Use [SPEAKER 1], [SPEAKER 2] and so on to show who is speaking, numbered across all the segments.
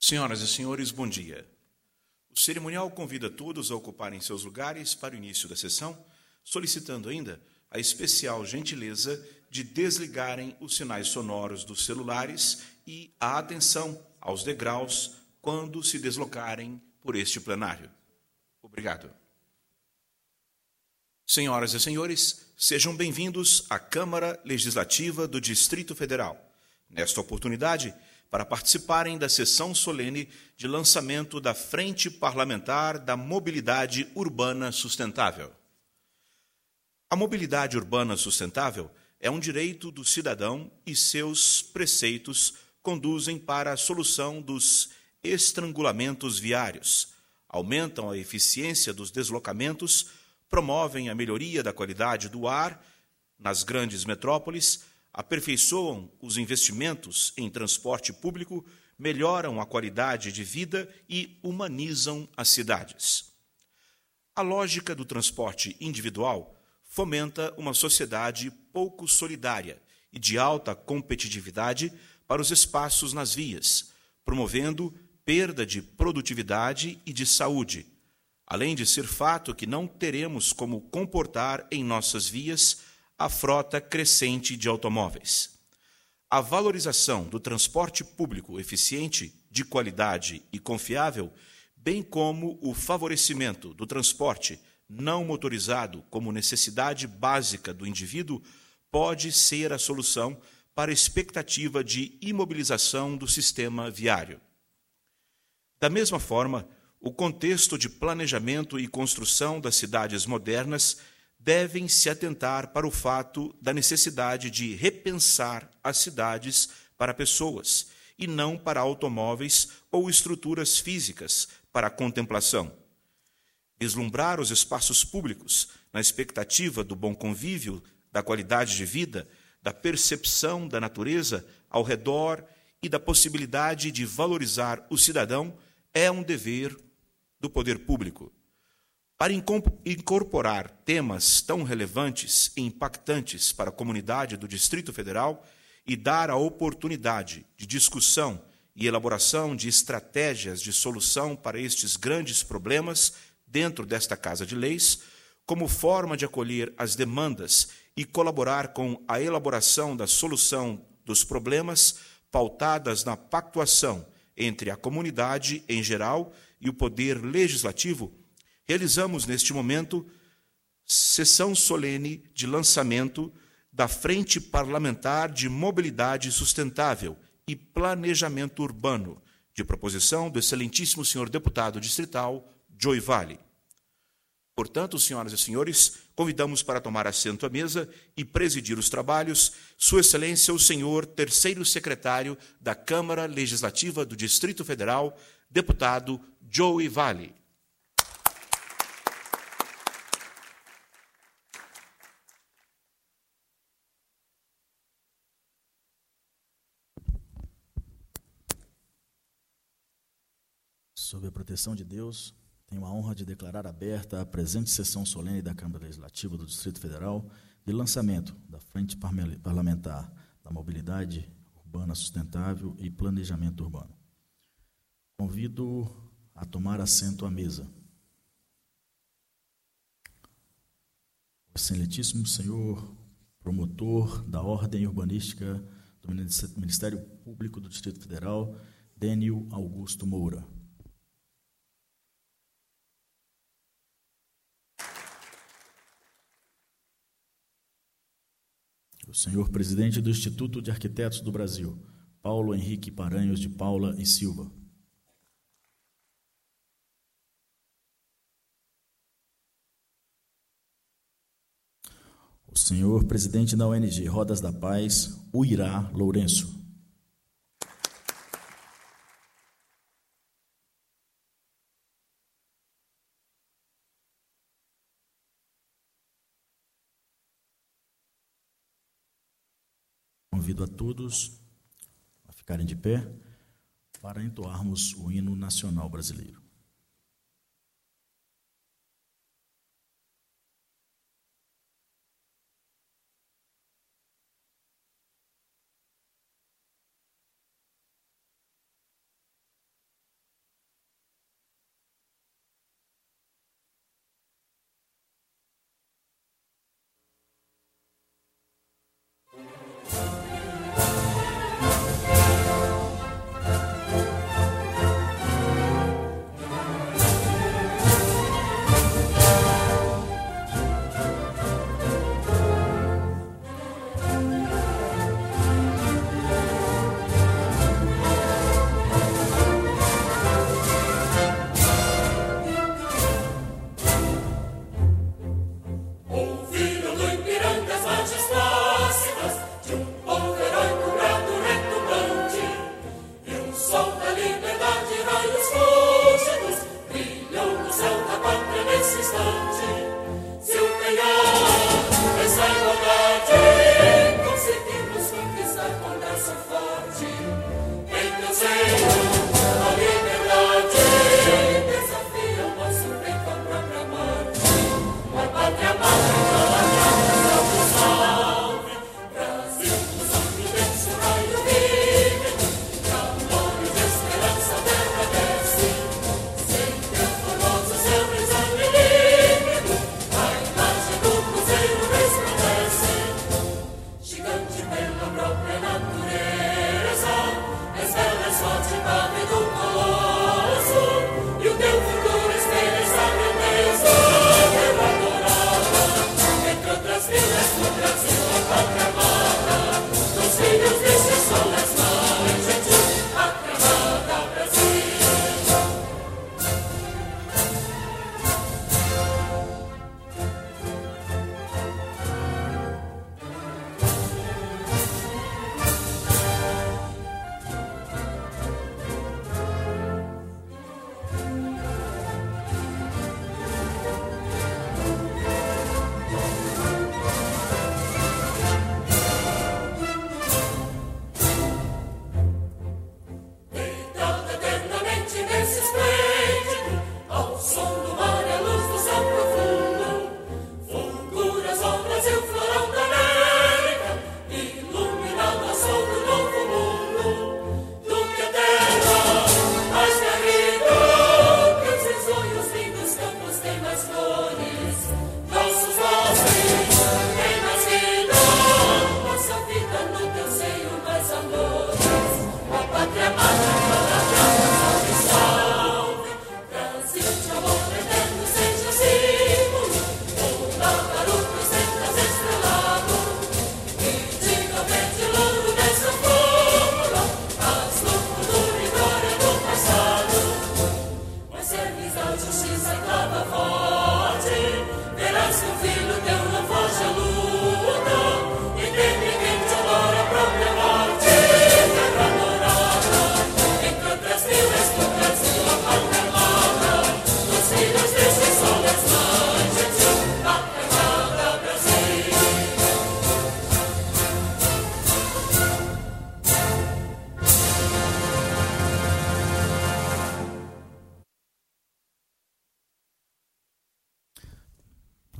[SPEAKER 1] Senhoras e senhores, bom dia. O cerimonial convida todos a ocuparem seus lugares para o início da sessão, solicitando ainda a especial gentileza de desligarem os sinais sonoros dos celulares e a atenção aos degraus quando se deslocarem por este plenário. Obrigado. Senhoras e senhores, sejam bem-vindos à Câmara Legislativa do Distrito Federal. Nesta oportunidade, para participarem da sessão solene de lançamento da Frente Parlamentar da Mobilidade Urbana Sustentável. A mobilidade urbana sustentável é um direito do cidadão e seus preceitos conduzem para a solução dos estrangulamentos viários, aumentam a eficiência dos deslocamentos, promovem a melhoria da qualidade do ar nas grandes metrópoles, aperfeiçoam os investimentos em transporte público, melhoram a qualidade de vida e humanizam as cidades. A lógica do transporte individual fomenta uma sociedade pouco solidária e de alta competitividade para os espaços nas vias, promovendo perda de produtividade e de saúde, além de ser fato que não teremos como comportar em nossas vias a frota crescente de automóveis. A valorização do transporte público eficiente, de qualidade e confiável, bem como o favorecimento do transporte não motorizado como necessidade básica do indivíduo, pode ser a solução para a expectativa de imobilização do sistema viário. Da mesma forma, o contexto de planejamento e construção das cidades modernas devem se atentar para o fato da necessidade de repensar as cidades para pessoas e não para automóveis ou estruturas físicas para a contemplação. Vislumbrar os espaços públicos na expectativa do bom convívio, da qualidade de vida, da percepção da natureza ao redor e da possibilidade de valorizar o cidadão é um dever do poder público. Para incorporar temas tão relevantes e impactantes para a comunidade do Distrito Federal e dar a oportunidade de discussão e elaboração de estratégias de solução para estes grandes problemas dentro desta Casa de Leis, como forma de acolher as demandas e colaborar com a elaboração da solução dos problemas pautadas na pactuação entre a comunidade em geral e o poder legislativo, realizamos, neste momento, sessão solene de lançamento da Frente Parlamentar de Mobilidade Sustentável e Planejamento Urbano, de proposição do excelentíssimo senhor deputado distrital, Joey Vale. Portanto, senhoras e senhores, convidamos para tomar assento à mesa e presidir os trabalhos Sua Excelência, o senhor terceiro secretário da Câmara Legislativa do Distrito Federal, deputado Joey Vale.
[SPEAKER 2] Sob a proteção de Deus, tenho a honra de declarar aberta a presente sessão solene da Câmara Legislativa do Distrito Federal de lançamento da Frente Parlamentar da Mobilidade Urbana Sustentável e Planejamento Urbano. Convido a tomar assento à mesa. O excelentíssimo senhor promotor da Ordem Urbanística do Ministério Público do Distrito Federal, Dênio Augusto Moura. O senhor presidente do Instituto de Arquitetos do Brasil, Paulo Henrique Paranhos de Paula e Silva. O senhor presidente da ONG Rodas da Paz, Uirá Lourenço. Convido a todos a ficarem de pé para entoarmos o hino nacional brasileiro.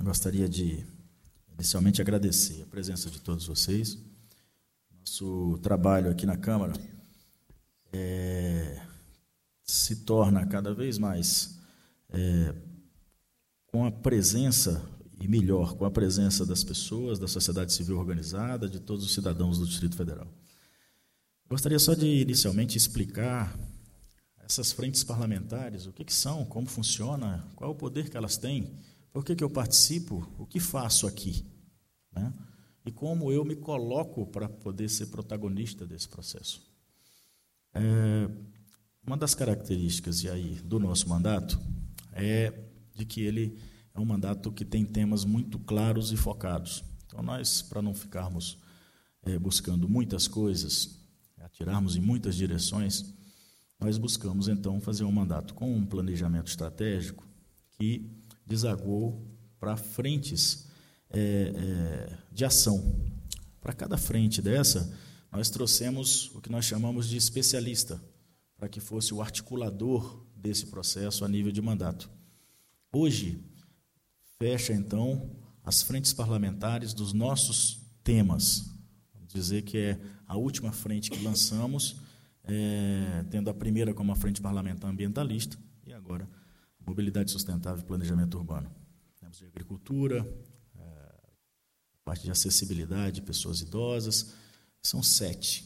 [SPEAKER 2] Eu gostaria de, inicialmente, agradecer a presença de todos vocês. Nosso trabalho aqui na Câmara se torna cada vez mais com a presença, e melhor, com a presença das pessoas, da sociedade civil organizada, de todos os cidadãos do Distrito Federal. Gostaria só de, inicialmente, explicar essas frentes parlamentares, o que são, como funciona, qual é o poder que elas têm, por que eu participo, o que faço aqui, né? E como eu me coloco para poder ser protagonista desse processo. Uma das características do nosso mandato é de que ele é um mandato que tem temas muito claros e focados. Então, nós, para não ficarmos buscando muitas coisas, atirarmos em muitas direções, nós buscamos, então, fazer um mandato com um planejamento estratégico que desagou para frentes de ação. Para cada frente dessa, nós trouxemos o que nós chamamos de especialista, para que fosse o articulador desse processo a nível de mandato. Hoje, fecha, então, as frentes parlamentares dos nossos temas. Vamos dizer que é a última frente que lançamos, tendo a primeira como a frente parlamentar ambientalista, e agora mobilidade sustentável e planejamento urbano. Temos de agricultura, parte de acessibilidade, pessoas idosas, são 7.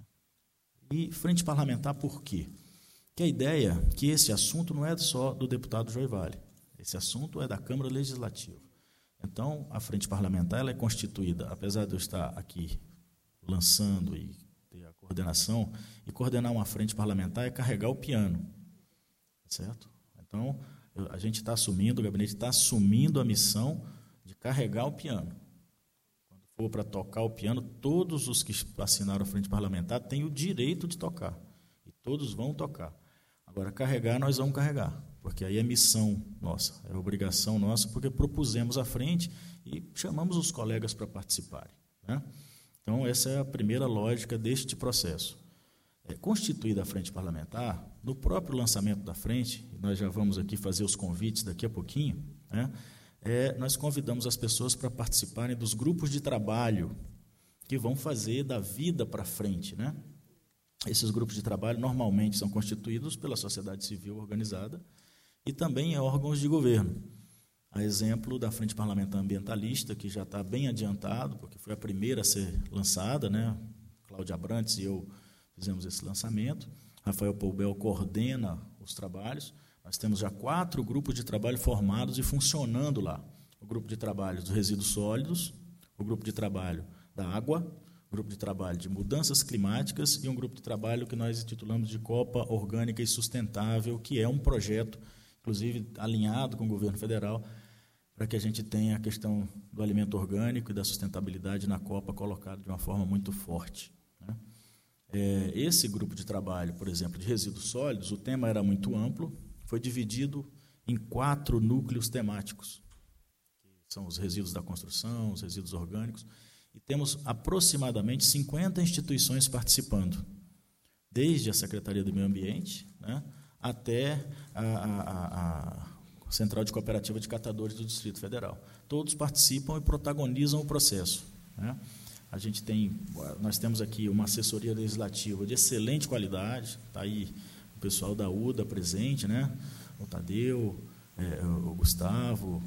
[SPEAKER 2] E frente parlamentar por quê? Porque a ideia é que esse assunto não é só do deputado Joy Vale, esse assunto é da Câmara Legislativa. Então, a frente parlamentar ela é constituída, apesar de eu estar aqui lançando e ter a coordenação, e coordenar uma frente parlamentar é carregar o piano, certo? Então, a gente está assumindo, o gabinete está assumindo a missão de carregar o piano. Quando for para tocar o piano, todos os que assinaram a frente parlamentar têm o direito de tocar, e todos vão tocar. Agora, carregar, nós vamos carregar, porque aí é missão nossa, é obrigação nossa, porque propusemos à frente e chamamos os colegas para participarem, né? Então, essa é a primeira lógica deste processo. Constituída a frente parlamentar, no próprio lançamento da frente, nós já vamos aqui fazer os convites daqui a pouquinho, né? Nós convidamos as pessoas para participarem dos grupos de trabalho que vão fazer da vida para frente, né? Esses grupos de trabalho normalmente são constituídos pela sociedade civil organizada e também em órgãos de governo. A exemplo da Frente Parlamentar Ambientalista, que já está bem adiantado, porque foi a primeira a ser lançada, né? Cláudia Abrantes e eu fizemos esse lançamento. Rafael Poubel coordena os trabalhos. Nós temos já 4 grupos de trabalho formados e funcionando lá. O grupo de trabalho dos resíduos sólidos, o grupo de trabalho da água, o grupo de trabalho de mudanças climáticas e um grupo de trabalho que nós intitulamos de Copa Orgânica e Sustentável, que é um projeto, inclusive, alinhado com o governo federal, para que a gente tenha a questão do alimento orgânico e da sustentabilidade na Copa colocada de uma forma muito forte, né? Esse grupo de trabalho, por exemplo, de resíduos sólidos, o tema era muito amplo, foi dividido em 4 núcleos temáticos, que são os resíduos da construção, os resíduos orgânicos, e temos aproximadamente 50 instituições participando, desde a Secretaria do Meio Ambiente, né, até a Central de Cooperativa de Catadores do Distrito Federal. Todos participam e protagonizam o processo, né? Nós temos aqui uma assessoria legislativa de excelente qualidade, está aí o pessoal da UDA presente, né? O Tadeu, o Gustavo,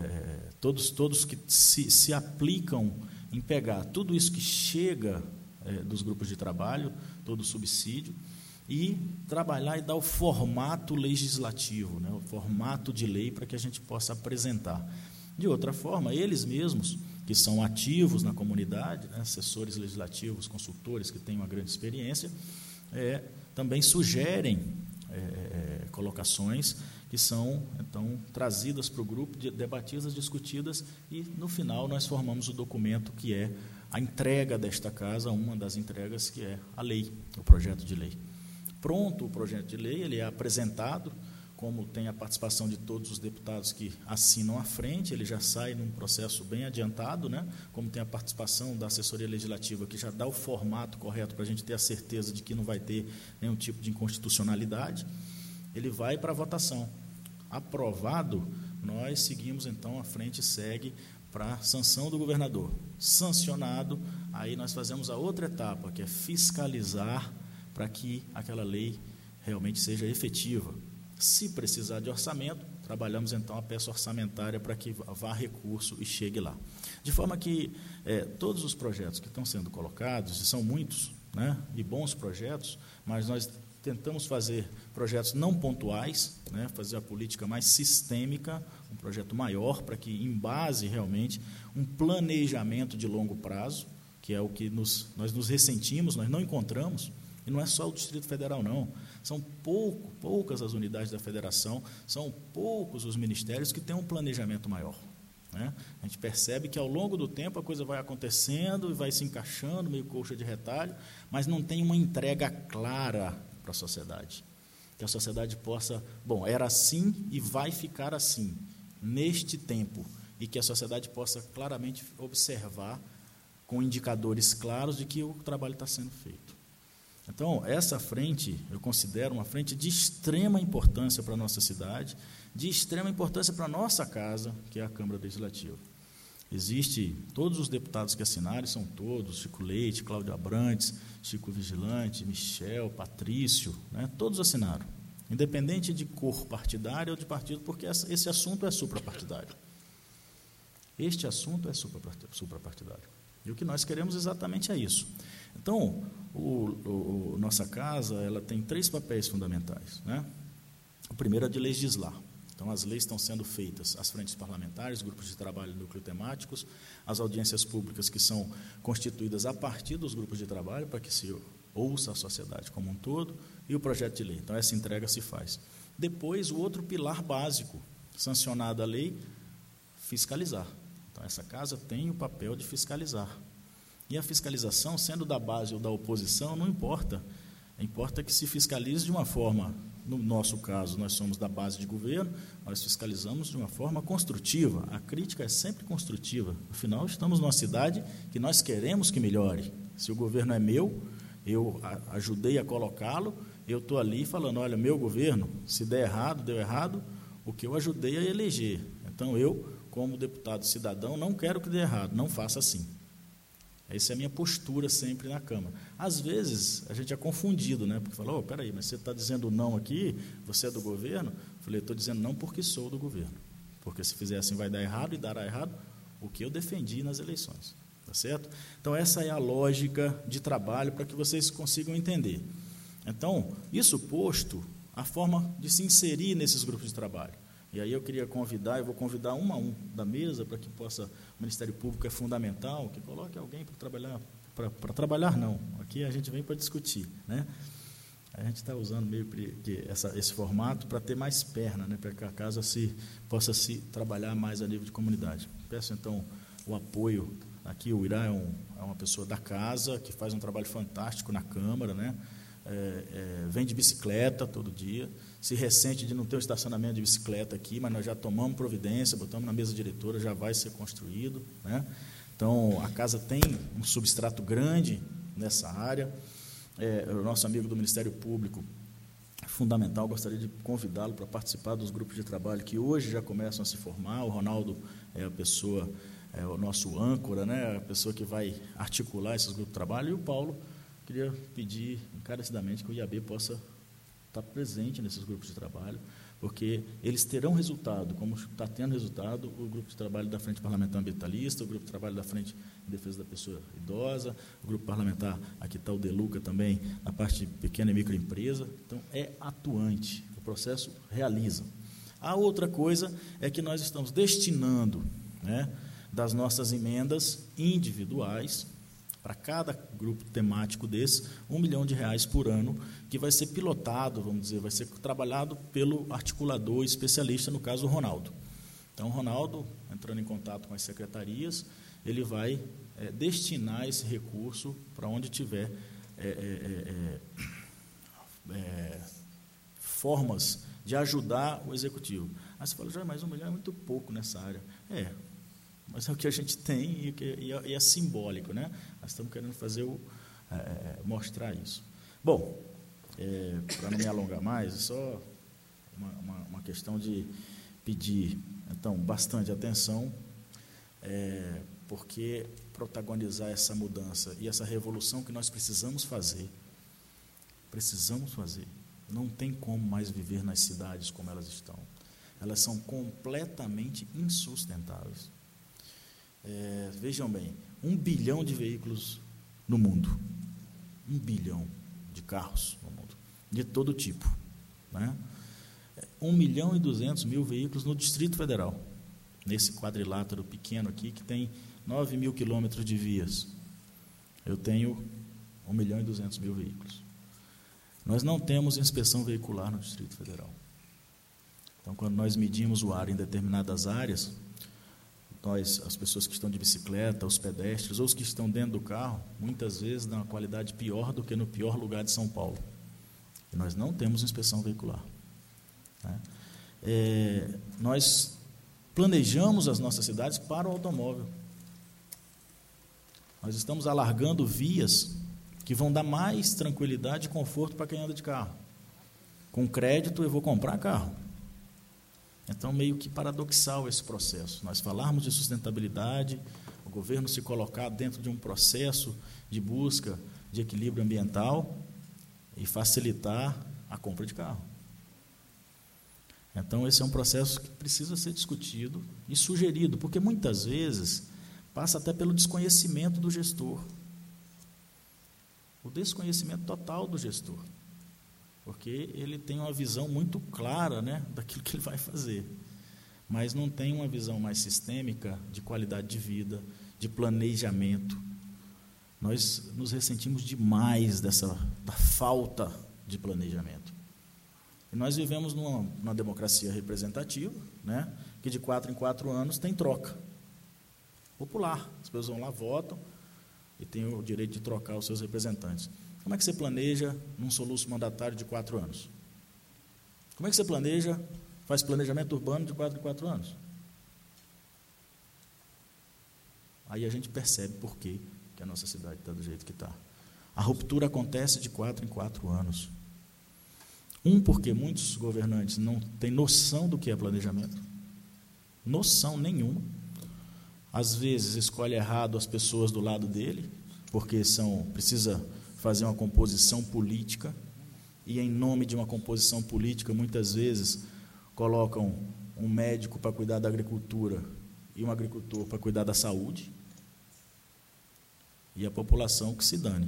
[SPEAKER 2] todos que se aplicam em pegar tudo isso que chega dos grupos de trabalho, todo o subsídio, e trabalhar e dar o formato legislativo, né? O formato de lei para que a gente possa apresentar. De outra forma, eles mesmos, que são ativos na comunidade, né, assessores legislativos, consultores que têm uma grande experiência, também sugerem colocações que são, então, trazidas para o grupo, debatidas, discutidas, e, no final, nós formamos o documento que é a entrega desta casa, uma das entregas que é a lei, o projeto de lei. Pronto o projeto de lei, ele é apresentado, como tem a participação de todos os deputados que assinam à frente, ele já sai num processo bem adiantado, né? Como tem a participação da assessoria legislativa, que já dá o formato correto para a gente ter a certeza de que não vai ter nenhum tipo de inconstitucionalidade, ele vai para a votação. Aprovado, nós seguimos, então, a frente segue para a sanção do governador. Sancionado, aí nós fazemos a outra etapa, que é fiscalizar para que aquela lei realmente seja efetiva. Se precisar de orçamento, trabalhamos então a peça orçamentária para que vá recurso e chegue lá. De forma que todos os projetos que estão sendo colocados, e são muitos, né, e bons projetos, mas nós tentamos fazer projetos não pontuais, né, fazer a política mais sistêmica, um projeto maior, para que embase realmente um planejamento de longo prazo, que é o que nós nos ressentimos, nós não encontramos. E não é só o Distrito Federal, não. São poucas as unidades da federação, são poucos os ministérios que têm um planejamento maior, né? A gente percebe que, ao longo do tempo, a coisa vai acontecendo e vai se encaixando, meio coxa de retalho, mas não tem uma entrega clara para a sociedade. Que a sociedade possa, era assim e vai ficar assim, neste tempo, e que a sociedade possa claramente observar, com indicadores claros, de que o trabalho está sendo feito. Então, essa frente, eu considero uma frente de extrema importância para a nossa cidade, de extrema importância para a nossa casa, que é a Câmara Legislativa. Todos os deputados que assinaram, são todos, Chico Leite, Cláudio Abrantes, Chico Vigilante, Michel, Patrício, né, todos assinaram, independente de cor partidária ou de partido, porque esse assunto é suprapartidário. Este assunto é suprapartidário. E o que nós queremos exatamente é isso. Então, nossa casa, ela tem 3 papéis fundamentais, né? O primeiro é de legislar. Então, as leis estão sendo feitas, as frentes parlamentares, grupos de trabalho e núcleo temáticos, as audiências públicas que são constituídas a partir dos grupos de trabalho, para que se ouça a sociedade como um todo, e o projeto de lei. Então, essa entrega se faz. Depois, o outro pilar básico, sancionada a lei, fiscalizar. Então, essa casa tem o papel de fiscalizar. E a fiscalização, sendo da base ou da oposição, não importa. Importa que se fiscalize de uma forma, no nosso caso, nós somos da base de governo, nós fiscalizamos de uma forma construtiva. A crítica é sempre construtiva. Afinal, estamos numa cidade que nós queremos que melhore. Se o governo é meu, eu ajudei a colocá-lo, eu estou ali falando, olha, meu governo, se der errado, deu errado, o que eu ajudei a eleger. Então, eu, como deputado cidadão, não quero que dê errado, não faça assim. Essa é a minha postura sempre na Câmara. Às vezes, a gente é confundido, né? Porque fala, peraí, mas você está dizendo não aqui, você é do governo? Eu falei, estou dizendo não porque sou do governo. Porque se fizer assim vai dar errado e dará errado o que eu defendi nas eleições. Tá certo? Então, essa é a lógica de trabalho para que vocês consigam entender. Então, isso posto, a forma de se inserir nesses grupos de trabalho. E aí eu queria convidar, eu vou convidar um a um da mesa para que possa, o Ministério Público é fundamental, que coloque alguém para trabalhar, para trabalhar não, aqui a gente vem para discutir, né? A gente está usando meio que esse formato para ter mais perna, né? Para que a casa possa se trabalhar mais a nível de comunidade. Peço então o apoio, aqui o Irá é uma pessoa da casa, que faz um trabalho fantástico na Câmara, né? Vem de bicicleta todo dia, se ressente de não ter um estacionamento de bicicleta aqui, mas nós já tomamos providência, botamos na mesa diretora, já vai ser construído, né? Então, a casa tem um substrato grande nessa área. O nosso amigo do Ministério Público, fundamental, gostaria de convidá-lo para participar dos grupos de trabalho que hoje já começam a se formar. O Ronaldo é a pessoa, o nosso âncora, né? A pessoa que vai articular esses grupos de trabalho, e o Paulo. Queria pedir encarecidamente que o IAB possa estar presente nesses grupos de trabalho, porque eles terão resultado, como está tendo resultado o grupo de trabalho da Frente Parlamentar Ambientalista, o grupo de trabalho da Frente de Defesa da Pessoa Idosa, o grupo parlamentar, aqui está o Deluca também, na parte de pequena e microempresa. Então, é atuante, o processo realiza. A outra coisa é que nós estamos destinando, né, das nossas emendas individuais, para cada grupo temático desse, R$1 milhão por ano, que vai ser pilotado, vamos dizer, vai ser trabalhado pelo articulador especialista, no caso o Ronaldo. Então, o Ronaldo, entrando em contato com as secretarias, ele vai destinar esse recurso para onde tiver formas de ajudar o executivo. Aí você fala, mas R$1 milhão é muito pouco nessa área. Mas é o que a gente tem e é simbólico, né? Nós estamos querendo fazer mostrar isso. Bom, para não me alongar mais, é só uma questão de pedir, então, bastante atenção, porque protagonizar essa mudança e essa revolução que nós precisamos fazer, não tem como mais viver nas cidades como elas estão. Elas são completamente insustentáveis. Vejam bem, 1 bilhão de veículos no mundo, 1 bilhão de carros no mundo, de todo tipo, né? 1.200.000 veículos no Distrito Federal, nesse quadrilátero pequeno aqui, que tem 9.000 quilômetros de vias. Eu tenho 1.200.000 veículos. Nós não temos inspeção veicular no Distrito Federal. Então, quando nós medimos o ar em determinadas áreas, as pessoas que estão de bicicleta, os pedestres, ou os que estão dentro do carro, muitas vezes dão uma qualidade pior do que no pior lugar de São Paulo. E nós não temos inspeção veicular. Nós planejamos as nossas cidades para o automóvel. Nós estamos alargando vias que vão dar mais tranquilidade e conforto para quem anda de carro. Com crédito eu vou comprar carro. Então, meio que paradoxal esse processo. Nós falarmos de sustentabilidade, o governo se colocar dentro de um processo de busca de equilíbrio ambiental e facilitar a compra de carro. Então, esse é um processo que precisa ser discutido e sugerido, porque muitas vezes passa até pelo desconhecimento do gestor. O desconhecimento total do gestor. Porque ele tem uma visão muito clara, né, daquilo que ele vai fazer, mas não tem uma visão mais sistêmica de qualidade de vida, de planejamento. Nós nos ressentimos demais da falta de planejamento. E nós vivemos numa democracia representativa, né, que de 4 em 4 anos tem troca popular. As pessoas vão lá, votam e têm o direito de trocar os seus representantes. Como é que você planeja num soluço mandatário de 4 anos? Como é que você faz planejamento urbano de 4 em 4 anos? Aí a gente percebe por que a nossa cidade está do jeito que está. A ruptura acontece de 4 em 4 anos. Porque muitos governantes não têm noção do que é planejamento. Noção nenhuma. Às vezes escolhe errado as pessoas do lado dele, porque precisa fazer uma composição política, e em nome de uma composição política, muitas vezes colocam um médico para cuidar da agricultura e um agricultor para cuidar da saúde, e a população que se dane.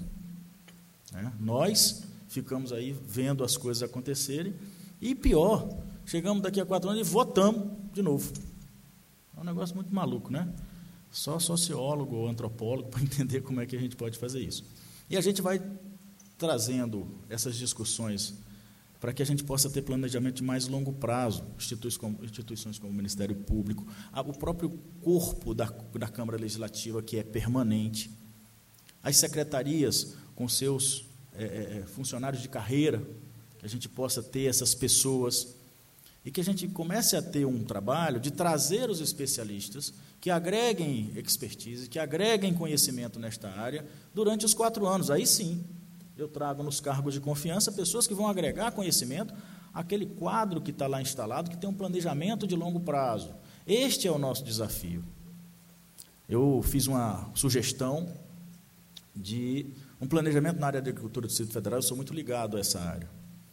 [SPEAKER 2] Nós ficamos aí vendo as coisas acontecerem, e pior, chegamos daqui a 4 anos e votamos de novo. É um negócio muito maluco, né? Só sociólogo ou antropólogo para entender como é que a gente pode fazer isso. E a gente vai trazendo essas discussões para que a gente possa ter planejamento de mais longo prazo, instituições como o Ministério Público, o próprio corpo da Câmara Legislativa, que é permanente, as secretarias com seus funcionários de carreira, que a gente possa ter essas pessoas, e que a gente comece a ter um trabalho de trazer os especialistas que agreguem expertise, que agreguem conhecimento nesta área durante os 4 anos. Aí sim, eu trago nos cargos de confiança pessoas que vão agregar conhecimento àquele quadro que está lá instalado, que tem um planejamento de longo prazo. Este é o nosso desafio. Eu fiz uma sugestão de um planejamento na área da agricultura do Distrito Federal, eu sou muito ligado a essa área.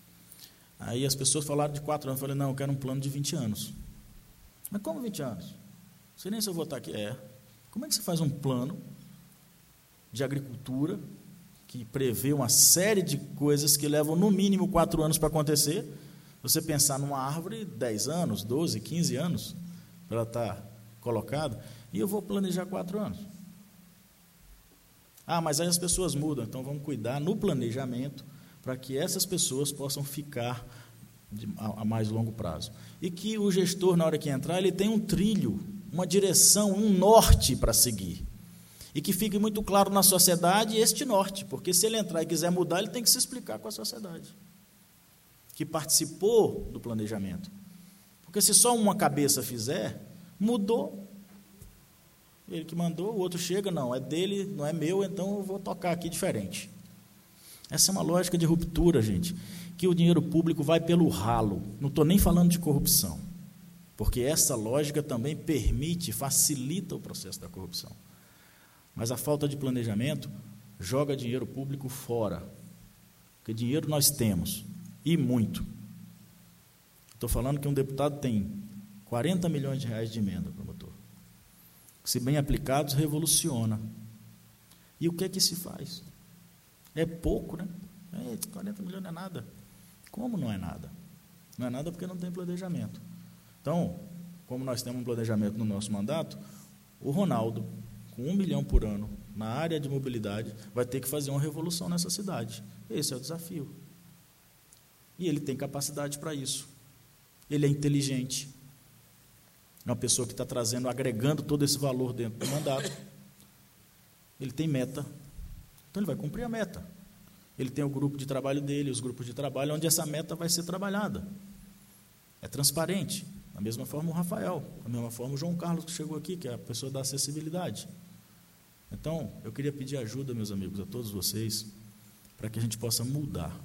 [SPEAKER 2] Aí as pessoas falaram de 4 anos, eu falei, não, eu quero um plano de 20 anos. Mas como 20 anos? Não sei nem se eu vou estar aqui. Como é que você faz um plano de agricultura que prevê uma série de coisas que levam no mínimo 4 anos para acontecer? Você pensar numa árvore, 10 anos, 12, 15 anos, para ela estar colocada, e eu vou planejar 4 anos. Mas aí as pessoas mudam, então vamos cuidar no planejamento para que essas pessoas possam ficar a mais longo prazo. E que o gestor, na hora que entrar, ele tem um trilho, uma direção, um norte para seguir. E que fique muito claro na sociedade este norte, porque se ele entrar e quiser mudar, ele tem que se explicar com a sociedade, que participou do planejamento. Porque se só uma cabeça fizer, mudou. Ele que mandou, o outro chega, não, é dele, não é meu, então eu vou tocar aqui diferente. Essa é uma lógica de ruptura, gente, que o dinheiro público vai pelo ralo. Não estou nem falando de corrupção. porque essa lógica também permite, facilita o processo da corrupção. Mas a falta de planejamento joga dinheiro público fora, porque dinheiro nós temos, e muito. Estou falando que um deputado tem 40 milhões de reais de emenda, promotor. Se bem aplicados, revoluciona. E o que é que se faz? É pouco, né? 40 milhões não é nada. Como não é nada? Não é nada porque não tem planejamento. Então, como nós temos um planejamento no nosso mandato, o Ronaldo, com 1 milhão por ano na área de mobilidade, vai ter que fazer uma revolução nessa cidade. Esse é o desafio. E ele tem capacidade para isso. Ele é inteligente. É uma pessoa que está trazendo, agregando todo esse valor dentro do mandato. Ele tem meta. Então, ele vai cumprir a meta. Ele tem o grupo de trabalho dele, os grupos de trabalho, onde essa meta vai ser trabalhada. É transparente. Da mesma forma o Rafael, da mesma forma o João Carlos, que chegou aqui, que é a pessoa da acessibilidade. Então, eu queria pedir ajuda, meus amigos, a todos vocês, para que a gente possa mudar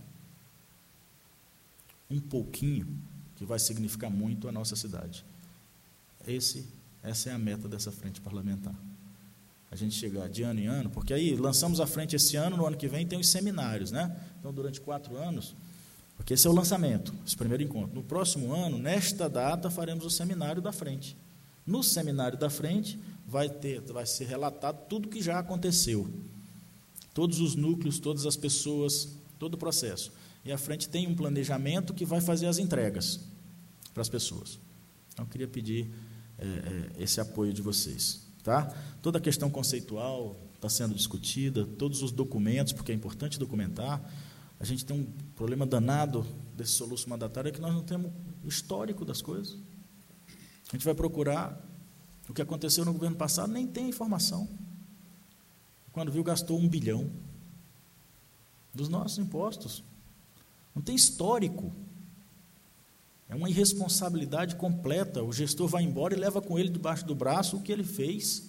[SPEAKER 2] um pouquinho, que vai significar muito a nossa cidade. Essa é a meta dessa frente parlamentar. A gente chegar de ano em ano, porque aí lançamos a frente esse ano, no ano que vem tem os seminários, né? Então, durante 4 anos, porque esse é o lançamento, esse primeiro encontro. No próximo ano, nesta data, faremos o seminário da frente. No seminário da frente, vai ser relatado tudo que já aconteceu. Todos os núcleos, todas as pessoas, todo o processo. E a frente tem um planejamento que vai fazer as entregas para as pessoas. Então, eu queria pedir esse apoio de vocês. Tá? Toda a questão conceitual está sendo discutida, todos os documentos, porque é importante documentar. A gente tem um problema danado desse soluço mandatário, é que nós não temos o histórico das coisas. A gente vai procurar o que aconteceu no governo passado, nem tem informação. Quando viu, gastou 1 bilhão dos nossos impostos. Não tem histórico. É uma irresponsabilidade completa. O gestor vai embora e leva com ele debaixo do braço o que ele fez.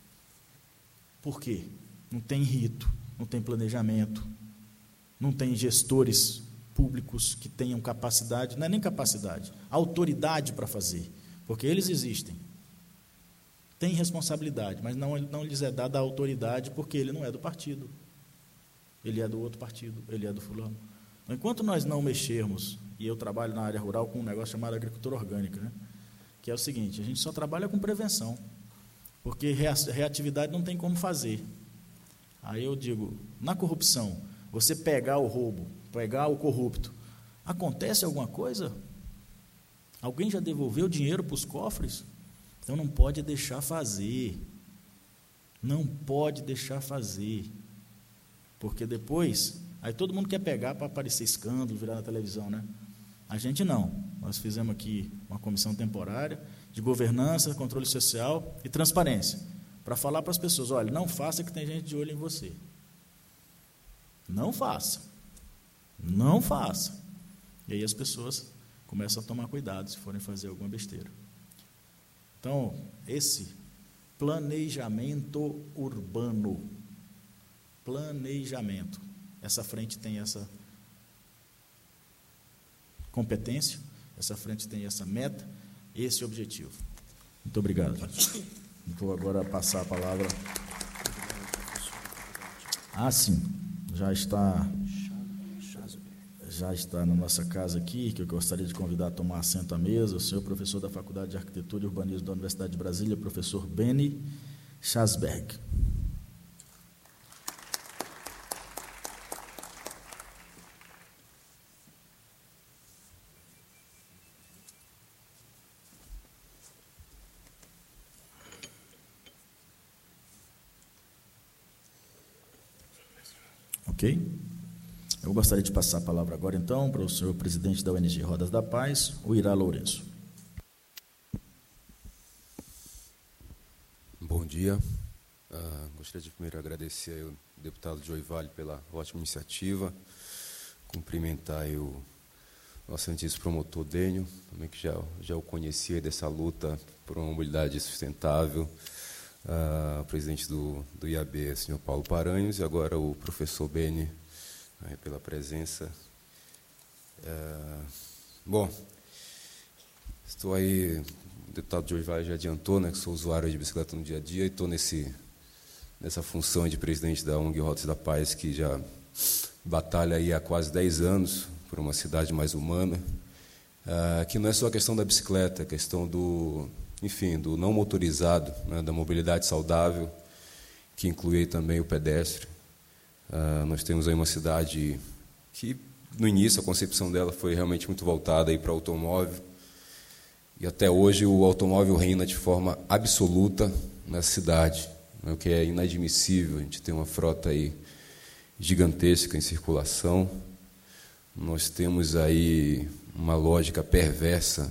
[SPEAKER 2] Por quê? Não tem rito, não tem planejamento, não tem gestores públicos que tenham capacidade, não é nem capacidade, autoridade para fazer, porque eles existem. Tem responsabilidade, mas não lhes é dada a autoridade porque ele não é do partido. Ele é do outro partido, ele é do fulano. Enquanto nós não mexermos, e eu trabalho na área rural com um negócio chamado agricultura orgânica, né? Que é o seguinte, a gente só trabalha com prevenção, porque reatividade não tem como fazer. Aí eu digo, na corrupção, você pegar o roubo, pegar o corrupto, acontece alguma coisa? Alguém já devolveu dinheiro para os cofres? Então não pode deixar fazer. Não pode deixar fazer. Porque depois, aí todo mundo quer pegar para aparecer escândalo, virar na televisão, né? A gente não. Nós fizemos aqui uma comissão temporária de governança, controle social e transparência, para falar para as pessoas, olha, não faça que tem gente de olho em você. Não faça. Não faça. E aí as pessoas começam a tomar cuidado se forem fazer alguma besteira. Então, esse planejamento urbano, planejamento, essa frente tem essa competência, essa frente tem essa meta, esse objetivo. Muito obrigado. Vou agora passar a palavra. Sim, já está na nossa casa aqui, que eu gostaria de convidar a tomar assento à mesa, o senhor professor da Faculdade de Arquitetura e Urbanismo da Universidade de Brasília, professor Beni Schasberg. Ok? Eu gostaria de passar a palavra agora, então, para o senhor presidente da ONG Rodas da Paz, o Irá Lourenço.
[SPEAKER 3] Bom dia. Gostaria de primeiro agradecer ao deputado Joey Vale pela ótima iniciativa, cumprimentar o nosso antigo promotor Dênio, também que já o conhecia dessa luta por uma mobilidade sustentável, o presidente do IAB, senhor Paulo Paranhos, e agora o professor Beni, pela presença. Bom, estou aí deputado Joival já adiantou, né, que sou usuário de bicicleta no dia a dia e estou nessa função de presidente da ONG Rotas da Paz, que já batalha aí há quase 10 anos por uma cidade mais humana, que não é só a questão da bicicleta, é a questão do não motorizado, né, da mobilidade saudável, que inclui também o pedestre. Nós temos aí uma cidade que, no início, a concepção dela foi realmente muito voltada para o automóvel, e até hoje o automóvel reina de forma absoluta na cidade, né, o que é inadmissível. A gente tem uma frota aí gigantesca em circulação. Nós temos aí uma lógica perversa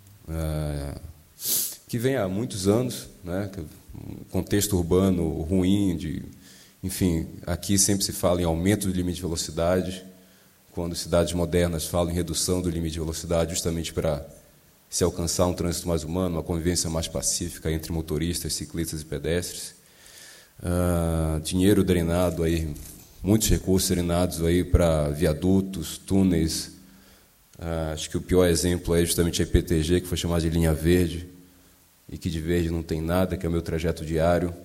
[SPEAKER 3] que vem há muitos anos, né, um contexto urbano ruim, aqui sempre se fala em aumento do limite de velocidade, quando cidades modernas falam em redução do limite de velocidade, justamente para se alcançar um trânsito mais humano, uma convivência mais pacífica entre motoristas, ciclistas e pedestres. Dinheiro drenado aí, muitos recursos drenados aí para viadutos, túneis. Acho que o pior exemplo é justamente a IPTG, que foi chamada de linha verde, e que de verde não tem nada, que é o meu trajeto diário.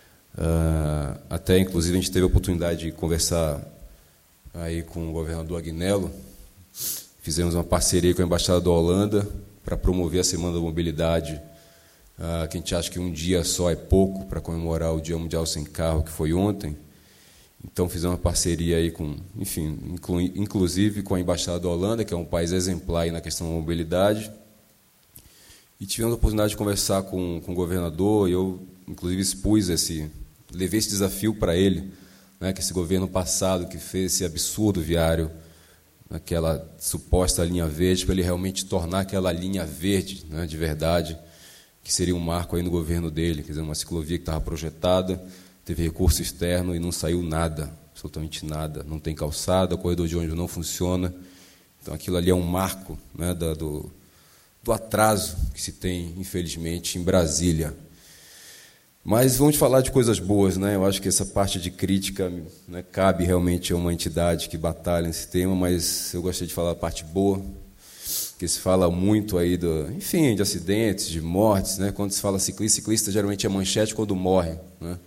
[SPEAKER 3] Até, inclusive, a gente teve a oportunidade de conversar aí com o governador Agnello. Fizemos uma parceria com a Embaixada da Holanda para promover a Semana da Mobilidade, que a gente acha que um dia só é pouco para comemorar o Dia Mundial Sem Carro, que foi ontem. Então, fizemos uma parceria aí inclusive com a Embaixada da Holanda, que é um país exemplar aí na questão da mobilidade. E tivemos a oportunidade de conversar com o governador, e eu, inclusive, levei esse desafio para ele, né, que esse governo passado que fez esse absurdo viário, aquela suposta linha verde, para ele realmente tornar aquela linha verde, né, de verdade, que seria um marco aí no governo dele. Quer dizer, uma ciclovia que estava projetada, teve recurso externo e não saiu nada, absolutamente nada. Não tem calçada, o corredor de ônibus não funciona. Então, aquilo ali é um marco, né, do atraso que se tem, infelizmente, em Brasília. Mas vamos falar de coisas boas, né? Eu acho que essa parte de crítica, né, cabe realmente a uma entidade que batalha nesse tema, mas eu gostaria de falar a parte boa, que se fala muito aí de acidentes, de mortes, né? Quando se fala ciclista geralmente é manchete quando morre, né?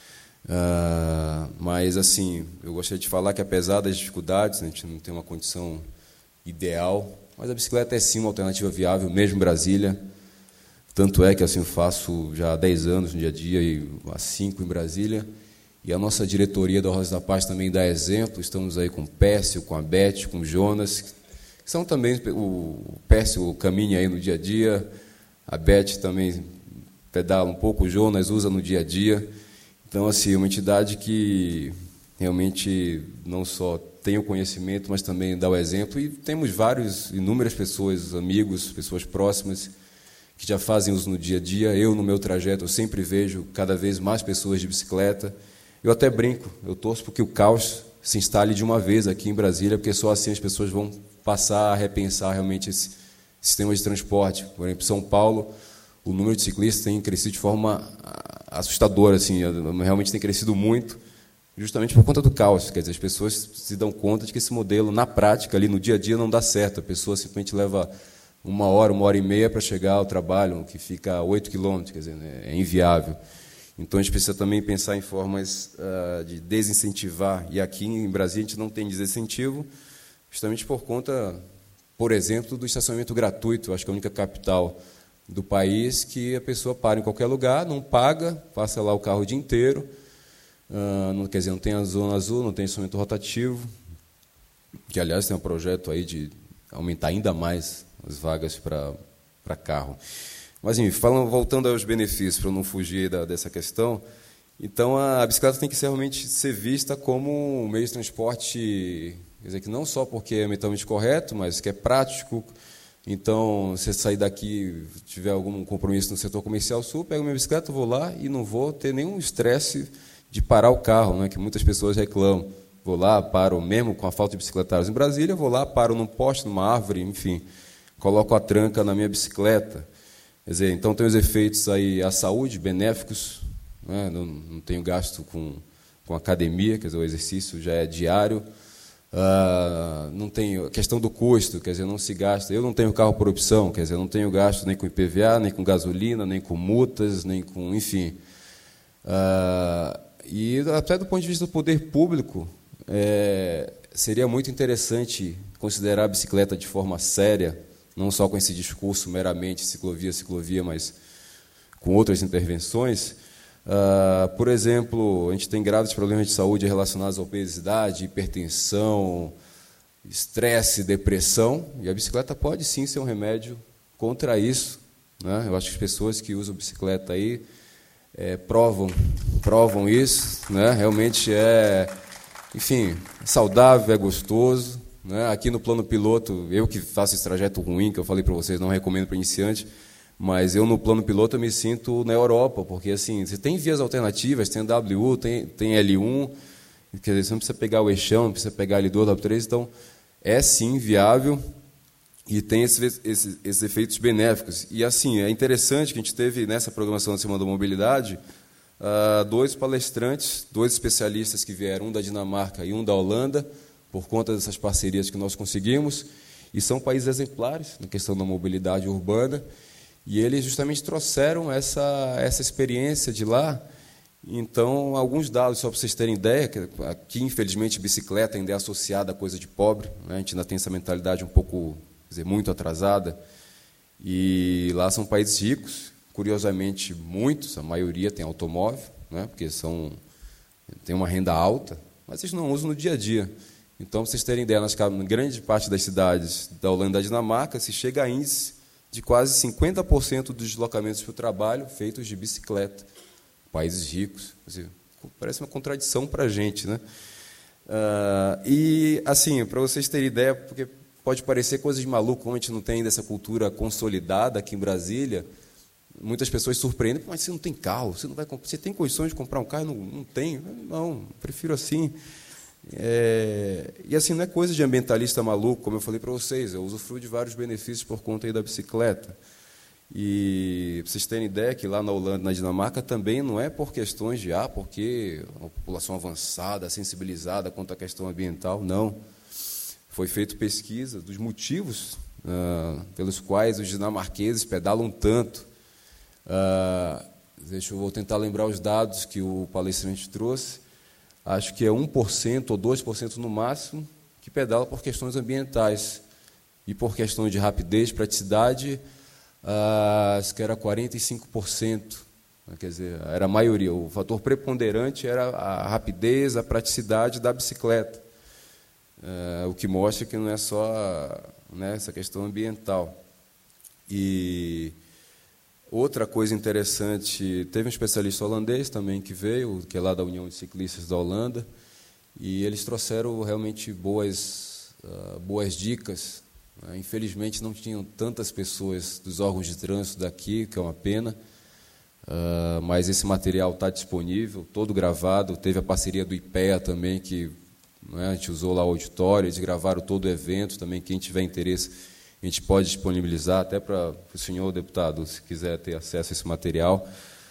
[SPEAKER 3] Mas, assim, eu gostaria de falar que, apesar das dificuldades, a gente não tem uma condição ideal, mas a bicicleta é, sim, uma alternativa viável, mesmo em Brasília. Tanto é que assim eu faço já há 10 anos no dia a dia, e há 5 em Brasília. E a nossa diretoria da Rosa da Paz também dá exemplo. Estamos aí com o Pércio, com a Beth, com o Jonas, que são também, o Pércio caminha aí no dia a dia, a Beth também pedala um pouco, o Jonas usa no dia a dia. Então, assim, é uma entidade que realmente não só tem o conhecimento, mas também dá o exemplo. E temos inúmeras pessoas, amigos, pessoas próximas, que já fazem uso no dia a dia. Eu, no meu trajeto, eu sempre vejo cada vez mais pessoas de bicicleta. Eu até brinco, eu torço porque o caos se instale de uma vez aqui em Brasília, porque só assim as pessoas vão passar a repensar realmente esse sistema de transporte. Por exemplo, em São Paulo, o número de ciclistas tem crescido de forma assustadora, assim, realmente tem crescido muito, justamente por conta do caos. Quer dizer, as pessoas se dão conta de que esse modelo, na prática, ali no dia a dia, não dá certo. A pessoa simplesmente leva 1 hora, 1h30 para chegar ao trabalho, que fica a 8 quilômetros, quer dizer, é inviável. Então, a gente precisa também pensar em formas de desincentivar, e aqui em Brasília a gente não tem desincentivo, justamente por conta, por exemplo, do estacionamento gratuito. Acho que é a única capital do país que a pessoa para em qualquer lugar, não paga, passa lá o carro o dia inteiro, quer dizer, não tem a zona azul, não tem estacionamento rotativo, que, aliás, tem um projeto aí de aumentar ainda mais as vagas para carro. Mas, enfim, voltando aos benefícios, para eu não fugir dessa questão, então a bicicleta tem que realmente ser vista como um meio de transporte, quer dizer, que não só porque é mentalmente correto, mas que é prático. Então, se sair daqui, tiver algum compromisso no setor comercial sul, pego minha bicicleta, vou lá e não vou ter nenhum estresse de parar o carro, né, que muitas pessoas reclamam. Vou lá, paro, mesmo com a falta de bicicletários em Brasília, vou lá, paro num poste, numa árvore, enfim, coloco a tranca na minha bicicleta. Quer dizer, então tem os efeitos aí à saúde, benéficos, né? Não tenho gasto com academia, quer dizer, o exercício já é diário. Não tem a questão do custo, quer dizer, não se gasta. Eu não tenho carro por opção, quer dizer, não tenho gasto nem com IPVA, nem com gasolina, nem com multas, nem com, enfim. E até do ponto de vista do poder público, seria muito interessante considerar a bicicleta de forma séria, não só com esse discurso meramente ciclovia, ciclovia, mas com outras intervenções. Por exemplo, a gente tem graves problemas de saúde relacionados à obesidade, hipertensão, estresse, depressão, e a bicicleta pode sim ser um remédio contra isso, né? Eu acho que as pessoas que usam bicicleta aí provam isso, né? Realmente enfim, saudável, é gostoso, né? Aqui no plano piloto, eu que faço esse trajeto ruim, que eu falei para vocês, não recomendo para iniciante, mas eu, no plano piloto, eu me sinto na Europa, porque assim, você tem vias alternativas, tem WU, tem L1, quer dizer, você não precisa pegar o eixão, não precisa pegar L2, L3, então é sim viável e tem esses efeitos benéficos. E assim, é interessante que a gente teve nessa programação da Semana da Mobilidade 2 palestrantes, 2 especialistas que vieram, um da Dinamarca e um da Holanda, por conta dessas parcerias que nós conseguimos, e são países exemplares na questão da mobilidade urbana. E eles justamente trouxeram essa experiência de lá. Então, alguns dados, só para vocês terem ideia, que aqui, infelizmente, bicicleta ainda é associada a coisa de pobre, né? A gente ainda tem essa mentalidade um pouco, quer dizer, muito atrasada. E lá são países ricos, curiosamente, muitos, a maioria tem automóvel, né? Porque tem uma renda alta, mas eles não usam no dia a dia. Então, para vocês terem ideia, na grande parte das cidades da Holanda e da Dinamarca, se chega a índice de quase 50% dos deslocamentos para o trabalho feitos de bicicleta. Países ricos. Quer dizer, parece uma contradição para a gente, né? E, assim, para vocês terem ideia, porque pode parecer coisa de maluco, como a gente não tem ainda essa cultura consolidada aqui em Brasília, muitas pessoas surpreendem, mas você não tem carro, você tem condições de comprar um carro? Não tenho. Não, prefiro assim. E assim, não é coisa de ambientalista maluco, como eu falei para vocês, eu usufruo de vários benefícios por conta aí da bicicleta. E para vocês terem ideia que lá na Holanda, na Dinamarca, também não é por questões de porque a população avançada, sensibilizada quanto à questão ambiental, não. Foi feita pesquisa dos motivos pelos quais os dinamarqueses pedalam tanto. Vou tentar lembrar os dados que o palestrante trouxe. Acho que é 1% ou 2% no máximo que pedala por questões ambientais. E por questões de rapidez, praticidade, acho que era 45%. Quer dizer, era a maioria. O fator preponderante era a rapidez, a praticidade da bicicleta. O que mostra que não é só essa questão ambiental. E outra coisa interessante, teve um especialista holandês também que veio, que é lá da União de Ciclistas da Holanda, e eles trouxeram realmente boas dicas. Infelizmente não tinham tantas pessoas dos órgãos de trânsito daqui, que é uma pena, mas esse material está disponível, todo gravado. Teve a parceria do IPEA também, que a gente usou lá o auditório, eles gravaram todo o evento também. Quem tiver interesse, a gente pode disponibilizar até para o senhor deputado, se quiser ter acesso a esse material.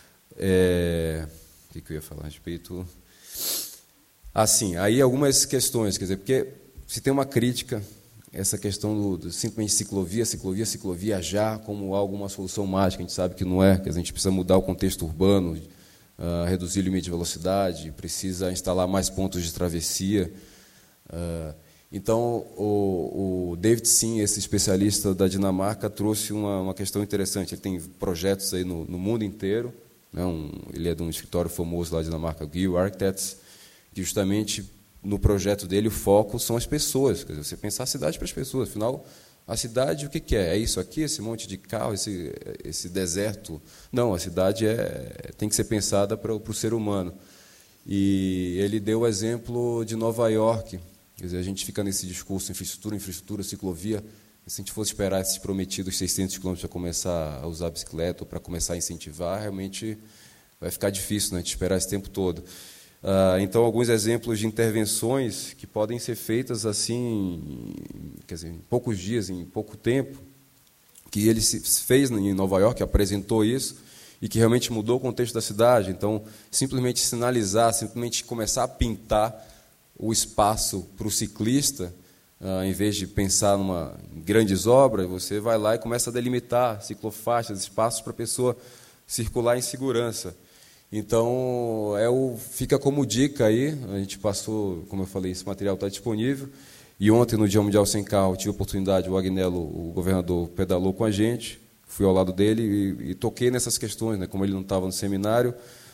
[SPEAKER 3] O que eu ia falar a respeito? Assim, aí algumas questões, quer dizer, porque se tem uma crítica, essa questão do simplesmente ciclovia já, como alguma solução mágica, a gente sabe que não é, que a gente precisa mudar o contexto urbano, reduzir o limite de velocidade, precisa instalar mais pontos de travessia. Então, o David Sim, esse especialista da Dinamarca, trouxe uma questão interessante. Ele tem projetos aí no mundo inteiro, né? Ele é de um escritório famoso lá da Dinamarca, Gear Architects, que justamente no projeto dele o foco são as pessoas. Quer dizer, você pensar a cidade para as pessoas. Afinal, a cidade o que é? É isso aqui, esse monte de carro, esse deserto? Não, a cidade tem que ser pensada para o ser humano. E ele deu o exemplo de Nova York. Quer dizer, a gente fica nesse discurso, infraestrutura, ciclovia. Se a gente fosse esperar esses prometidos 600 quilômetros para começar a usar a bicicleta ou para começar a incentivar, realmente vai ficar difícil, né, de esperar esse tempo todo. Então, alguns exemplos de intervenções que podem ser feitas assim, quer dizer, em poucos dias, em pouco tempo, que ele fez em Nova York, apresentou isso, e que realmente mudou o contexto da cidade. Então, simplesmente sinalizar, simplesmente começar a pintar o espaço para o ciclista, em vez de pensar em grandes obras, você vai lá e começa a delimitar ciclofaixas, espaços para a pessoa circular em segurança. Então, fica como dica aí, a gente passou, como eu falei, esse material está disponível, e ontem, no Dia Mundial Sem Carro, tive a oportunidade, o Agnello, o governador, pedalou com a gente, fui ao lado dele e toquei nessas questões, né? Como ele não estava no seminário,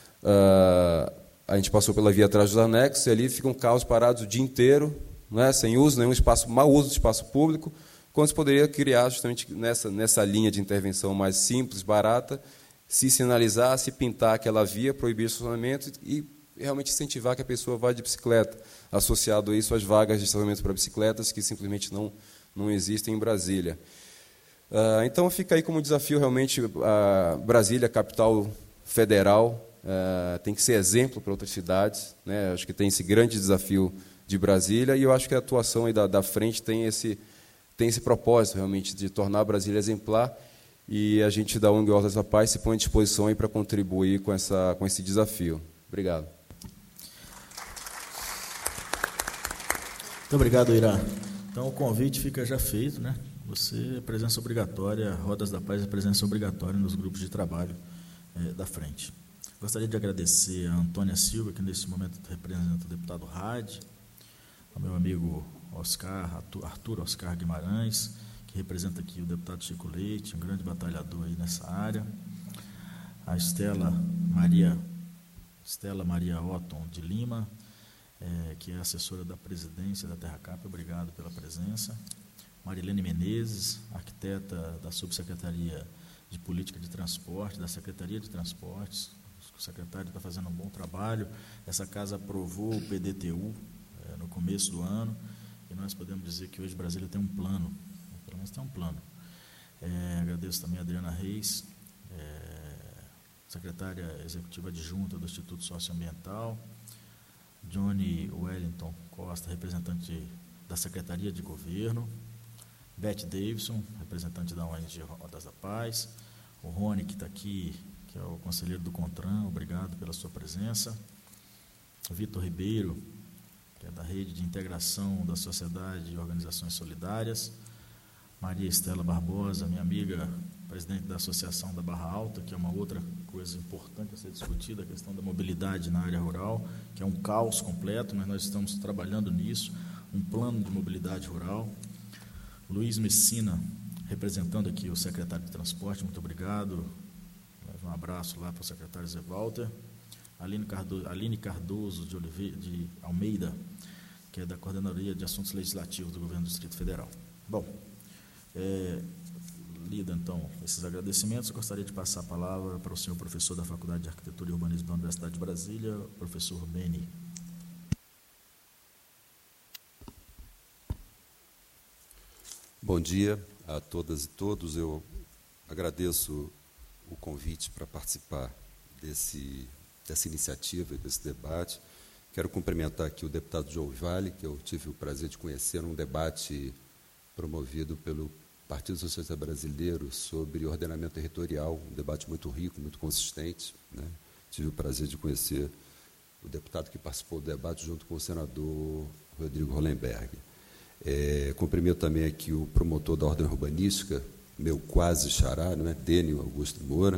[SPEAKER 3] a gente passou pela via atrás dos anexos, e ali ficam carros parados o dia inteiro, né, sem uso, nenhum espaço, mau uso de espaço público, quando se poderia criar justamente nessa linha de intervenção mais simples, barata, se sinalizar, se pintar aquela via, proibir o estacionamento e realmente incentivar que a pessoa vá de bicicleta, associado a isso às vagas de estacionamento para bicicletas, que simplesmente não existem em Brasília. Então, fica aí como desafio, realmente, Brasília, capital federal, tem que ser exemplo para outras cidades, né? Acho que tem esse grande desafio de Brasília, e eu acho que a atuação aí da frente tem esse propósito, realmente, de tornar Brasília exemplar, e a gente da ONG Hortas da Paz se põe à disposição para contribuir com esse desafio. Obrigado.
[SPEAKER 2] Muito obrigado, Irá. Então, o convite fica já feito, né? Você, presença obrigatória, Rodas da Paz é presença obrigatória nos grupos de trabalho da frente. Gostaria de agradecer a Antônia Silva, que nesse momento representa o deputado Hadi, ao meu amigo Arthur Oscar Guimarães, que representa aqui o deputado Chico Leite, um grande batalhador aí nessa área, a Estela Maria Otton de Lima, que é assessora da presidência da TerraCap, obrigado pela presença, Marilene Menezes, arquiteta da Subsecretaria de Política de Transporte, da Secretaria de Transportes. O secretário está fazendo um bom trabalho. Essa casa aprovou o PDTU no começo do ano, e nós podemos dizer que hoje Brasília tem um plano, pelo menos tem um plano. Agradeço também a Adriana Reis, secretária executiva adjunta do Instituto Socioambiental, Johnny Wellington Costa, representante da Secretaria de Governo, Beth Davidson, representante da ONG Rodas da Paz, o Rony, que está aqui, que é o conselheiro do CONTRAN, obrigado pela sua presença, Vitor Ribeiro, que é da Rede de Integração da Sociedade e Organizações Solidárias, Maria Estela Barbosa, minha amiga, presidente da Associação da Barra Alta, que é uma outra coisa importante a ser discutida, a questão da mobilidade na área rural, que é um caos completo, mas nós estamos trabalhando nisso, um plano de mobilidade rural. Luiz Messina, representando aqui o secretário de Transporte, muito obrigado. Um abraço lá para o secretário Zé Walter. Aline Cardoso de Almeida, que é da Coordenadoria de Assuntos Legislativos do Governo do Distrito Federal. Bom, lida então esses agradecimentos, eu gostaria de passar a palavra para o senhor professor da Faculdade de Arquitetura e Urbanismo da Universidade de Brasília, professor Beni.
[SPEAKER 4] Bom dia a todas e todos. Eu agradeço o convite para participar dessa iniciativa, desse debate. Quero cumprimentar aqui o deputado Joivali, que eu tive o prazer de conhecer num debate promovido pelo Partido Socialista Brasileiro sobre ordenamento territorial, um debate muito rico, muito consistente, né? Tive o prazer de conhecer o deputado que participou do debate junto com o senador Rodrigo Hollenberg. Cumprimento também aqui o promotor da ordem urbanística, meu quase xará, não é? Dênio Augusto Moura,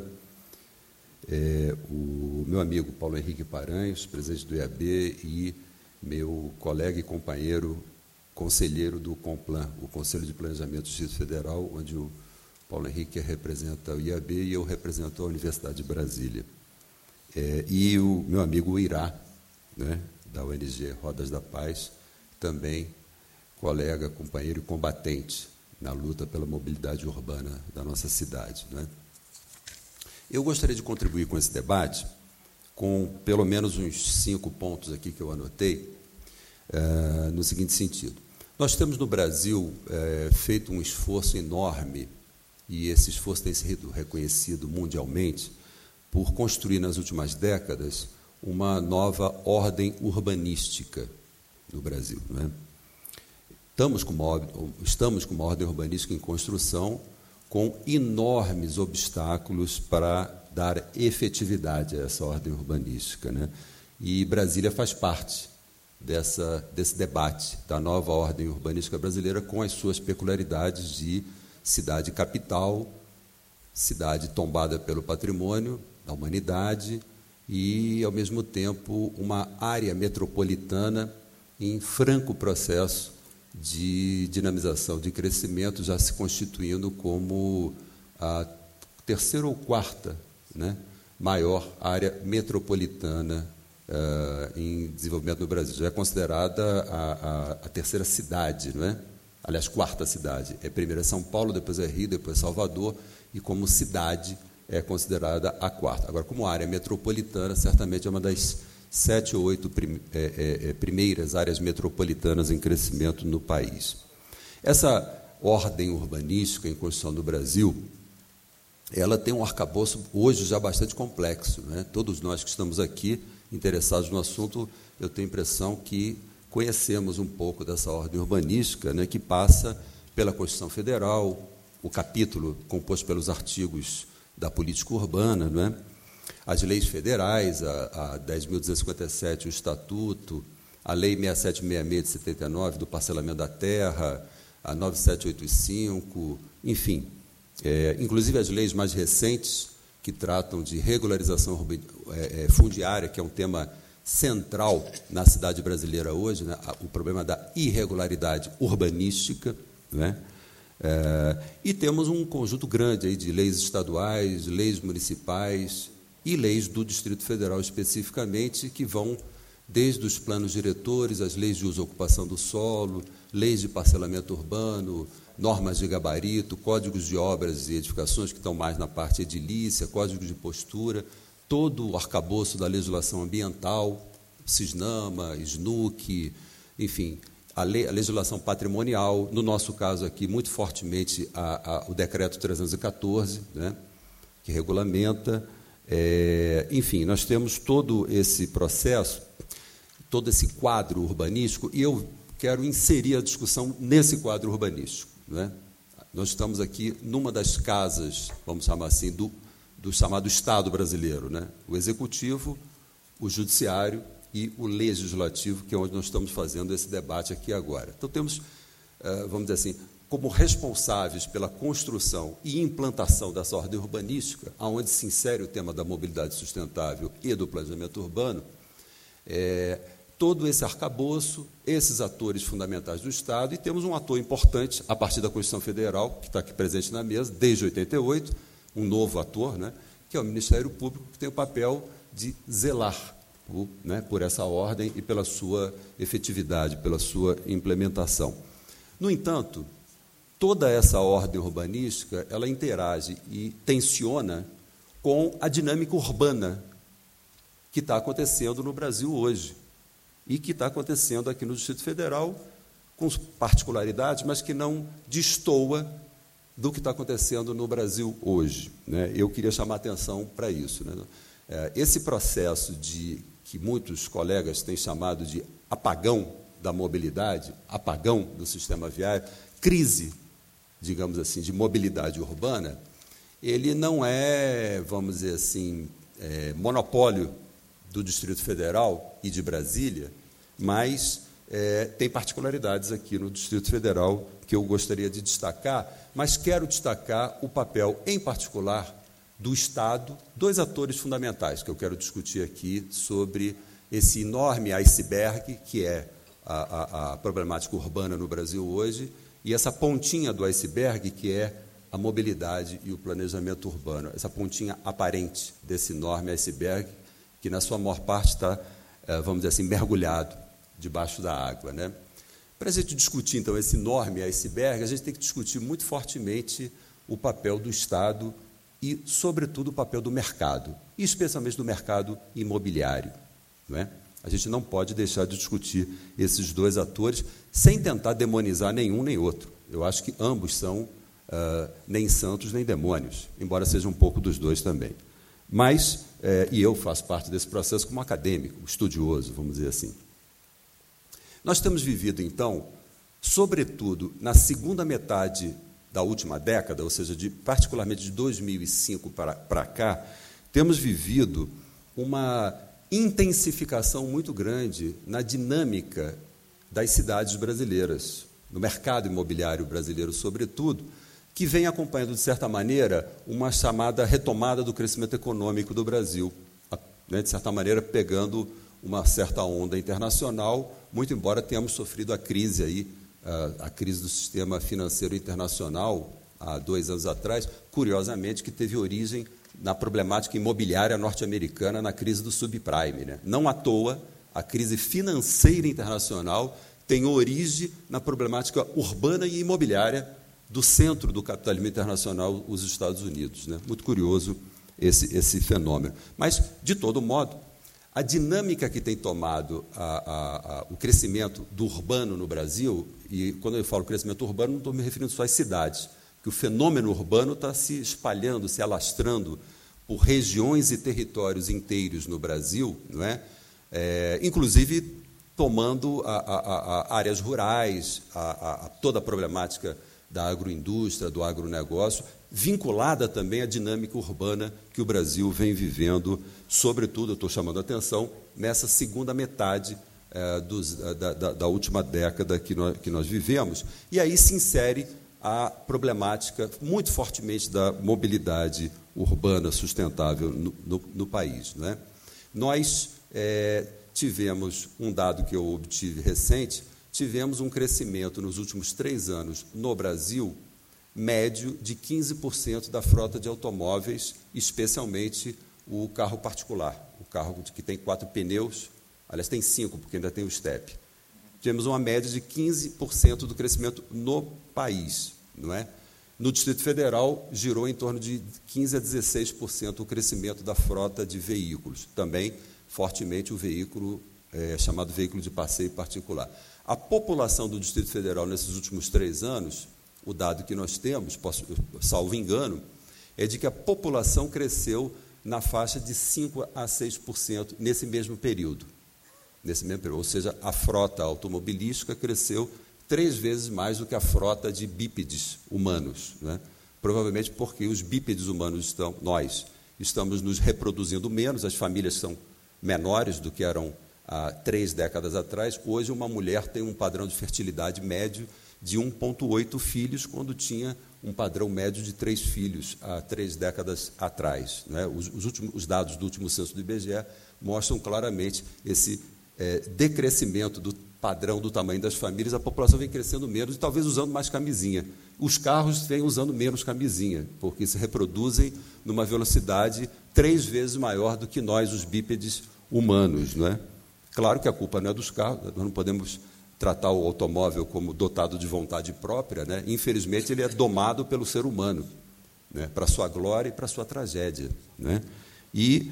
[SPEAKER 4] o meu amigo Paulo Henrique Paranhos, presidente do IAB, e meu colega e companheiro, conselheiro do CONPLAN, o Conselho de Planejamento do Distrito Federal, onde o Paulo Henrique representa o IAB e eu represento a Universidade de Brasília. E o meu amigo Irá, né, da ONG Rodas da Paz, também colega, companheiro e combatente na luta pela mobilidade urbana da nossa cidade, né? Eu gostaria de contribuir com esse debate com pelo menos uns 5 pontos aqui que eu anotei, no seguinte sentido. Nós temos no Brasil feito um esforço enorme, e esse esforço tem sido reconhecido mundialmente, por construir nas últimas décadas uma nova ordem urbanística no Brasil, não é? Estamos com uma ordem urbanística em construção, com enormes obstáculos para dar efetividade a essa ordem urbanística, né? E Brasília faz parte desse debate da nova ordem urbanística brasileira, com as suas peculiaridades de cidade capital, cidade tombada pelo patrimônio da humanidade e, ao mesmo tempo, uma área metropolitana em franco processo de dinamização, de crescimento, já se constituindo como a terceira ou quarta, né, maior área metropolitana em desenvolvimento no Brasil. Já é considerada a terceira cidade, não é? Aliás, quarta cidade. Primeiro é São Paulo, depois é Rio, depois Salvador, e como cidade é considerada a quarta. Agora, como área metropolitana, certamente é uma das 7 ou 8 primeiras áreas metropolitanas em crescimento no país. Essa ordem urbanística em construção no Brasil, ela tem um arcabouço hoje já bastante complexo, né? Todos nós que estamos aqui interessados no assunto, eu tenho a impressão que conhecemos um pouco dessa ordem urbanística, né, que passa pela Constituição Federal, o capítulo composto pelos artigos da política urbana, não é? As leis federais, a 10.257, o Estatuto, a Lei 6766 de 79, do parcelamento da terra, a 9785, enfim, inclusive as leis mais recentes, que tratam de regularização fundiária, que é um tema central na cidade brasileira hoje, né? O problema da irregularidade urbanística, né? E temos um conjunto grande aí de leis estaduais, leis municipais e leis do Distrito Federal especificamente, que vão desde os planos diretores, as leis de uso e ocupação do solo, leis de parcelamento urbano, normas de gabarito, códigos de obras e edificações, que estão mais na parte edilícia, códigos de postura, todo o arcabouço da legislação ambiental, SISNAMA, SNUC, enfim, a legislação patrimonial, no nosso caso aqui, muito fortemente, o Decreto 314, né, que regulamenta. Enfim, nós temos todo esse processo, todo esse quadro urbanístico, e eu quero inserir a discussão nesse quadro urbanístico, né? Nós estamos aqui numa das casas, vamos chamar assim, do chamado Estado brasileiro, né? O Executivo, o Judiciário e o Legislativo, que é onde nós estamos fazendo esse debate aqui agora. Então, temos, vamos dizer assim, como responsáveis pela construção e implantação dessa ordem urbanística, aonde se insere o tema da mobilidade sustentável e do planejamento urbano, todo esse arcabouço, esses atores fundamentais do Estado, e temos um ator importante, a partir da Constituição Federal, que está aqui presente na mesa, desde 88, um novo ator, né, que é o Ministério Público, que tem o papel de zelar por essa ordem e pela sua efetividade, pela sua implementação. No entanto, toda essa ordem urbanística, ela interage e tensiona com a dinâmica urbana que está acontecendo no Brasil hoje e que está acontecendo aqui no Distrito Federal, com particularidades, mas que não destoa do que está acontecendo no Brasil hoje, né? Eu queria chamar a atenção para isso, né? Esse processo que muitos colegas têm chamado de apagão da mobilidade, apagão do sistema viário, crise, digamos assim, de mobilidade urbana, ele não é, vamos dizer assim, monopólio do Distrito Federal e de Brasília, mas tem particularidades aqui no Distrito Federal que eu gostaria de destacar, mas quero destacar o papel, em particular, do Estado, dois atores fundamentais que eu quero discutir aqui sobre esse enorme iceberg que é a problemática urbana no Brasil hoje e essa pontinha do iceberg que é a mobilidade e o planejamento urbano, essa pontinha aparente desse enorme iceberg que, na sua maior parte, está, vamos dizer assim, mergulhado debaixo da água, né? Para a gente discutir, então, esse enorme iceberg, a gente tem que discutir muito fortemente o papel do Estado e, sobretudo, o papel do mercado, e especialmente do mercado imobiliário, não é? A gente não pode deixar de discutir esses dois atores sem tentar demonizar nenhum nem outro. Eu acho que ambos são nem santos nem demônios, embora seja um pouco dos dois também. Mas, e eu faço parte desse processo como acadêmico, estudioso, vamos dizer assim. Nós temos vivido, então, sobretudo na segunda metade da última década, ou seja, particularmente de 2005 para cá, temos vivido uma intensificação muito grande na dinâmica das cidades brasileiras, no mercado imobiliário brasileiro, sobretudo, que vem acompanhando, de certa maneira, uma chamada retomada do crescimento econômico do Brasil, né, de certa maneira, pegando uma certa onda internacional, muito embora tenhamos sofrido a crise do sistema financeiro internacional há 2 anos atrás, curiosamente, que teve origem na problemática imobiliária norte-americana, na crise do subprime, né? Não à toa, a crise financeira internacional tem origem na problemática urbana e imobiliária do centro do capitalismo internacional, os Estados Unidos, né? Muito curioso esse fenômeno. Mas, de todo modo, a dinâmica que tem tomado o crescimento do urbano no Brasil, e quando eu falo crescimento urbano, não estou me referindo só às cidades, que o fenômeno urbano está se espalhando, se alastrando por regiões e territórios inteiros no Brasil, não é? Inclusive tomando áreas rurais, toda a problemática da agroindústria, do agronegócio, vinculada também à dinâmica urbana que o Brasil vem vivendo, sobretudo, eu estou chamando a atenção, nessa segunda metade da última década que nós vivemos. E aí se insere a problemática muito fortemente da mobilidade urbana sustentável no país, né? Nós tivemos um dado que eu obtive recente, tivemos um crescimento nos últimos 3 anos no Brasil, médio de 15% da frota de automóveis, especialmente o carro particular, o carro que tem 4 pneus, aliás, tem 5, porque ainda tem o step. Tivemos uma média de 15% do crescimento no país, não é? No Distrito Federal, girou em torno de 15% a 16% o crescimento da frota de veículos, também fortemente o veículo chamado veículo de passeio particular. A população do Distrito Federal, nesses últimos 3 anos, o dado que nós temos, salvo engano, é de que a população cresceu na faixa de 5% a 6% nesse mesmo período. Ou seja, a frota automobilística cresceu 3 vezes mais do que a frota de bípedes humanos, né? Provavelmente porque os bípedes humanos nós estamos nos reproduzindo menos, as famílias são menores do que eram há 3 décadas atrás. Hoje, uma mulher tem um padrão de fertilidade médio de 1,8 filhos, quando tinha um padrão médio de 3 filhos há 3 décadas atrás, né? Os dados do último censo do IBGE mostram claramente esse decrescimento do padrão do tamanho das famílias. A população vem crescendo menos e talvez usando mais camisinha. Os carros vêm usando menos camisinha, porque se reproduzem numa velocidade 3 vezes maior do que nós, os bípedes humanos, não é? Claro que a culpa não é dos carros, nós não podemos tratar o automóvel como dotado de vontade própria, né? Infelizmente, ele é domado pelo ser humano, né? Para sua glória e para sua tragédia, né? E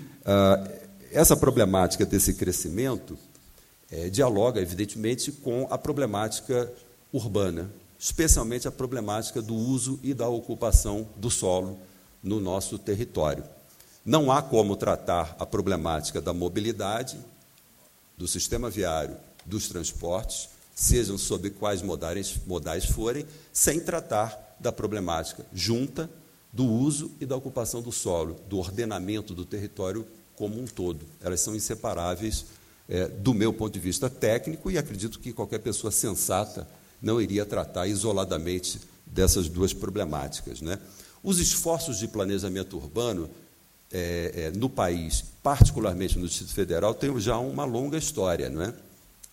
[SPEAKER 4] essa problemática desse crescimento dialoga, evidentemente, com a problemática urbana, especialmente a problemática do uso e da ocupação do solo no nosso território. Não há como tratar a problemática da mobilidade, do sistema viário, dos transportes, sejam sob quais modais forem, sem tratar da problemática junta do uso e da ocupação do solo, do ordenamento do território como um todo. Elas são inseparáveis do meu ponto de vista técnico, e acredito que qualquer pessoa sensata não iria tratar isoladamente dessas duas problemáticas, né? Os esforços de planejamento urbano no país, particularmente no Distrito Federal, têm já uma longa história, não é?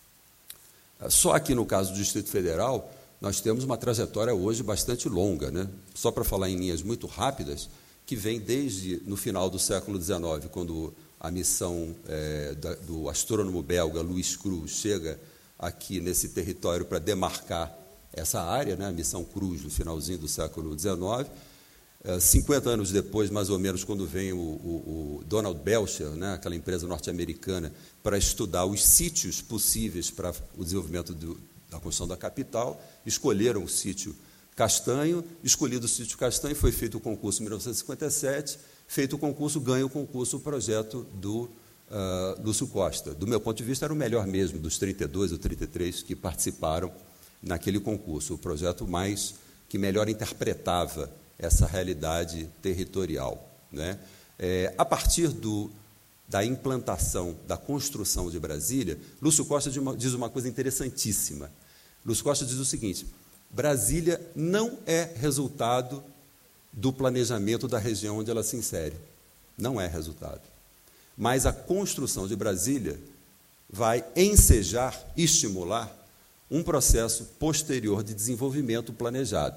[SPEAKER 4] Só aqui no caso do Distrito Federal, nós temos uma trajetória hoje bastante longa, né? Só para falar em linhas muito rápidas, que vem desde no final do século XIX, quando a missão do astrônomo belga Louis Cruz chega aqui nesse território para demarcar essa área, né? A missão Cruz, no finalzinho do século XIX. 50 anos depois, mais ou menos, quando vem o Donald Belcher, né, aquela empresa norte-americana, para estudar os sítios possíveis para o desenvolvimento da construção da capital, escolheram o sítio Castanho. Escolhido o sítio Castanho, foi feito o concurso em 1957, feito o concurso, ganha o concurso o projeto do Lúcio Costa. Do meu ponto de vista, era o melhor mesmo, dos 32 ou 33 que participaram naquele concurso, o projeto que melhor interpretava essa realidade territorial, né? A partir da implantação, da construção de Brasília, Lúcio Costa diz uma coisa interessantíssima. Lúcio Costa diz o seguinte: Brasília não é resultado do planejamento da região onde ela se insere. Não é resultado. Mas a construção de Brasília vai ensejar, estimular um processo posterior de desenvolvimento planejado.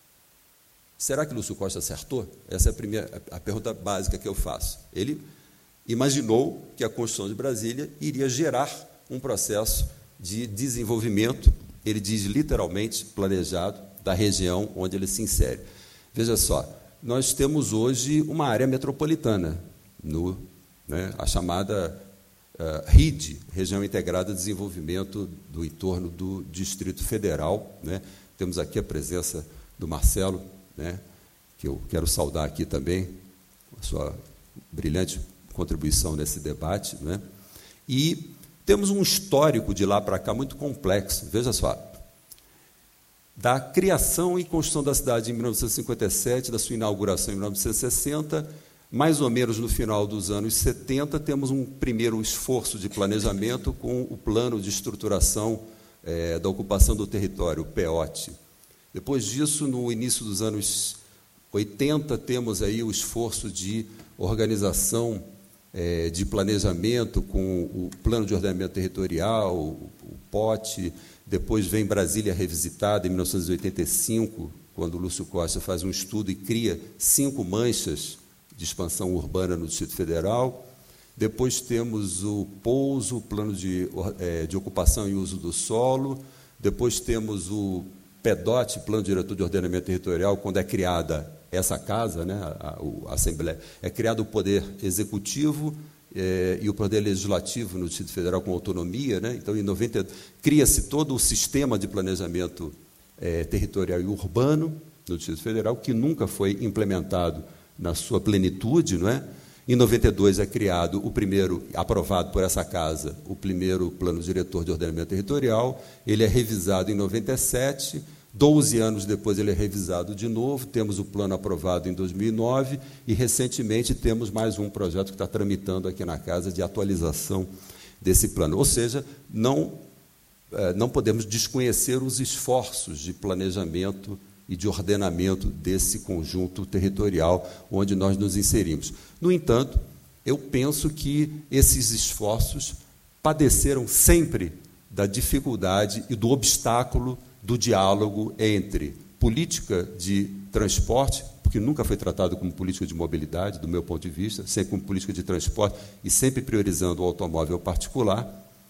[SPEAKER 4] Será que Lúcio Costa acertou? Essa é a pergunta básica que eu faço. Ele imaginou que a construção de Brasília iria gerar um processo de desenvolvimento, ele diz literalmente planejado, da região onde ele se insere. Veja só, nós temos hoje uma área metropolitana, a chamada RID, Região Integrada de Desenvolvimento do entorno do Distrito Federal. Temos aqui a presença do Marcelo, que eu quero saudar aqui também, a sua brilhante contribuição nesse debate. E temos um histórico de lá para cá muito complexo. Veja só, da criação e construção da cidade em 1957, da sua inauguração em 1960, mais ou menos no final dos anos 70, temos um primeiro esforço de planejamento com o Plano de Estruturação da Ocupação do Território, o PEOT. Depois disso, no início dos anos 80, temos aí o esforço de organização de planejamento com o Plano de Ordenamento Territorial, o POT. Depois vem Brasília Revisitada, em 1985, quando Lúcio Costa faz um estudo e cria 5 manchas de expansão urbana no Distrito Federal. Depois temos o POUSO, o Plano de Ocupação e Uso do Solo. Depois temos o PEDOT, Plano Diretor de Ordenamento Territorial, quando é criada essa casa, a Assembleia, é criado o Poder Executivo e o Poder Legislativo no Distrito Federal com autonomia. Então, em 90, cria-se todo o sistema de planejamento territorial e urbano no Distrito Federal, que nunca foi implementado na sua plenitude. Em 92 é criado o primeiro, aprovado por essa casa, o primeiro Plano Diretor de Ordenamento Territorial. Ele é revisado em 97, 12 anos depois ele é revisado de novo, temos o plano aprovado em 2009 e, recentemente, temos mais um projeto que está tramitando aqui na casa de atualização desse plano. Ou seja, não podemos desconhecer os esforços de planejamento e de ordenamento desse conjunto territorial onde nós nos inserimos. No entanto, eu penso que esses esforços padeceram sempre da dificuldade e do obstáculo do diálogo entre política de transporte, porque nunca foi tratado como política de mobilidade, do meu ponto de vista, sempre como política de transporte e sempre priorizando o automóvel particular.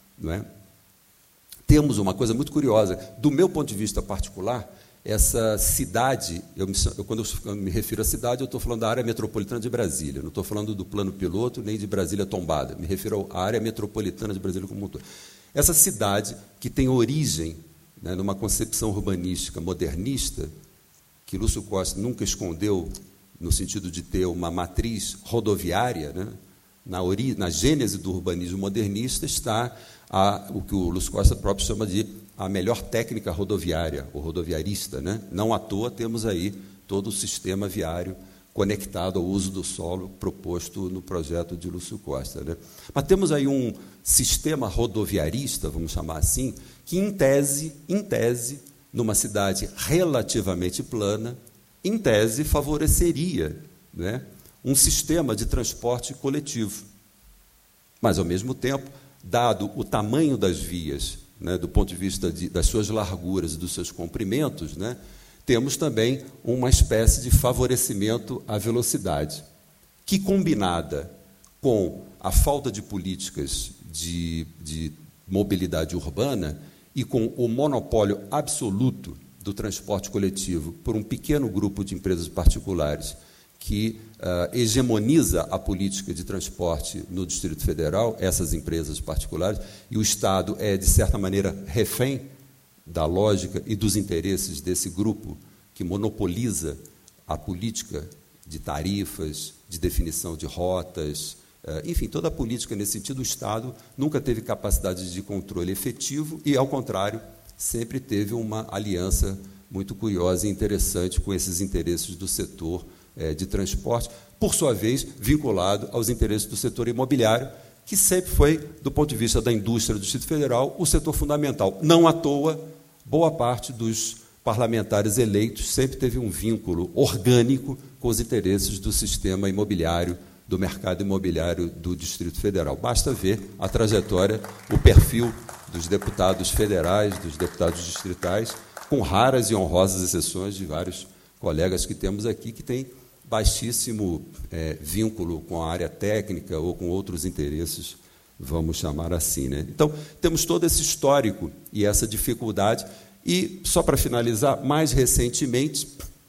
[SPEAKER 4] Temos uma coisa muito curiosa, do meu ponto de vista particular, essa cidade, quando eu me refiro à cidade, eu estou falando da área metropolitana de Brasília, não estou falando do plano piloto nem de Brasília tombada, me refiro à área metropolitana de Brasília como um todo. Essa cidade, que tem origem numa concepção urbanística modernista, que Lúcio Costa nunca escondeu, no sentido de ter uma matriz rodoviária, na gênese do urbanismo modernista está o que o Lúcio Costa próprio chama de a melhor técnica rodoviária, ou rodoviarista. Não à toa temos aí todo o sistema viário conectado ao uso do solo proposto no projeto de Lúcio Costa. Mas temos aí um sistema rodoviarista, vamos chamar assim, que, em tese, numa cidade relativamente plana, em tese, favoreceria um sistema de transporte coletivo. Mas, ao mesmo tempo, dado o tamanho das vias, do ponto de vista das suas larguras e dos seus comprimentos, temos também uma espécie de favorecimento à velocidade, que, combinada com a falta de políticas de mobilidade urbana e com o monopólio absoluto do transporte coletivo por um pequeno grupo de empresas particulares que hegemoniza a política de transporte no Distrito Federal, essas empresas particulares, e o Estado é, de certa maneira, refém da lógica e dos interesses desse grupo que monopoliza a política de tarifas, de definição de rotas, enfim, toda a política nesse sentido. O Estado nunca teve capacidade de controle efetivo e, ao contrário, sempre teve uma aliança muito curiosa e interessante com esses interesses do setor de transporte, por sua vez, vinculado aos interesses do setor imobiliário, que sempre foi, do ponto de vista da indústria do Distrito Federal, o setor fundamental. Não à toa, boa parte dos parlamentares eleitos sempre teve um vínculo orgânico com os interesses do sistema imobiliário, do mercado imobiliário do Distrito Federal. Basta ver a trajetória, o perfil dos deputados federais, dos deputados distritais, com raras e honrosas exceções de vários colegas que temos aqui, que têm baixíssimo vínculo com a área técnica ou com outros interesses, vamos chamar assim, né? Então, temos todo esse histórico e essa dificuldade. E, só para finalizar, mais recentemente,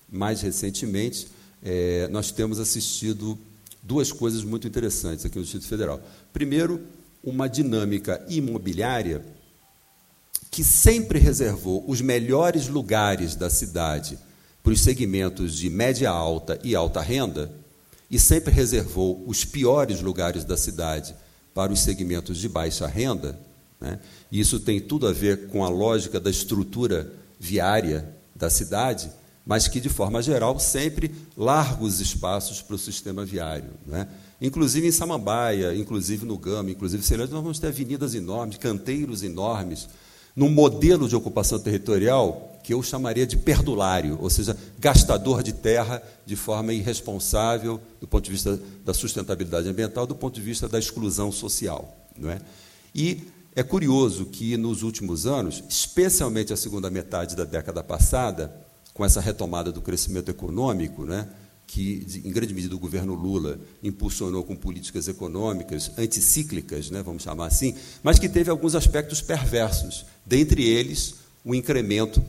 [SPEAKER 4] nós temos assistido duas coisas muito interessantes aqui no Distrito Federal. Primeiro, uma dinâmica imobiliária que sempre reservou os melhores lugares da cidade para os segmentos de média alta e alta renda e sempre reservou os piores lugares da cidade para os segmentos de baixa renda, né? Isso tem tudo a ver com a lógica da estrutura viária da cidade, mas que, de forma geral, sempre largos espaços para o sistema viário, né? Inclusive em Samambaia, inclusive no Gama, inclusive em Ceilândia, nós vamos ter avenidas enormes, canteiros enormes, num modelo de ocupação territorial que eu chamaria de perdulário, ou seja, gastador de terra de forma irresponsável do ponto de vista da sustentabilidade ambiental, do ponto de vista da exclusão social, não é? E é curioso que, nos últimos anos, especialmente a segunda metade da década passada, com essa retomada do crescimento econômico, né, que, em grande medida, o governo Lula impulsionou com políticas econômicas anticíclicas, né, vamos chamar assim, mas que teve alguns aspectos perversos, dentre eles o incremento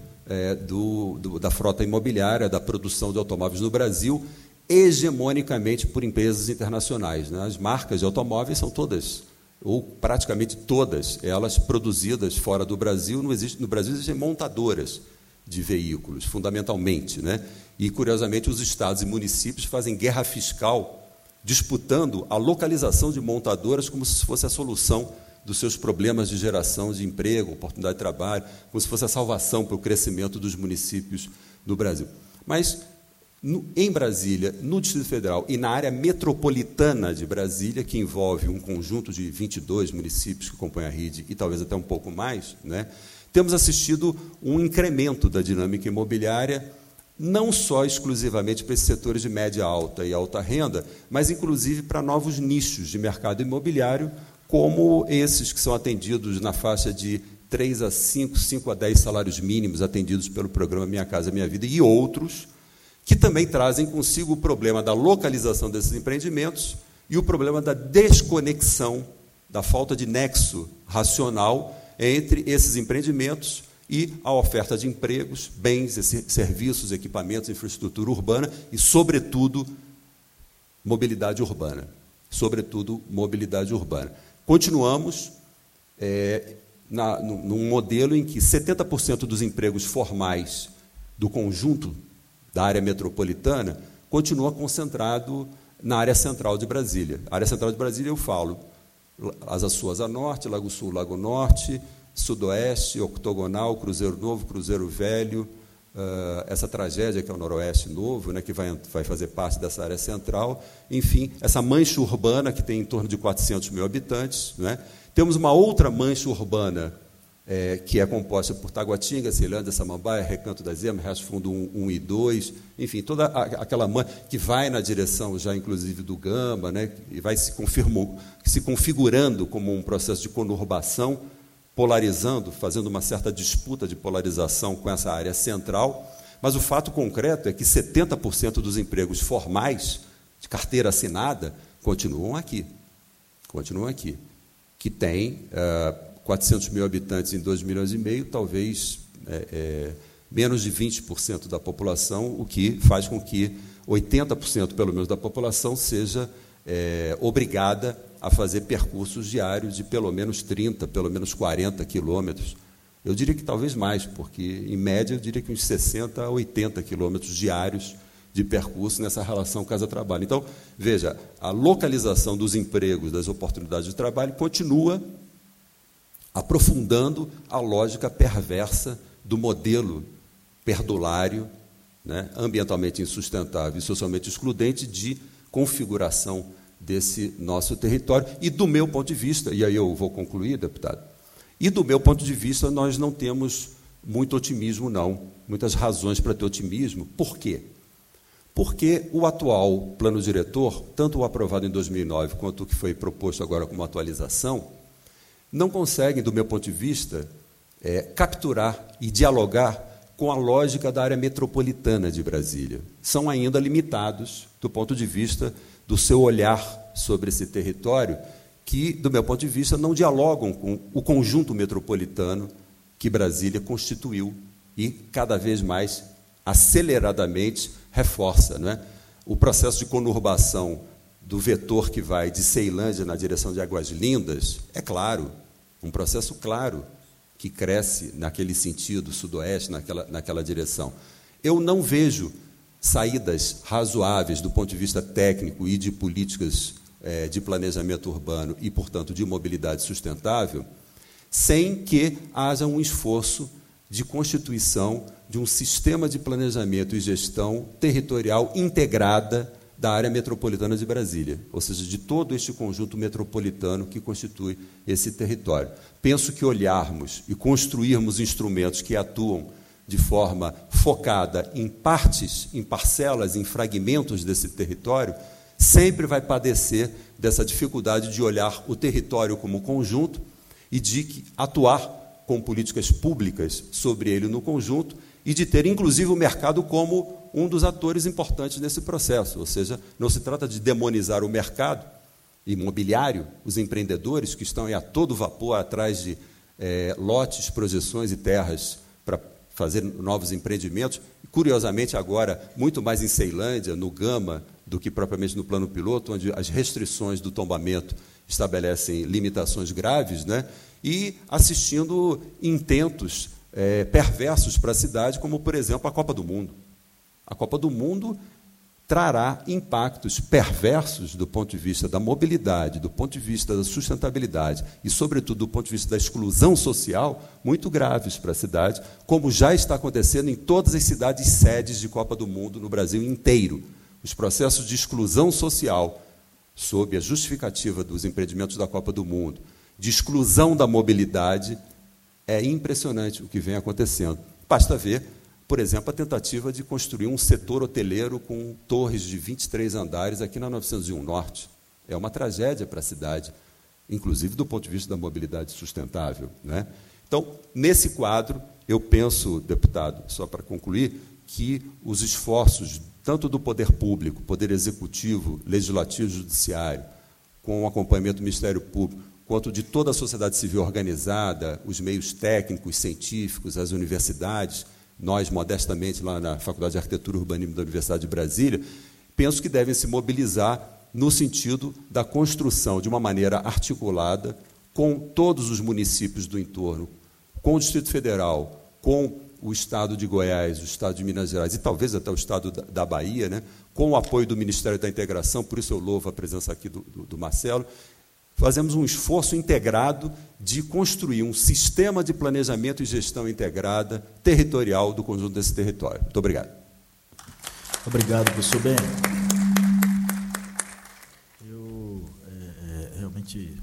[SPEAKER 4] da frota imobiliária, da produção de automóveis no Brasil, hegemonicamente por empresas internacionais, né? As marcas de automóveis são todas, ou praticamente todas, elas produzidas fora do Brasil. No Brasil existem montadoras de veículos, fundamentalmente, né? E, curiosamente, os estados e municípios fazem guerra fiscal disputando a localização de montadoras como se fosse a solução dos seus problemas de geração de emprego, oportunidade de trabalho, como se fosse a salvação para o crescimento dos municípios no Brasil. Mas, em Brasília, no Distrito Federal e na área metropolitana de Brasília, que envolve um conjunto de 22 municípios que compõem a RIDE e talvez até um pouco mais, né, temos assistido um incremento da dinâmica imobiliária, não só exclusivamente para esses setores de média alta e alta renda, mas, inclusive, para novos nichos de mercado imobiliário, como esses que são atendidos na faixa de 3 a 5, 5 a 10 salários mínimos atendidos pelo programa Minha Casa Minha Vida, e outros que também trazem consigo o problema da localização desses empreendimentos e o problema da desconexão, da falta de nexo racional entre esses empreendimentos e a oferta de empregos, bens, serviços, equipamentos, infraestrutura urbana e, sobretudo, mobilidade urbana. Sobretudo, mobilidade urbana. Continuamos num modelo em que 70% dos empregos formais do conjunto da área metropolitana continua concentrado na área central de Brasília. A área central de Brasília, eu falo, Asa Sul, Asa Norte, Lago Sul, Lago Norte, Sudoeste, Octogonal, Cruzeiro Novo, Cruzeiro Velho, essa tragédia que é o Noroeste Novo, né, que vai fazer parte dessa área central, enfim, essa mancha urbana que tem em torno de 400 mil habitantes, né? Temos uma outra mancha urbana que é composta por Taguatinga, Ceilândia, Samambaia, Recanto das Emas, Riacho Fundo 1 e 2, enfim, toda aquela mancha que vai na direção já, inclusive, do Gama, né, e vai se configurando como um processo de conurbação, polarizando, fazendo uma certa disputa de polarização com essa área central, mas o fato concreto é que 70% dos empregos formais, de carteira assinada, continuam aqui, que tem 400 mil habitantes em 2,5 milhões, talvez menos de 20% da população, o que faz com que 80%, pelo menos, da população seja obrigada a fazer percursos diários de pelo menos 30, pelo menos 40 quilômetros. Eu diria que talvez mais, porque, em média, eu diria que uns 60 a 80 quilômetros diários de percurso nessa relação casa-trabalho. Então, veja, a localização dos empregos, das oportunidades de trabalho, continua aprofundando a lógica perversa do modelo perdulário né, ambientalmente insustentável e socialmente excludente de configuração desse nosso território. E do meu ponto de vista, e aí eu vou concluir, deputado, e do meu ponto de vista nós não temos muito otimismo, não, muitas razões para ter otimismo. Por quê? Porque o atual plano diretor, tanto o aprovado em 2009 quanto o que foi proposto agora como atualização, não conseguem, do meu ponto de vista, capturar e dialogar com a lógica da área metropolitana de Brasília. São ainda limitados do ponto de vista do seu olhar sobre esse território, que, do meu ponto de vista, não dialogam com o conjunto metropolitano que Brasília constituiu e, cada vez mais, aceleradamente, reforça, não é? O processo de conurbação do vetor que vai de Ceilândia na direção de Águas Lindas é claro, um processo claro, que cresce naquele sentido, sudoeste, naquela direção. Eu não vejo saídas razoáveis do ponto de vista técnico e de políticas de planejamento urbano e, portanto, de mobilidade sustentável, sem que haja um esforço de constituição de um sistema de planejamento e gestão territorial integrada da área metropolitana de Brasília, ou seja, de todo este conjunto metropolitano que constitui esse território. Penso que olharmos e construirmos instrumentos que atuam de forma focada em partes, em parcelas, em fragmentos desse território, sempre vai padecer dessa dificuldade de olhar o território como conjunto e de atuar com políticas públicas sobre ele no conjunto e de ter, inclusive, o mercado como um dos atores importantes nesse processo. Ou seja, não se trata de demonizar o mercado imobiliário, os empreendedores que estão aí a todo vapor atrás de lotes, projeções e terras para fazer novos empreendimentos. E, curiosamente, agora, muito mais em Ceilândia, no Gama, do que propriamente no plano piloto, onde as restrições do tombamento estabelecem limitações graves, né? E assistindo intentos perversos para a cidade, como, por exemplo, a Copa do Mundo. A Copa do Mundo trará impactos perversos do ponto de vista da mobilidade, do ponto de vista da sustentabilidade e, sobretudo, do ponto de vista da exclusão social, muito graves para a cidade, como já está acontecendo em todas as cidades sedes de Copa do Mundo no Brasil inteiro. Os processos de exclusão social, sob a justificativa dos empreendimentos da Copa do Mundo, de exclusão da mobilidade, é impressionante o que vem acontecendo. Basta ver, por exemplo, a tentativa de construir um setor hoteleiro com torres de 23 andares aqui na 901 Norte. É uma tragédia para a cidade, inclusive do ponto de vista da mobilidade sustentável, né? Então, nesse quadro, eu penso, deputado, só para concluir, que os esforços, tanto do poder público, poder executivo, legislativo e judiciário, com o acompanhamento do Ministério Público, quanto de toda a sociedade civil organizada, os meios técnicos, científicos, as universidades, nós, modestamente, lá na Faculdade de Arquitetura e Urbanismo da Universidade de Brasília, penso que devem se mobilizar no sentido da construção de uma maneira articulada com todos os municípios do entorno, com o Distrito Federal, com o Estado de Goiás, o Estado de Minas Gerais e talvez até o Estado da Bahia, né, com o apoio do Ministério da Integração, por isso eu louvo a presença aqui do Marcelo. Fazemos um esforço integrado de construir um sistema de planejamento e gestão integrada territorial do conjunto desse território. Muito obrigado.
[SPEAKER 2] Obrigado, professor Ben. Eu realmente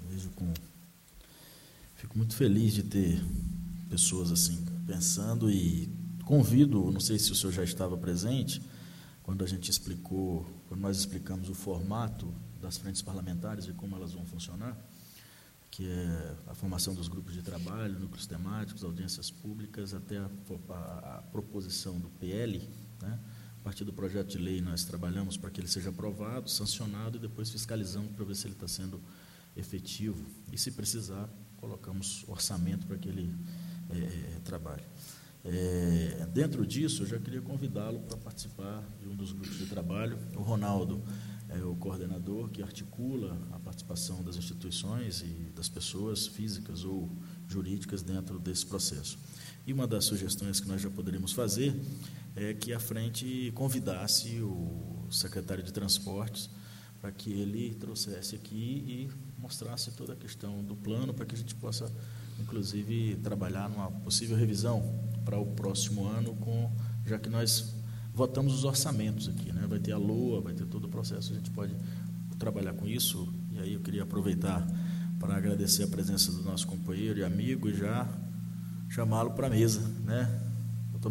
[SPEAKER 2] fico muito feliz de ter pessoas assim pensando e convido, não sei se o senhor já estava presente, quando nós explicamos o formato das frentes parlamentares e como elas vão funcionar, que é a formação dos grupos de trabalho, núcleos temáticos, audiências públicas, até a proposição do PL, né? A partir do projeto de lei nós trabalhamos para que ele seja aprovado, sancionado e depois fiscalizamos para ver se ele está sendo efetivo e, se precisar, colocamos orçamento para que ele trabalhe. Dentro disso, eu já queria convidá-lo para participar de um dos grupos de trabalho. O Ronaldo é o coordenador que articula a participação das instituições e das pessoas físicas ou jurídicas dentro desse processo. E uma das sugestões que nós já poderíamos fazer é que a frente convidasse o secretário de Transportes para que ele trouxesse aqui e mostrasse toda a questão do plano, para que a gente possa, inclusive, trabalhar numa possível revisão para o próximo ano, já que nós votamos os orçamentos aqui, né? Vai ter a LOA, vai ter todo o processo, a gente pode trabalhar com isso. E aí eu queria aproveitar para agradecer a presença do nosso companheiro e amigo e já chamá-lo para a mesa, né? Dr.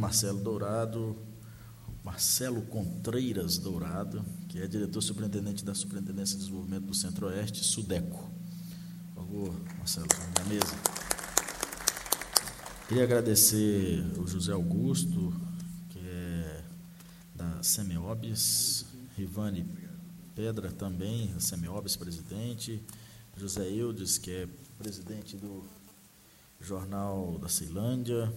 [SPEAKER 2] Marcelo Contreiras Dourado, que é diretor superintendente da Superintendência de Desenvolvimento do Centro-Oeste, SUDECO. Por favor, Marcelo, na mesa. Queria agradecer o José Augusto, que é da Semeobis, Rivane Pedra também, da Semeobis, presidente, José Eudes, que é presidente do Jornal da Ceilândia,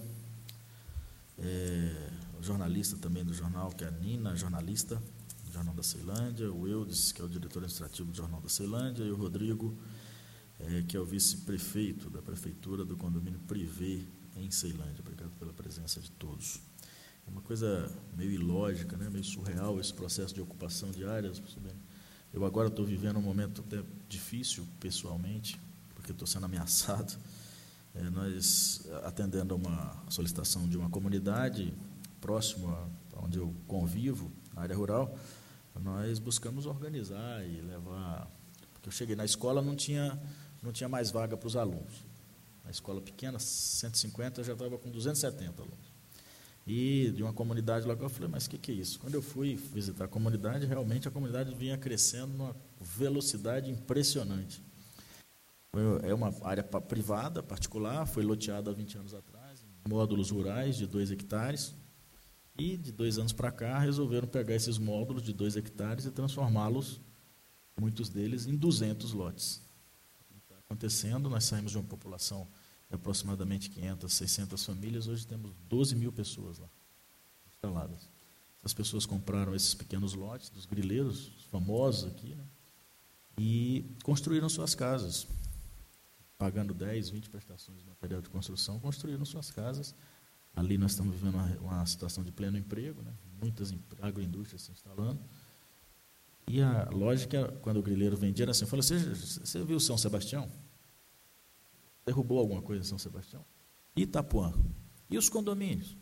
[SPEAKER 2] jornalista também do jornal, que é a Nina, jornalista do Jornal da Ceilândia, o Eudes, que é o diretor administrativo do Jornal da Ceilândia, e o Rodrigo, que é o vice-prefeito da Prefeitura do Condomínio Privé em Ceilândia. Obrigado pela presença de todos. É uma coisa meio ilógica, né? Meio surreal esse processo de ocupação de áreas. Eu agora estou vivendo um momento até difícil pessoalmente, porque estou sendo ameaçado. Nós, atendendo a uma solicitação de uma comunidade próximo a onde eu convivo, na área rural, nós buscamos organizar e levar... Porque eu cheguei na escola, não tinha mais vaga para os alunos. Na escola pequena, 150, eu já estava com 270 alunos. E de uma comunidade lá, eu falei, mas o que é isso? Quando eu fui visitar a comunidade, realmente a comunidade vinha crescendo numa velocidade impressionante. É uma área privada, particular, foi loteada há 20 anos atrás, em módulos rurais de 2 hectares, e de 2 anos para cá resolveram pegar esses módulos de 2 hectares e transformá-los, muitos deles, em 200 lotes. Está acontecendo, nós saímos de uma população de aproximadamente 500, 600 famílias, hoje temos 12 mil pessoas lá instaladas. As pessoas compraram esses pequenos lotes dos grileiros, famosos aqui, né, e construíram suas casas, pagando 10, 20 prestações de material de construção, construíram suas casas. Ali nós estamos vivendo uma situação de pleno emprego, né, muitas agroindústrias se instalando. E a lógica, quando o grileiro vendia, era assim, falou, você viu São Sebastião? Derrubou alguma coisa em São Sebastião? E Itapuã? E os condomínios?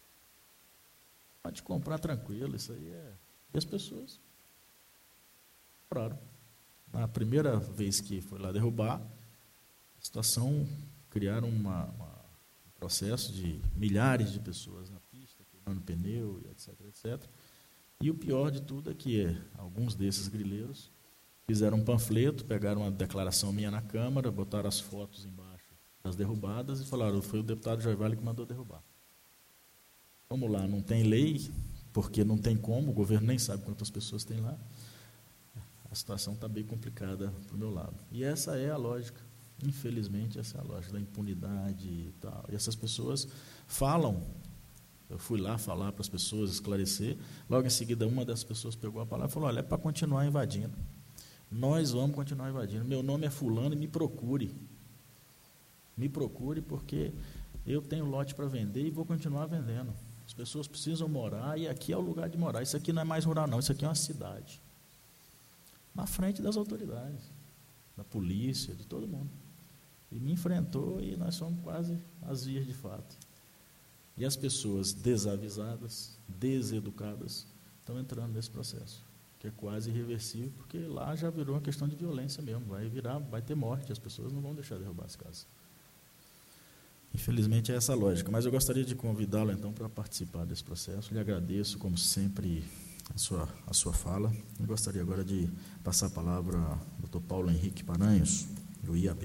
[SPEAKER 2] Pode comprar tranquilo, isso aí é... E as pessoas compraram. Na primeira vez que foi lá derrubar, a situação, criaram um processo de milhares de pessoas na pista, queimando pneu, etc, etc. E o pior de tudo é que alguns desses grileiros fizeram um panfleto, pegaram uma declaração minha na Câmara, botaram as fotos embaixo das derrubadas e falaram, foi o deputado Joivale que mandou derrubar. Vamos lá, não tem lei, porque não tem como, o governo nem sabe quantas pessoas tem lá. A situação está bem complicada para o meu lado. E essa é a lógica, infelizmente, essa é a lógica da impunidade e tal. E essas pessoas falam, eu fui lá falar para as pessoas, esclarecer, logo em seguida uma das pessoas pegou a palavra e falou, olha, é para continuar invadindo. Nós vamos continuar invadindo. Meu nome é fulano e me procure. Me procure porque eu tenho lote para vender e vou continuar vendendo. As pessoas precisam morar e aqui é o lugar de morar. Isso aqui não é mais rural, não. Isso aqui é uma cidade. Na frente das autoridades, da polícia, de todo mundo. E me enfrentou e nós somos quase às vias de fato. E as pessoas desavisadas, deseducadas, estão entrando nesse processo, que é quase irreversível, porque lá já virou uma questão de violência mesmo. Vai ter morte, as pessoas não vão deixar de derrubar as casas. Infelizmente é essa a lógica, mas eu gostaria de convidá-lo então para participar desse processo. Lhe agradeço, como sempre, a sua fala. Eu gostaria agora de passar a palavra ao Dr. Paulo Henrique Paranhos, do IAB.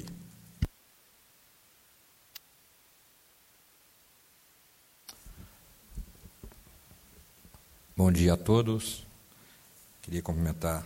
[SPEAKER 5] Bom dia a todos. Queria cumprimentar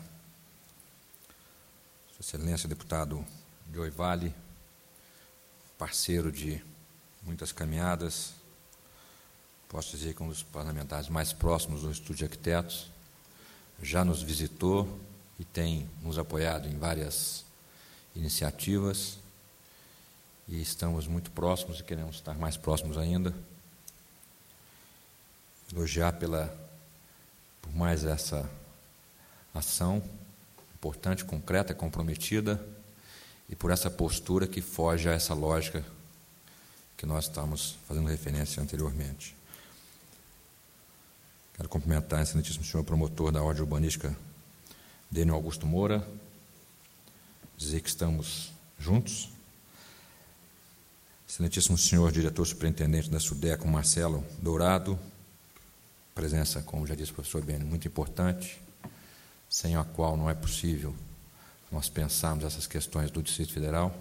[SPEAKER 5] Sua Excelência, o deputado Joivale, parceiro de muitas caminhadas. Posso dizer que um dos parlamentares mais próximos do Estúdio de Arquitetos, já nos visitou e tem nos apoiado em várias iniciativas e estamos muito próximos e queremos estar mais próximos ainda. Elogiar por mais essa ação importante, concreta, comprometida e por essa postura que foge a essa lógica que nós estamos fazendo referência anteriormente. Quero cumprimentar o excelentíssimo senhor promotor da Ordem Urbanística, Dênio Augusto Moura, dizer que estamos juntos. Excelentíssimo senhor diretor superintendente da SUDECO, Marcelo Dourado, presença, como já disse o professor Bênio, muito importante, sem a qual não é possível nós pensarmos essas questões do Distrito Federal.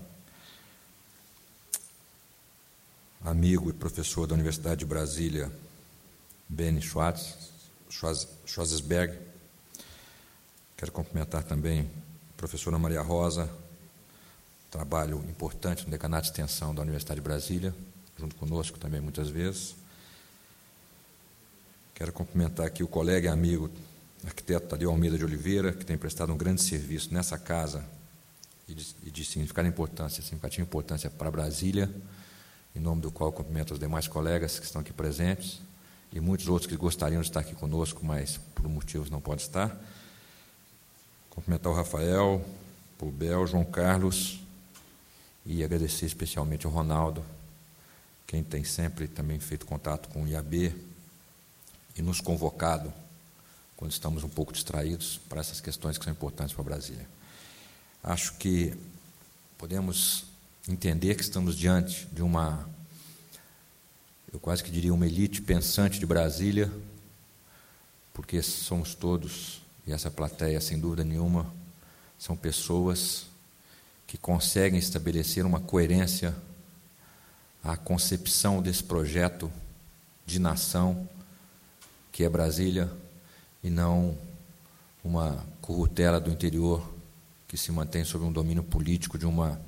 [SPEAKER 5] Amigo e professor da Universidade de Brasília, Beni Schwarzesberg. Quero cumprimentar também a professora Maria Rosa, trabalho importante no Decanato de Extensão da Universidade de Brasília, junto conosco também muitas vezes. Quero cumprimentar aqui o colega e amigo, arquiteto Tadeu Almeida de Oliveira, que tem prestado um grande serviço nessa casa e de significativa importância para Brasília, em nome do qual cumprimento os demais colegas que estão aqui presentes e muitos outros que gostariam de estar aqui conosco, mas por motivos não podem estar. Cumprimentar o Rafael, o Bel, João Carlos e agradecer especialmente ao Ronaldo, quem tem sempre também feito contato com o IAB e nos convocado quando estamos um pouco distraídos para essas questões que são importantes para Brasília. Acho que podemos entender que estamos diante de uma, eu quase que diria, uma elite pensante de Brasília, porque somos todos, e essa plateia, sem dúvida nenhuma, são pessoas que conseguem estabelecer uma coerência à concepção desse projeto de nação que é Brasília, e não uma currutela do interior que se mantém sob um domínio político de uma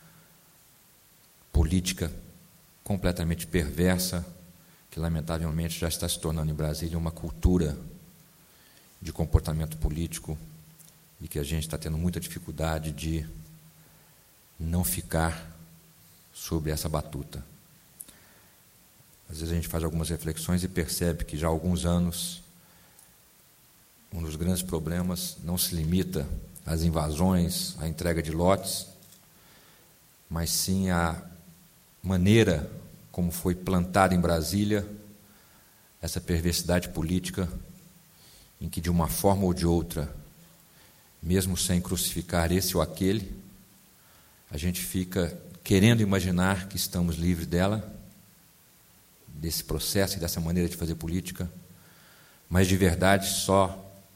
[SPEAKER 5] política completamente perversa, que lamentavelmente já está se tornando em Brasília uma cultura de comportamento político e que a gente está tendo muita dificuldade de não ficar sobre essa batuta. Às vezes a gente faz algumas reflexões e percebe que já há alguns anos um dos grandes problemas não se limita às invasões, à entrega de lotes, mas sim à maneira como foi plantada em Brasília essa perversidade política em que, de uma forma ou de outra, mesmo sem crucificar esse ou aquele, a gente fica querendo imaginar que estamos livres dela, desse processo e dessa maneira de fazer política, mas de verdade só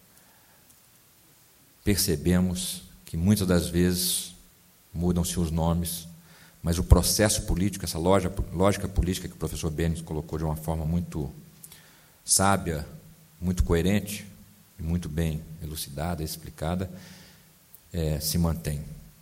[SPEAKER 5] percebemos que muitas das vezes mudam-se os nomes, mas o processo político, essa lógica política que o professor Bênio colocou de uma forma muito sábia, muito coerente e muito bem elucidada, explicada, se mantém.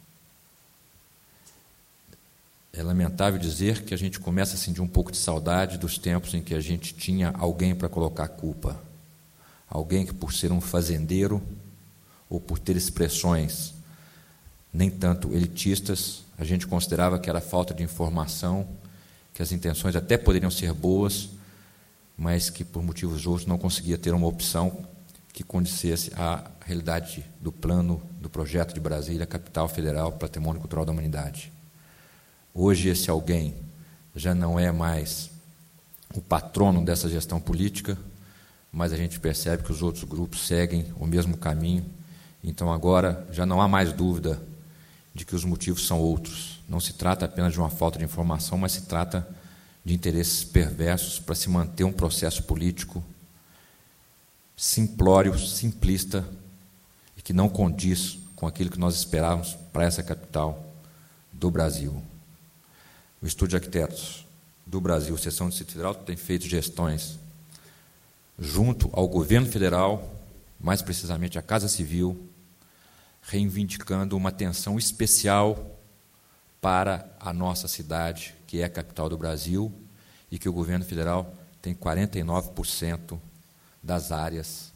[SPEAKER 5] É lamentável dizer que a gente começa a sentir um pouco de saudade dos tempos em que a gente tinha alguém para colocar a culpa, alguém que, por ser um fazendeiro ou por ter expressões nem tanto elitistas, a gente considerava que era falta de informação, que as intenções até poderiam ser boas, mas que por motivos outros não conseguia ter uma opção que condizesse à realidade do plano, do projeto de Brasília, capital federal, patrimônio cultural da humanidade. Hoje esse alguém já não é mais o patrono dessa gestão política, mas a gente percebe que os outros grupos seguem o mesmo caminho. Então agora já não há mais dúvida de que os motivos são outros. Não se trata apenas de uma falta de informação, mas se trata de interesses perversos para se manter um processo político simplório, simplista e que não condiz com aquilo que nós esperávamos para essa capital do Brasil. O Estúdio de Arquitetos do Brasil, Seção do Distrito Federal, tem feito gestões junto ao governo federal, mais precisamente à Casa Civil, reivindicando uma atenção especial para a nossa cidade, que é a capital do Brasil, e que o governo federal tem 49% das áreas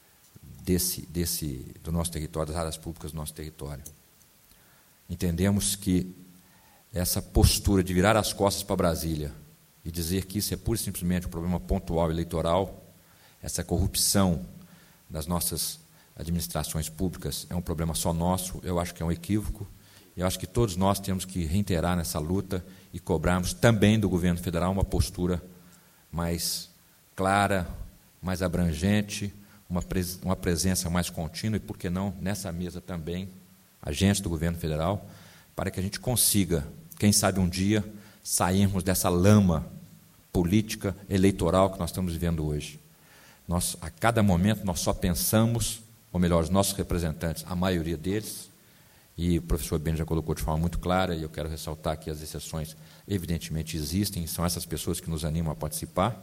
[SPEAKER 5] do nosso território, das áreas públicas do nosso território. Entendemos que essa postura de virar as costas para Brasília e dizer que isso é pura e simplesmente um problema pontual eleitoral, essa corrupção das nossas administrações públicas é um problema só nosso, eu acho que é um equívoco, e eu acho que todos nós temos que reiterar nessa luta e cobrarmos também do governo federal uma postura mais clara mais abrangente, uma presença mais contínua e, por que não, nessa mesa também, agentes do governo federal, para que a gente consiga, quem sabe um dia, sairmos dessa lama política eleitoral que nós estamos vivendo hoje. Nós, a cada momento, nós só pensamos, ou melhor, os nossos representantes, a maioria deles, e o professor Ben já colocou de forma muito clara, e eu quero ressaltar que as exceções evidentemente existem, são essas pessoas que nos animam a participar,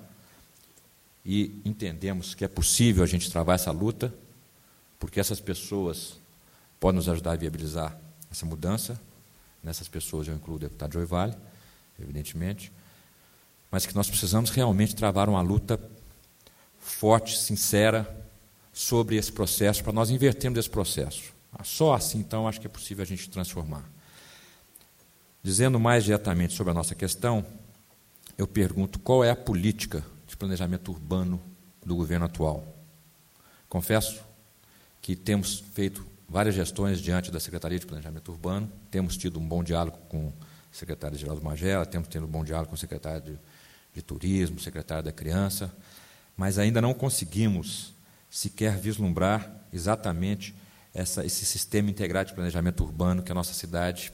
[SPEAKER 5] e entendemos que é possível a gente travar essa luta, porque essas pessoas podem nos ajudar a viabilizar essa mudança. Nessas pessoas eu incluo o deputado Joy, evidentemente, mas que nós precisamos realmente travar uma luta forte, sincera, sobre esse processo, para nós invertermos esse processo. Só assim, então, acho que é possível a gente transformar. Dizendo mais diretamente sobre a nossa questão, eu pergunto qual é a política de planejamento urbano do governo atual. Confesso que temos feito várias gestões diante da Secretaria de Planejamento Urbano, temos tido um bom diálogo com o secretário Geraldo Magela, temos tido um bom diálogo com o secretário de Turismo, o secretário da Criança, mas ainda não conseguimos sequer vislumbrar exatamente esse sistema integrado de planejamento urbano que a nossa cidade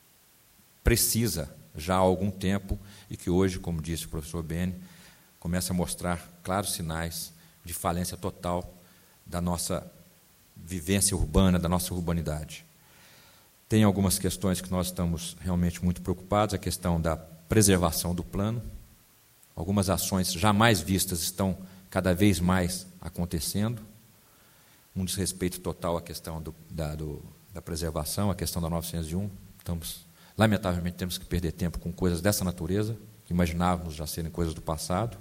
[SPEAKER 5] precisa já há algum tempo e que hoje, como disse o professor Beni, começa a mostrar claros sinais de falência total da nossa vivência urbana, da nossa urbanidade. Tem algumas questões que nós estamos realmente muito preocupados, a questão da preservação do plano. Algumas ações jamais vistas estão cada vez mais acontecendo. Um desrespeito total à questão da preservação, a questão da 901. Lamentavelmente, temos que perder tempo com coisas dessa natureza, que imaginávamos já serem coisas do passado.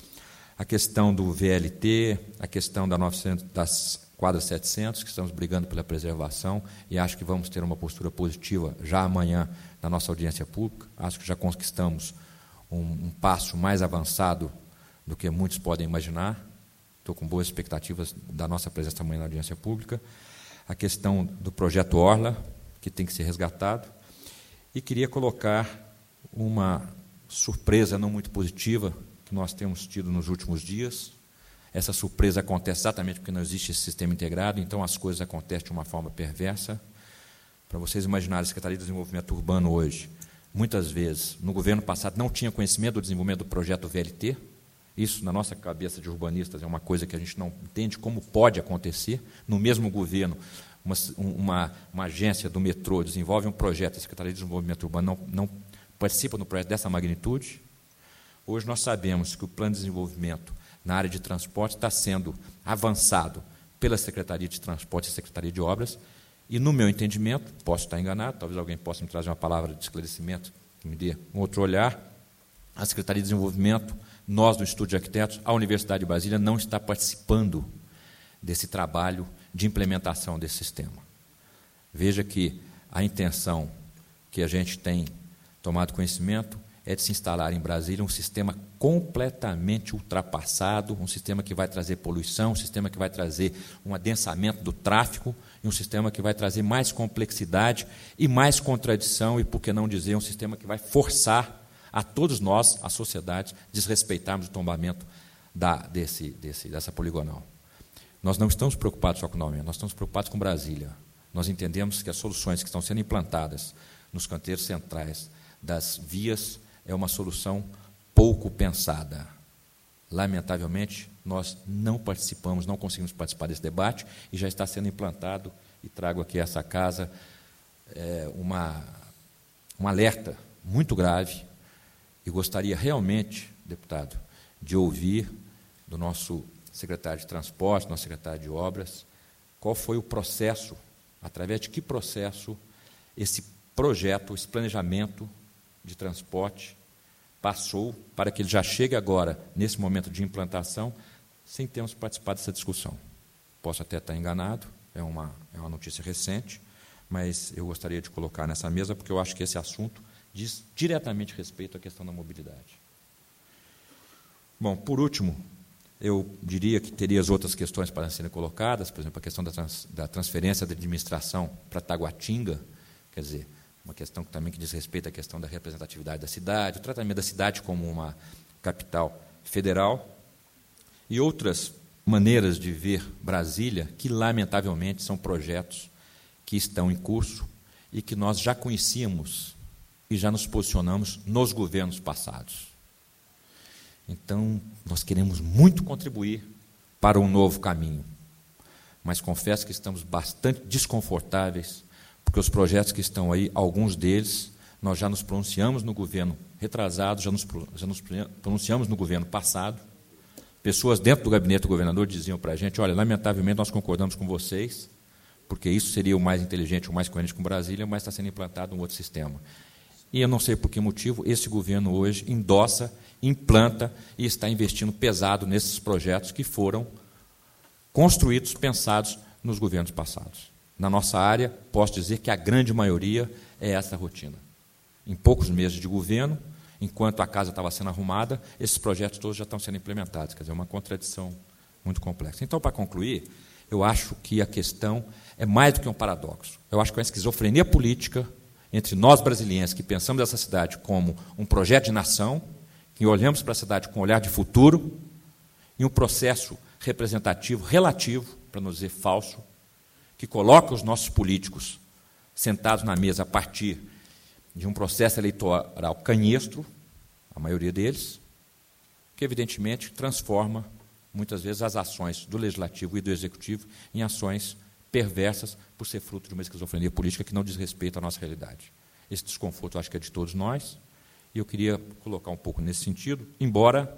[SPEAKER 5] A questão do VLT, a questão das quadras 700, que estamos brigando pela preservação, e acho que vamos ter uma postura positiva já amanhã na nossa audiência pública. Acho que já conquistamos um passo mais avançado do que muitos podem imaginar. Estou com boas expectativas da nossa presença amanhã na audiência pública. A questão do projeto Orla, que tem que ser resgatado. E queria colocar uma surpresa não muito positiva que nós temos tido nos últimos dias. Essa surpresa acontece exatamente porque não existe esse sistema integrado, então as coisas acontecem de uma forma perversa. Para vocês imaginarem, a Secretaria de Desenvolvimento Urbano hoje, muitas vezes, no governo passado, não tinha conhecimento do desenvolvimento do projeto VLT. Isso, na nossa cabeça de urbanistas, é uma coisa que a gente não entende como pode acontecer. No mesmo governo, uma agência do metrô desenvolve um projeto, a Secretaria de Desenvolvimento Urbano não participa do projeto dessa magnitude. Hoje nós sabemos que o plano de desenvolvimento na área de transporte está sendo avançado pela Secretaria de Transporte e Secretaria de Obras, e, no meu entendimento, posso estar enganado, talvez alguém possa me trazer uma palavra de esclarecimento que me dê um outro olhar, a Secretaria de Desenvolvimento, nós do Instituto de Arquitetos, a Universidade de Brasília não está participando desse trabalho de implementação desse sistema. Veja que a intenção que a gente tem tomado conhecimento é de se instalar em Brasília um sistema completamente ultrapassado, um sistema que vai trazer poluição, um sistema que vai trazer um adensamento do tráfego, e um sistema que vai trazer mais complexidade e mais contradição, e, por que não dizer, um sistema que vai forçar a todos nós, a sociedade, desrespeitarmos o tombamento dessa poligonal. Nós não estamos preocupados só com o aumento, nós estamos preocupados com Brasília. Nós entendemos que as soluções que estão sendo implantadas nos canteiros centrais das vias é uma solução pouco pensada. Lamentavelmente, nós não participamos, não conseguimos participar desse debate, e já está sendo implantado, e trago aqui a essa casa um alerta muito grave, e gostaria realmente, deputado, de ouvir do nosso secretário de Transporte, nosso secretário de Obras, qual foi o processo, através de que processo esse projeto, esse planejamento de transporte passou para que ele já chegue agora, nesse momento de implantação, sem termos participado dessa discussão. Posso até estar enganado, é uma notícia recente, mas eu gostaria de colocar nessa mesa, porque eu acho que esse assunto diz diretamente respeito à questão da mobilidade. Bom, por último, eu diria que teria as outras questões para serem colocadas, por exemplo, a questão da transferência da administração para Taguatinga, quer dizer, uma questão também que diz respeito à questão da representatividade da cidade, o tratamento da cidade como uma capital federal. e outras maneiras de ver Brasília, que, lamentavelmente, são projetos que estão em curso e que nós já conhecíamos e já nos posicionamos nos governos passados. Então, nós queremos muito contribuir para um novo caminho, mas confesso que estamos bastante desconfortáveis, porque os projetos que estão aí, alguns deles, nós já nos pronunciamos no governo retrasado, já nos pronunciamos no governo passado. Pessoas dentro do gabinete do governador diziam para a gente, olha, lamentavelmente nós concordamos com vocês, porque isso seria o mais inteligente, o mais coerente com Brasília, mas está sendo implantado um outro sistema. E eu não sei por que motivo esse governo hoje endossa, implanta e está investindo pesado nesses projetos que foram construídos, pensados nos governos passados. Na nossa área, posso dizer que a grande maioria é essa rotina. Em poucos meses de governo, enquanto a casa estava sendo arrumada, esses projetos todos já estão sendo implementados. Quer dizer, é uma contradição muito complexa. Então, para concluir, eu acho que a questão é mais do que um paradoxo. Eu acho que é uma esquizofrenia política entre nós brasileiros, que pensamos essa cidade como um projeto de nação, que olhamos para a cidade com um olhar de futuro, e um processo representativo, relativo, para não dizer falso, que coloca os nossos políticos sentados na mesa a partir de um processo eleitoral canhestro, a maioria deles, que, evidentemente, transforma, muitas vezes, as ações do Legislativo e do Executivo em ações perversas por ser fruto de uma esquizofrenia política que não diz respeito à nossa realidade. Esse desconforto, eu acho que é de todos nós, e eu queria colocar um pouco nesse sentido, embora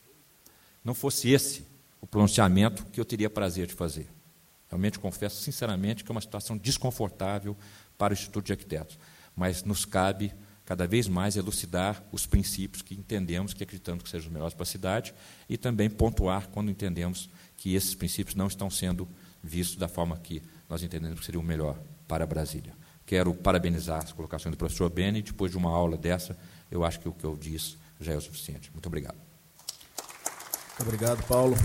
[SPEAKER 5] não fosse esse o pronunciamento que eu teria prazer de fazer. Realmente confesso, sinceramente, que é uma situação desconfortável para o Instituto de Arquitetos, mas nos cabe, cada vez mais, elucidar os princípios que entendemos, que acreditamos que sejam os melhores para a cidade, e também pontuar quando entendemos que esses princípios não estão sendo vistos da forma que nós entendemos que seria o melhor para Brasília. Quero parabenizar as colocações do professor Beni, e depois de uma aula dessa, eu acho que o que eu disse já é o suficiente. Muito obrigado.
[SPEAKER 2] Muito obrigado, Paulo.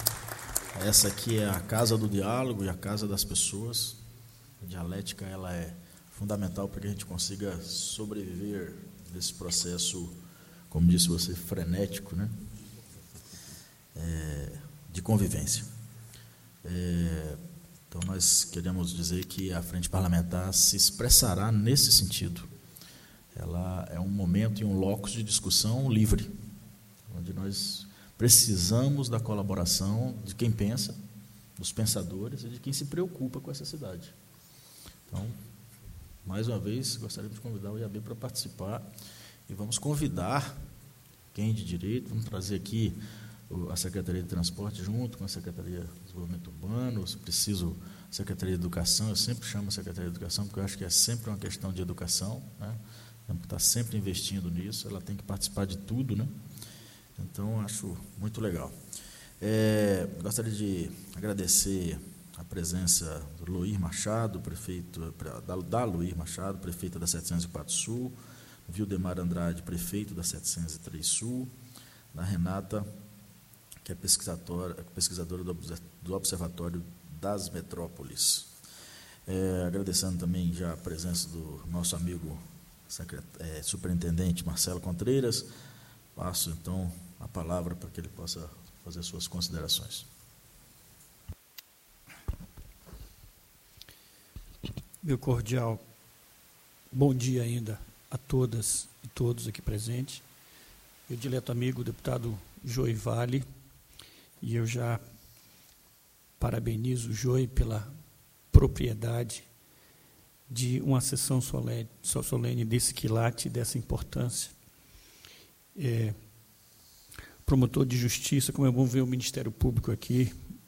[SPEAKER 2] Essa aqui é a casa do diálogo e a casa das pessoas. A dialética, ela é fundamental para que a gente consiga sobreviver nesse processo, como disse você, frenético, né? De convivência. Então, nós queremos dizer que a Frente Parlamentar se expressará nesse sentido. Ela é um momento e um locus de discussão livre, onde nós precisamos da colaboração de quem pensa, dos pensadores e de quem se preocupa com essa cidade. Então, mais uma vez, gostaríamos de convidar o IAB para participar e vamos convidar quem de direito, vamos trazer aqui a Secretaria de Transporte junto com a Secretaria de Desenvolvimento Urbano, se preciso, a Secretaria de Educação, eu sempre chamo a Secretaria de Educação, porque eu acho que é sempre uma questão de educação, né? Temos que estar sempre investindo nisso, ela tem que participar de tudo, né? Então, acho muito legal. Gostaria de agradecer a presença do Luir Machado, prefeito da Luir Machado, prefeita da 704 Sul, Vildemar Andrade, prefeito da 703 Sul, da Renata, que é pesquisadora do Observatório das Metrópoles. Agradecendo também já a presença do nosso amigo superintendente Marcelo Contreiras. Passo, então, a palavra para que ele possa fazer suas considerações.
[SPEAKER 6] Meu cordial bom dia ainda a todas e todos aqui presentes. Meu dileto amigo, o deputado Joey Vale, e eu já parabenizo o Joey pela propriedade de uma sessão solene desse quilate, dessa importância. Promotor de justiça, como é bom ver o Ministério Público aqui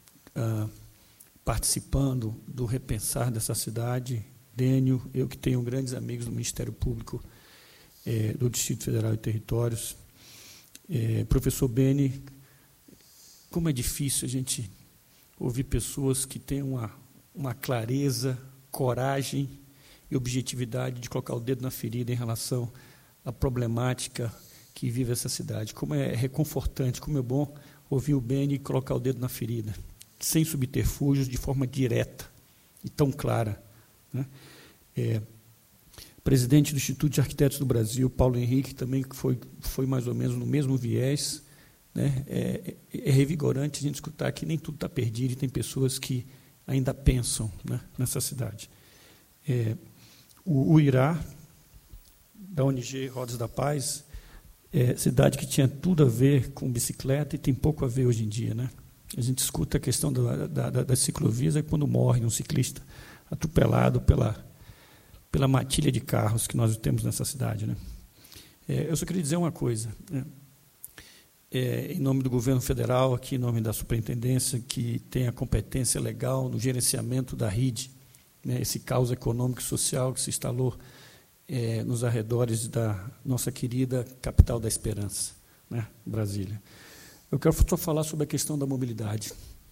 [SPEAKER 6] participando do repensar dessa cidade. Dênio, eu que tenho grandes amigos do Ministério Público do Distrito Federal e Territórios. Professor Beni, como é difícil a gente ouvir pessoas que têm uma clareza, coragem e objetividade de colocar o dedo na ferida em relação à problemática que vive essa cidade. Como é reconfortante, como é bom ouvir o Beni colocar o dedo na ferida, sem subterfúgios, de forma direta e tão clara, né? Presidente do Instituto de Arquitetos do Brasil, Paulo Henrique, também foi mais ou menos no mesmo viés, né? É revigorante a gente escutar que nem tudo está perdido e tem pessoas que ainda pensam, né, nessa cidade. O Irá, da ONG Rodas da Paz, cidade que tinha tudo a ver com bicicleta e tem pouco a ver hoje em dia, né? A gente escuta a questão das ciclovias, é quando morre um ciclista atropelado pela matilha de carros que nós temos nessa cidade, né? Eu só queria dizer uma coisa, né? Em nome do governo federal, aqui em nome da superintendência, que tem a competência legal no gerenciamento da RID, né, esse caos econômico e social que se instalou nos arredores da nossa querida capital da esperança, né, Brasília. Eu quero só falar sobre a questão da mobilidade.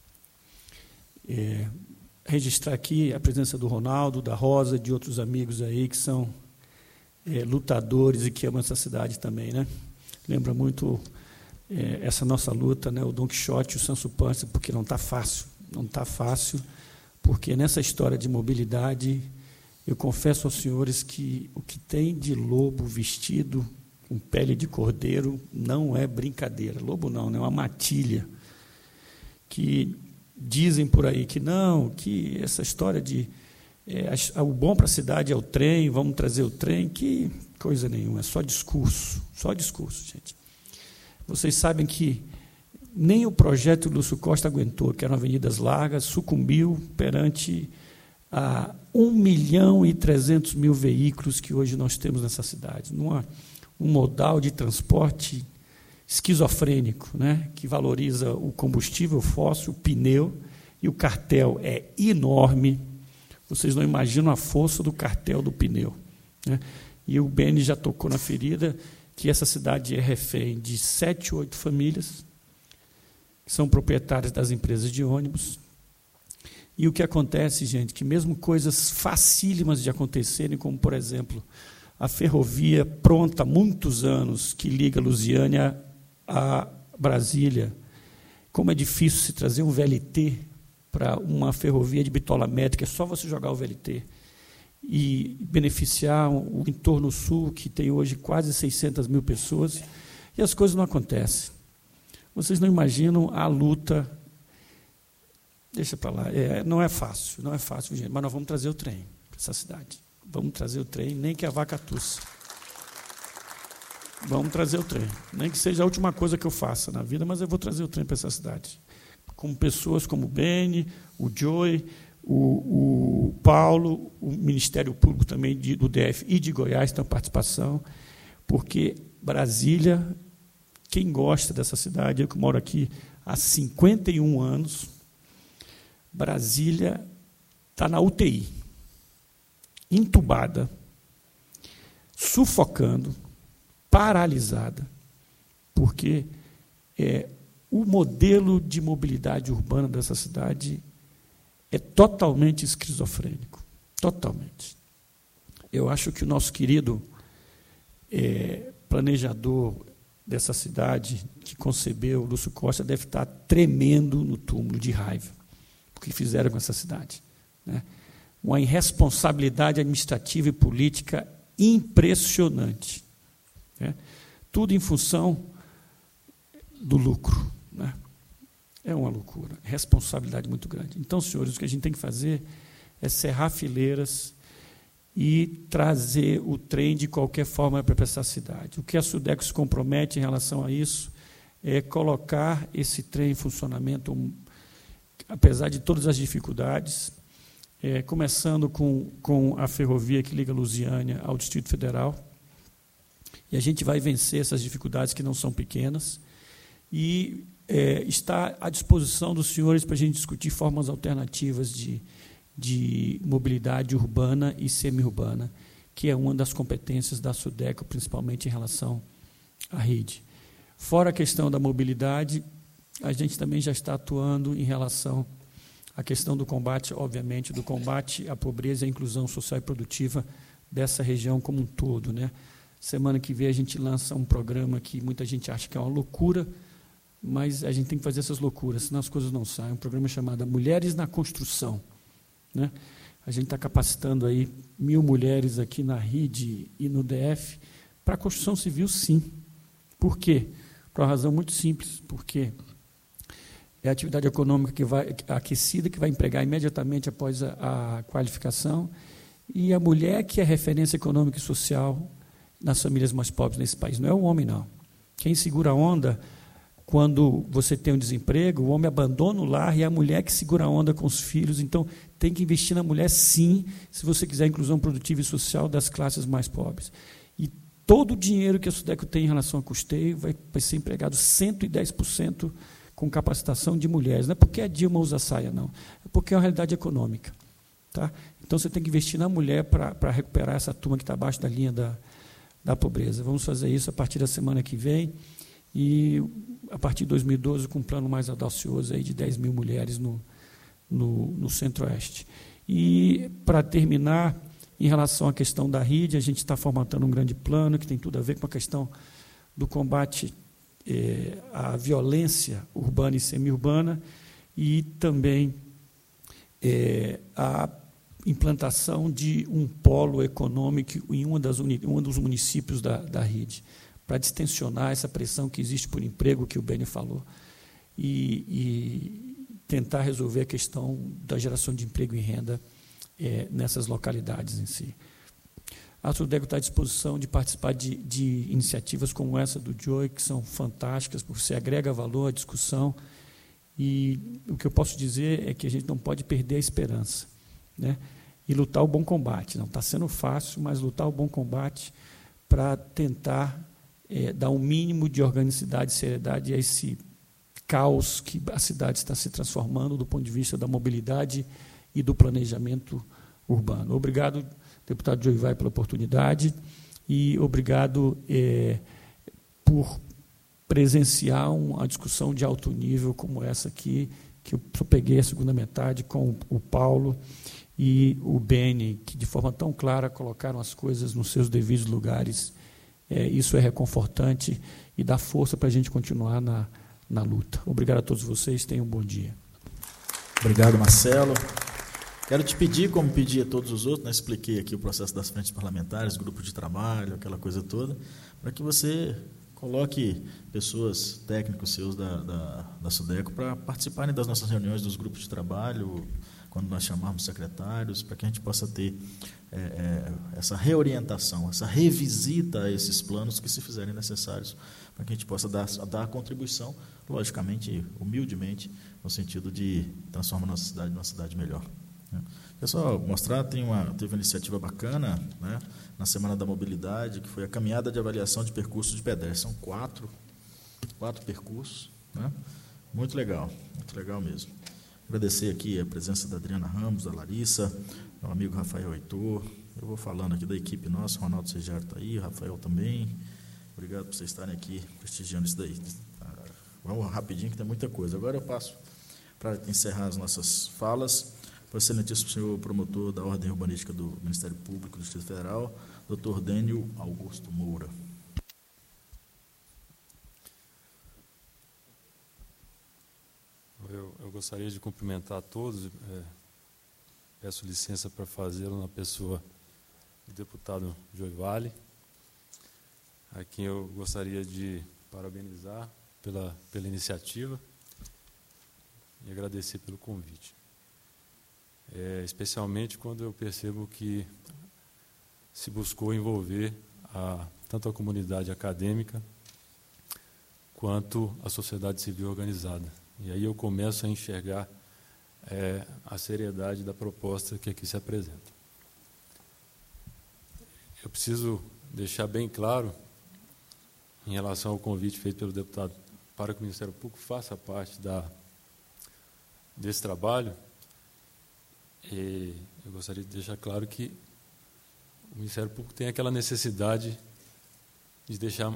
[SPEAKER 6] Registrar aqui a presença do Ronaldo, da Rosa, de outros amigos aí que são lutadores e que amam essa cidade também, né? Lembra muito essa nossa luta, né, o Don Quixote e o Sancho Panza, porque não está fácil, porque nessa história de mobilidade, eu confesso aos senhores que o que tem de lobo vestido com pele de cordeiro não é brincadeira. Lobo não, é uma matilha, que dizem por aí que não, que essa história de o bom para a cidade é o trem, vamos trazer o trem, que coisa nenhuma, é só discurso, gente. Vocês sabem que nem o projeto do Lúcio Costa aguentou, que eram avenidas largas, sucumbiu perante a 1.300.000 veículos que hoje nós temos nessa cidade, um modal de transporte esquizofrênico, né, que valoriza o combustível fóssil, o pneu, e o cartel é enorme. Vocês não imaginam a força do cartel do pneu, né? E o Beni já tocou na ferida, que essa cidade é refém de 7, 8 famílias, que são proprietárias das empresas de ônibus. E o que acontece, gente, que mesmo coisas facílimas de acontecerem, como, por exemplo, a ferrovia pronta há muitos anos, que liga Lusiânia a Brasília, como é difícil se trazer um VLT para uma ferrovia de bitola métrica, é só você jogar o VLT. E beneficiar o entorno sul, que tem hoje quase 600.000 pessoas, e as coisas não acontecem. Vocês não imaginam a luta. Deixa para lá. Não é fácil, gente, mas nós vamos trazer o trem para essa cidade. Vamos trazer o trem, nem que a vaca tussa. Vamos trazer o trem. Nem que seja a última coisa que eu faça na vida, mas eu vou trazer o trem para essa cidade. Com pessoas como o Beni, o Joey, o Paulo, o Ministério Público também do DF e de Goiás tem participação, porque Brasília, quem gosta dessa cidade, eu que moro aqui há 51 anos, Brasília está na UTI, entubada, sufocando, paralisada, porque o modelo de mobilidade urbana dessa cidade é totalmente esquizofrênico, totalmente. Eu acho que o nosso querido planejador dessa cidade, que concebeu o Lúcio Costa, deve estar tremendo no túmulo de raiva, o que fizeram com essa cidade, né? Uma irresponsabilidade administrativa e política impressionante, né? Tudo em função do lucro, né? É uma loucura, responsabilidade muito grande. Então, senhores, o que a gente tem que fazer é cerrar fileiras e trazer o trem de qualquer forma para essa cidade. O que a SUDECO se compromete em relação a isso é colocar esse trem em funcionamento, apesar de todas as dificuldades, começando com a ferrovia que liga Lusiânia ao Distrito Federal. E a gente vai vencer essas dificuldades que não são pequenas. E está à disposição dos senhores para a gente discutir formas alternativas de mobilidade urbana e semi-urbana, que é uma das competências da SUDECO, principalmente em relação à RID. Fora a questão da mobilidade, a gente também já está atuando em relação à questão do combate, obviamente, do combate à pobreza e à inclusão social e produtiva dessa região como um todo, né? Semana que vem a gente lança um programa que muita gente acha que é uma loucura, mas a gente tem que fazer essas loucuras, senão as coisas não saem. Um programa chamado Mulheres na Construção, né? A gente está capacitando aí 1.000 mulheres aqui na RID e no DF para a construção civil, sim. Por quê? por uma razão muito simples, porque é a atividade econômica que vai aquecida, que vai empregar imediatamente após a qualificação, e a mulher que é referência econômica e social nas famílias mais pobres nesse país. Não é o homem, não. Quem segura a onda, quando você tem um desemprego, o homem abandona o lar e é a mulher que segura a onda com os filhos. Então, tem que investir na mulher, sim, se você quiser a inclusão produtiva e social das classes mais pobres. E todo o dinheiro que a SUDECO tem em relação a custeio vai ser empregado 110% com capacitação de mulheres. Não é porque a Dilma usa saia, não. É porque é uma realidade econômica. Tá? Então, você tem que investir na mulher para recuperar essa turma que está abaixo da linha da pobreza. Vamos fazer isso a partir da semana que vem e, a partir de 2012, com um plano mais audacioso aí de 10 mil mulheres no Centro-Oeste. E, para terminar, em relação à questão da RID, a gente está formatando um grande plano que tem tudo a ver com a questão do combate à violência urbana e semi-urbana e também a implantação de um polo econômico em um dos municípios da RID, para distensionar essa pressão que existe por emprego, que o Beni falou, e tentar resolver a questão da geração de emprego e renda nessas localidades em si. A SUDECO está à disposição de participar de iniciativas como essa do Joey, que são fantásticas, porque você agrega valor à discussão, e o que eu posso dizer é que a gente não pode perder a esperança, né? E lutar o bom combate. Não está sendo fácil, mas lutar o bom combate para tentar dar um mínimo de organicidade e seriedade a esse caos que a cidade está se transformando do ponto de vista da mobilidade e do planejamento urbano. Obrigado, deputado Joivai, pela oportunidade e obrigado por presenciar uma discussão de alto nível como essa aqui, que eu peguei a segunda metade com o Paulo e o Beni, que de forma tão clara colocaram as coisas nos seus devidos lugares. Isso é reconfortante e dá força para a gente continuar na luta. Obrigado a todos vocês, tenham um bom dia.
[SPEAKER 2] Obrigado, Marcelo. Quero te pedir, como pedi a todos os outros, expliquei aqui o processo das frentes parlamentares, grupo de trabalho, aquela coisa toda, para que você coloque pessoas, técnicos seus da SUDECO, para participarem das nossas reuniões dos grupos de trabalho, quando nós chamarmos secretários, para que a gente possa ter essa reorientação, essa revisita a esses planos que se fizerem necessários, para que a gente possa dar a contribuição, logicamente, humildemente, no sentido de transformar a nossa cidade numa cidade melhor. Quero só mostrar, teve uma iniciativa bacana, né, na Semana da Mobilidade, que foi a caminhada de avaliação de percursos de pedestres. São quatro percursos, né? Muito legal mesmo. Agradecer aqui a presença da Adriana Ramos, da Larissa, meu amigo Rafael Heitor. Eu vou falando aqui da equipe nossa, Ronaldo Sejário está aí, Rafael também. Obrigado por vocês estarem aqui prestigiando isso daí. Vamos rapidinho, que tem muita coisa. Agora eu passo para encerrar as nossas falas para o excelentíssimo senhor promotor da Ordem Urbanística do Ministério Público do Distrito Federal, Dr. Dênio Augusto Moura.
[SPEAKER 7] Eu gostaria de cumprimentar a todos, peço licença para fazê-lo na pessoa do deputado Joivai, a quem eu gostaria de parabenizar pela iniciativa e agradecer pelo convite. Especialmente quando eu percebo que se buscou envolver tanto a comunidade acadêmica quanto a sociedade civil organizada. E aí eu começo a enxergar a seriedade da proposta que aqui se apresenta. Eu preciso deixar bem claro, em relação ao convite feito pelo deputado para que o Ministério Público faça parte desse trabalho, e eu gostaria de deixar claro que o Ministério Público tem aquela necessidade de deixar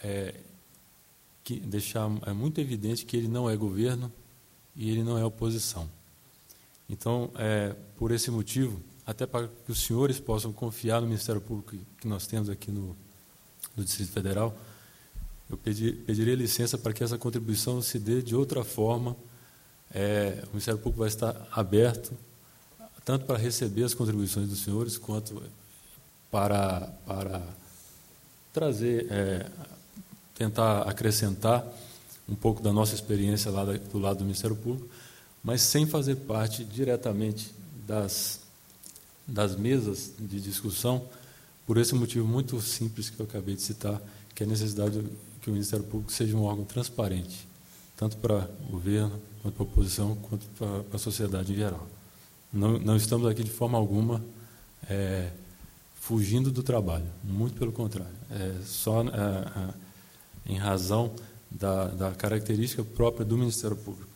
[SPEAKER 7] muito evidente que ele não é governo e ele não é oposição. Então, por esse motivo, até para que os senhores possam confiar no Ministério Público que nós temos aqui no Distrito Federal, eu pediria licença para que essa contribuição se dê de outra forma. O Ministério Público vai estar aberto tanto para receber as contribuições dos senhores, quanto para trazer tentar acrescentar um pouco da nossa experiência lá do lado do Ministério Público, mas sem fazer parte diretamente das mesas de discussão, por esse motivo muito simples que eu acabei de citar, que é a necessidade que o Ministério Público seja um órgão transparente, tanto para o governo, quanto para a oposição, quanto para a sociedade em geral. Não estamos aqui de forma alguma fugindo do trabalho, muito pelo contrário. Só em razão da característica própria do Ministério Público.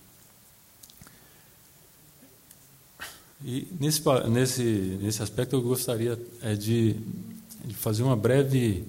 [SPEAKER 7] E nesse aspecto eu gostaria de fazer um breve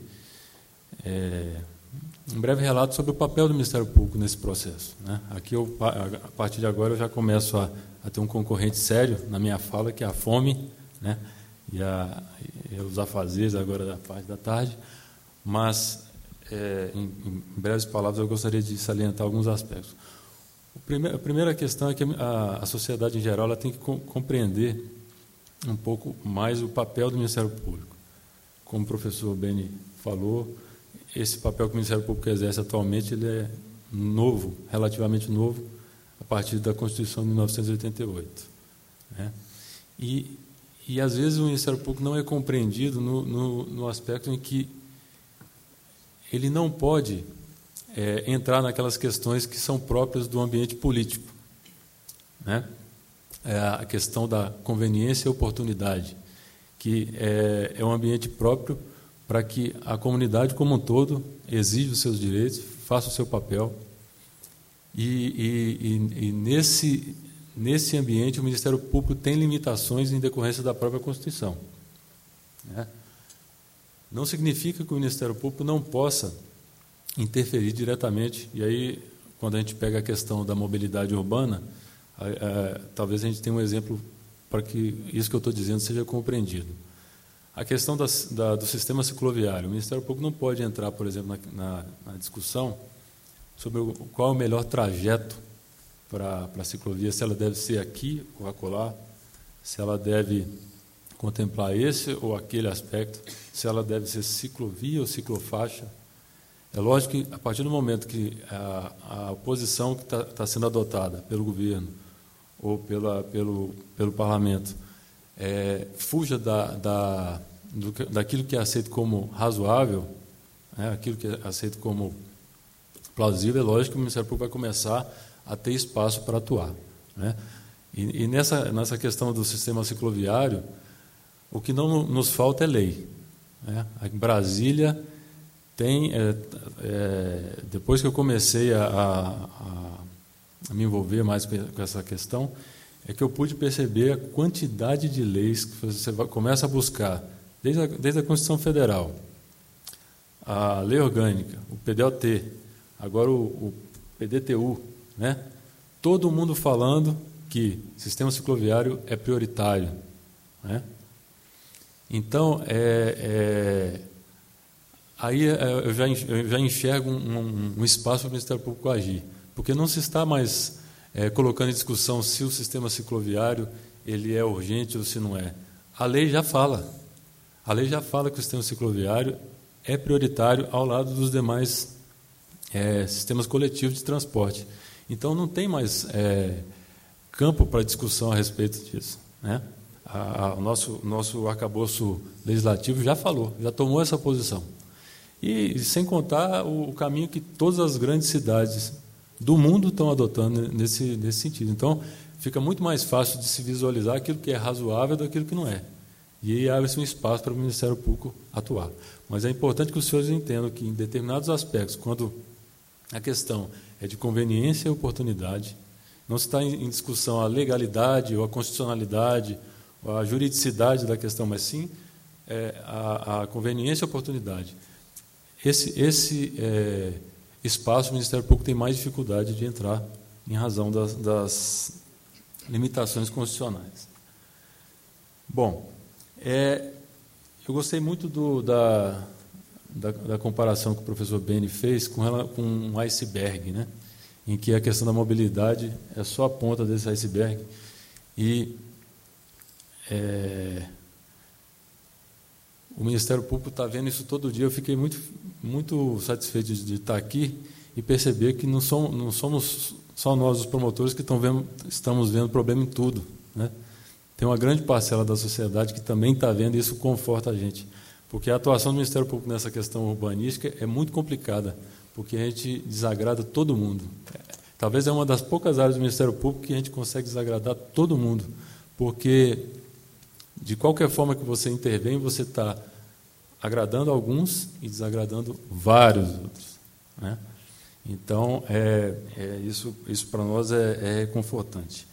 [SPEAKER 7] relato sobre o papel do Ministério Público nesse processo, né? Aqui, a partir de agora, eu já começo a ter um concorrente sério na minha fala, que é a fome, né? E os afazeres agora da parte da tarde, mas, em breves palavras, eu gostaria de salientar alguns aspectos. A primeira questão é que a sociedade em geral ela tem que compreender um pouco mais o papel do Ministério Público. Como o professor Beni falou, esse papel que o Ministério Público exerce atualmente ele é novo, relativamente novo, a partir da Constituição de 1988. Né? E, às vezes, o Ministério Público não é compreendido no aspecto em que ele não pode entrar naquelas questões que são próprias do ambiente político, né? A questão da conveniência e oportunidade, que é um ambiente próprio para que a comunidade como um todo exija os seus direitos, faça o seu papel. E nesse ambiente o Ministério Público tem limitações em decorrência da própria Constituição, né? Não significa que o Ministério Público não possa interferir diretamente. E aí, quando a gente pega a questão da mobilidade urbana, talvez a gente tenha um exemplo para que isso que eu estou dizendo seja compreendido. A questão do sistema cicloviário. O Ministério Público não pode entrar, por exemplo, na discussão sobre qual é o melhor trajeto para a ciclovia, se ela deve ser aqui ou acolá, se ela deve contemplar esse ou aquele aspecto, se ela deve ser ciclovia ou ciclofaixa. É lógico que, a partir do momento que a posição que está sendo adotada pelo governo ou pelo parlamento fuja daquilo que é aceito como razoável, né, aquilo que é aceito como plausível, é lógico que o Ministério Público vai começar a ter espaço para atuar, né? E nessa questão do sistema cicloviário, o que não nos falta é lei, né? Em Brasília tem, depois que eu comecei a me envolver mais com essa questão, é que eu pude perceber a quantidade de leis que você começa a buscar, desde a Constituição Federal, a Lei Orgânica, o PDOT, agora o PDTU, né? Todo mundo falando que sistema cicloviário é prioritário, né? Então, aí eu já enxergo um espaço para o Ministério Público agir, porque não se está mais colocando em discussão se o sistema cicloviário ele é urgente ou se não é. A lei já fala que o sistema cicloviário é prioritário ao lado dos demais sistemas coletivos de transporte. Então, não tem mais campo para discussão a respeito disso, né? O nosso arcabouço legislativo já falou, já tomou essa posição. E sem contar o caminho que todas as grandes cidades do mundo estão adotando nesse sentido. Então, fica muito mais fácil de se visualizar aquilo que é razoável daquilo que não é. E aí abre-se um espaço para o Ministério Público atuar. Mas é importante que os senhores entendam que, em determinados aspectos, quando a questão é de conveniência e oportunidade, não se está em discussão a legalidade ou a constitucionalidade ou a juridicidade da questão, mas sim a conveniência e a oportunidade. Esse espaço o Ministério Público tem mais dificuldade de entrar em razão das limitações constitucionais. Bom, eu gostei muito da comparação que o professor Beni fez com um iceberg, né, em que a questão da mobilidade é só a ponta desse iceberg. E o Ministério Público está vendo isso todo dia. Eu fiquei muito muito satisfeito de estar aqui e perceber que não somos só nós, os promotores, que estamos vendo problema em tudo, né? Tem uma grande parcela da sociedade que também está vendo, e isso conforta a gente. Porque a atuação do Ministério Público nessa questão urbanística é muito complicada, porque a gente desagrada todo mundo. Talvez é uma das poucas áreas do Ministério Público que a gente consegue desagradar todo mundo, porque, de qualquer forma que você intervém, você está agradando alguns e desagradando vários outros, né? Então, isso para nós é reconfortante.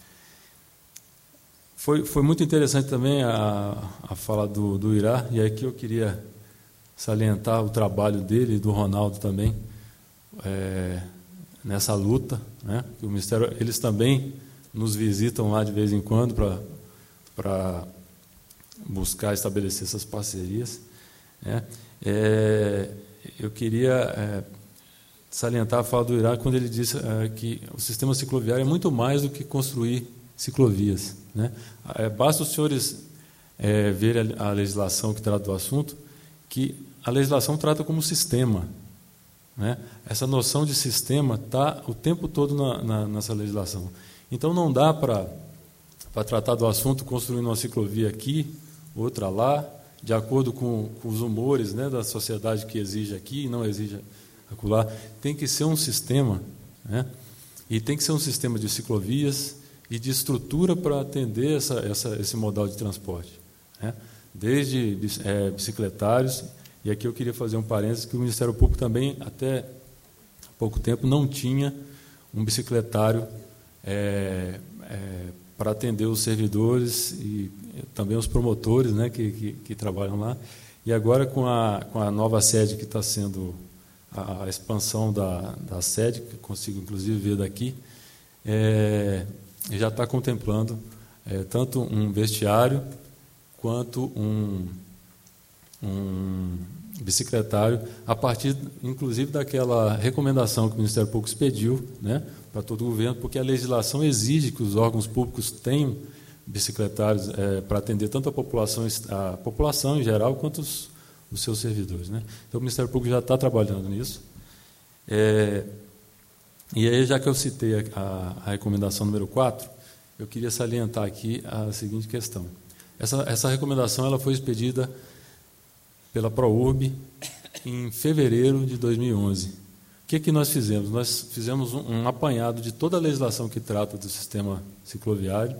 [SPEAKER 7] Foi muito interessante também a fala do Irá, e aqui eu queria salientar o trabalho dele e do Ronaldo também, nessa luta, né? O Ministério, eles também nos visitam lá de vez em quando para buscar estabelecer essas parcerias, né? Eu queria salientar a fala do Irá quando ele disse que o sistema cicloviário é muito mais do que construir ciclovias, né? Basta os senhores verem a legislação que trata do assunto, que a legislação trata como sistema, né? Essa noção de sistema está o tempo todo nessa legislação. Então, não dá para tratar do assunto construindo uma ciclovia aqui, outra lá, de acordo com os humores, né, da sociedade que exige aqui e não exige acolá. Tem que ser um sistema, né? E tem que ser um sistema de ciclovias e de estrutura para atender esse modal de transporte, né? Desde bicicletários, e aqui eu queria fazer um parênteses, que o Ministério Público também, até há pouco tempo, não tinha um bicicletário para atender os servidores e também os promotores, né, que trabalham lá. E agora, com a nova sede que está sendo a expansão da sede, que eu consigo inclusive ver daqui, já está contemplando tanto um vestiário quanto um bicicletário, a partir, inclusive, daquela recomendação que o Ministério Público expediu, né, para todo o governo, porque a legislação exige que os órgãos públicos tenham bicicletários para atender tanto a população em geral quanto os seus servidores, né? Então, o Ministério Público já está trabalhando nisso. E aí, já que eu citei a recomendação número 4, eu queria salientar aqui a seguinte questão. Essa recomendação ela foi expedida pela ProURB em fevereiro de 2011. O que nós fizemos? Nós fizemos um apanhado de toda a legislação que trata do sistema cicloviário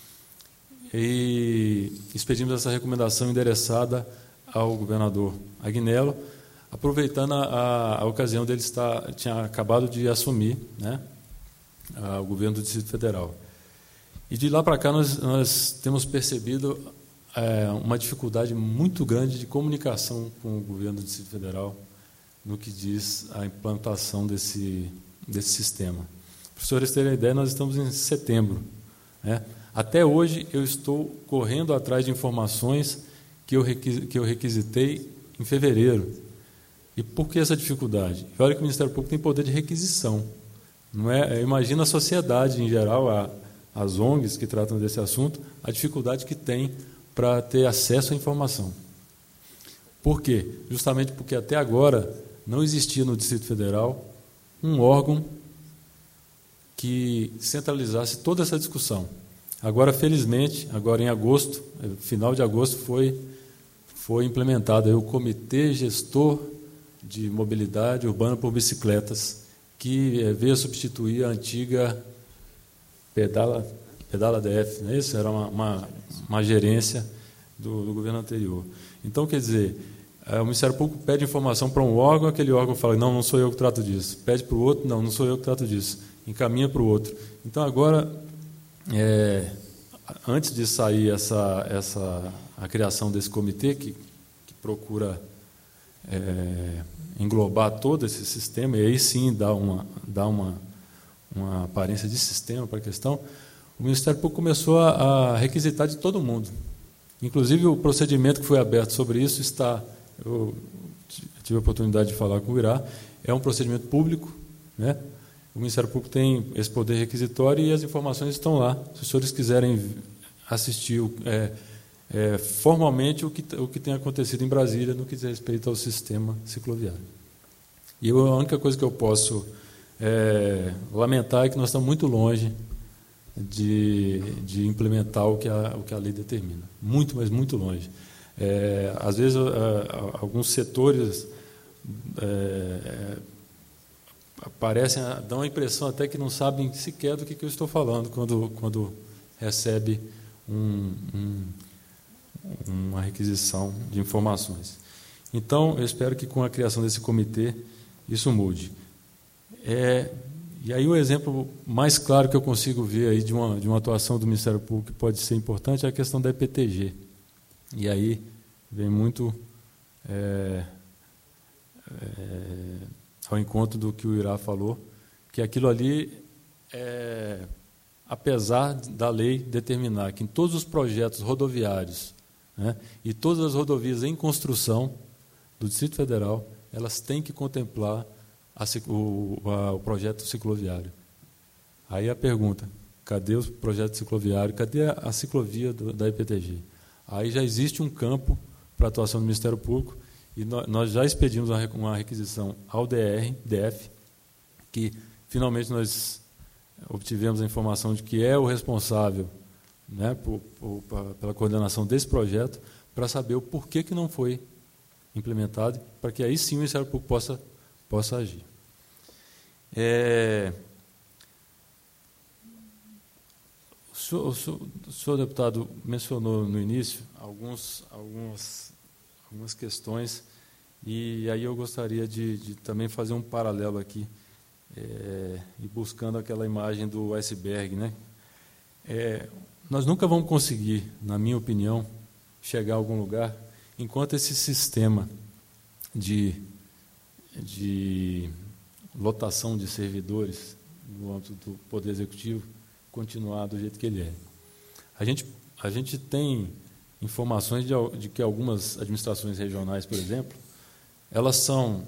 [SPEAKER 7] e expedimos essa recomendação endereçada ao governador Agnello, aproveitando a ocasião dele tinha acabado de assumir, né, o governo do Distrito Federal. E de lá para cá nós temos percebido uma dificuldade muito grande de comunicação com o governo do Distrito Federal no que diz à implantação desse sistema. Para os senhores terem ideia, nós estamos em setembro, né? Até hoje eu estou correndo atrás de informações que eu requisitei em fevereiro. E por que essa dificuldade? Olha que o Ministério Público tem poder de requisição. Não é? Imagina a sociedade em geral, as ONGs que tratam desse assunto, a dificuldade que tem para ter acesso à informação. Por quê? Justamente porque até agora não existia no Distrito Federal um órgão que centralizasse toda essa discussão. Agora, felizmente, agora em agosto, final de agosto, foi implementado aí o Comitê Gestor de Mobilidade Urbana por Bicicletas, que veio substituir a antiga Pedala DF, não é isso? Era uma gerência do governo anterior. Então, quer dizer, o Ministério Público pede informação para um órgão, aquele órgão fala, não sou eu que trato disso. Pede para o outro, não sou eu que trato disso. Encaminha para o outro. Então, agora, antes de sair a criação desse comitê, que procura englobar todo esse sistema, e aí sim dar uma aparência de sistema para a questão, o Ministério Público começou a requisitar de todo mundo. Inclusive, o procedimento que foi aberto sobre isso eu tive a oportunidade de falar com o Irá, é um procedimento público, né? O Ministério Público tem esse poder requisitório e as informações estão lá. Se os senhores quiserem assistir formalmente o que tem acontecido em Brasília no que diz respeito ao sistema cicloviário. E a única coisa que eu posso lamentar é que nós estamos muito longe de implementar o que a lei determina. Muito, mas muito longe. Às vezes, alguns setores dão a impressão até que não sabem sequer do que eu estou falando quando recebe uma requisição de informações. Então, eu espero que com a criação desse comitê isso mude. E aí o exemplo mais claro que eu consigo ver aí de uma atuação do Ministério Público que pode ser importante é a questão da EPTG. E aí vem muito ao encontro do que o Irá falou, que aquilo ali, apesar da lei determinar que em todos os projetos rodoviários, né, e todas as rodovias em construção do Distrito Federal, elas têm que contemplar o projeto cicloviário. Aí a pergunta, cadê o projeto cicloviário? Cadê a ciclovia da EPTG? Aí já existe um campo para a atuação do Ministério Público e nós já expedimos uma requisição ao DF, que finalmente nós obtivemos a informação de que é o responsável, né, pela coordenação desse projeto, para saber o porquê que não foi implementado, para que aí sim o Ministério Público possa agir. O senhor deputado mencionou no início algumas questões, e aí eu gostaria de também fazer um paralelo aqui, e buscando aquela imagem do iceberg, né? Nós nunca vamos conseguir, na minha opinião, chegar a algum lugar enquanto esse sistema de lotação de servidores no âmbito do Poder Executivo continuar do jeito que ele é. A gente tem informações de que algumas administrações regionais, por exemplo, elas são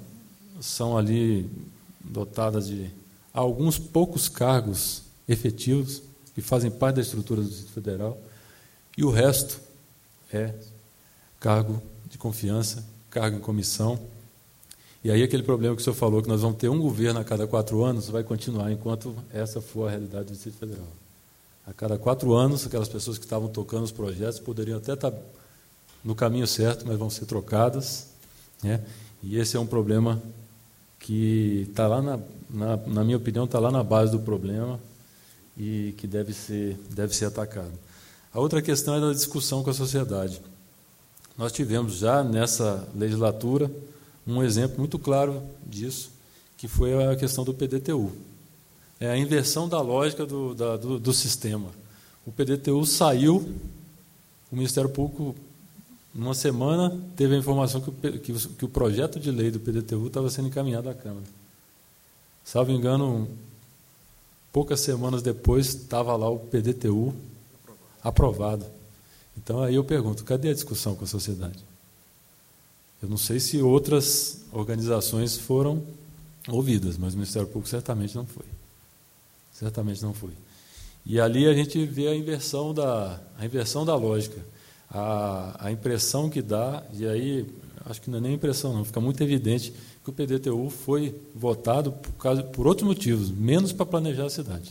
[SPEAKER 7] ali dotadas de alguns poucos cargos efetivos que fazem parte da estrutura do Distrito Federal, e o resto é cargo de confiança, cargo em comissão. E aí aquele problema que o senhor falou, que nós vamos ter um governo a cada 4 anos, vai continuar enquanto essa for a realidade do Distrito Federal. A cada 4 anos, aquelas pessoas que estavam tocando os projetos poderiam até estar no caminho certo, mas vão ser trocadas, né? E esse é um problema que está lá, na minha opinião, está lá na base do problema e que deve ser atacado. A outra questão é da discussão com a sociedade. Nós tivemos já nessa legislatura um exemplo muito claro disso, que foi a questão do PDTU. É a inversão da lógica do sistema. O PDTU saiu, o Ministério Público, numa semana, teve a informação que o projeto de lei do PDTU estava sendo encaminhado à Câmara. Salvo engano, poucas semanas depois, estava lá o PDTU aprovado. Então, aí eu pergunto, cadê a discussão com a sociedade? Eu não sei se outras organizações foram ouvidas, mas o Ministério Público certamente não foi. Certamente não foi. E ali a gente vê a inversão da lógica. A impressão que dá, e aí acho que não é nem impressão, não, fica muito evidente que o PDTU foi votado por outros motivos, menos para planejar a cidade.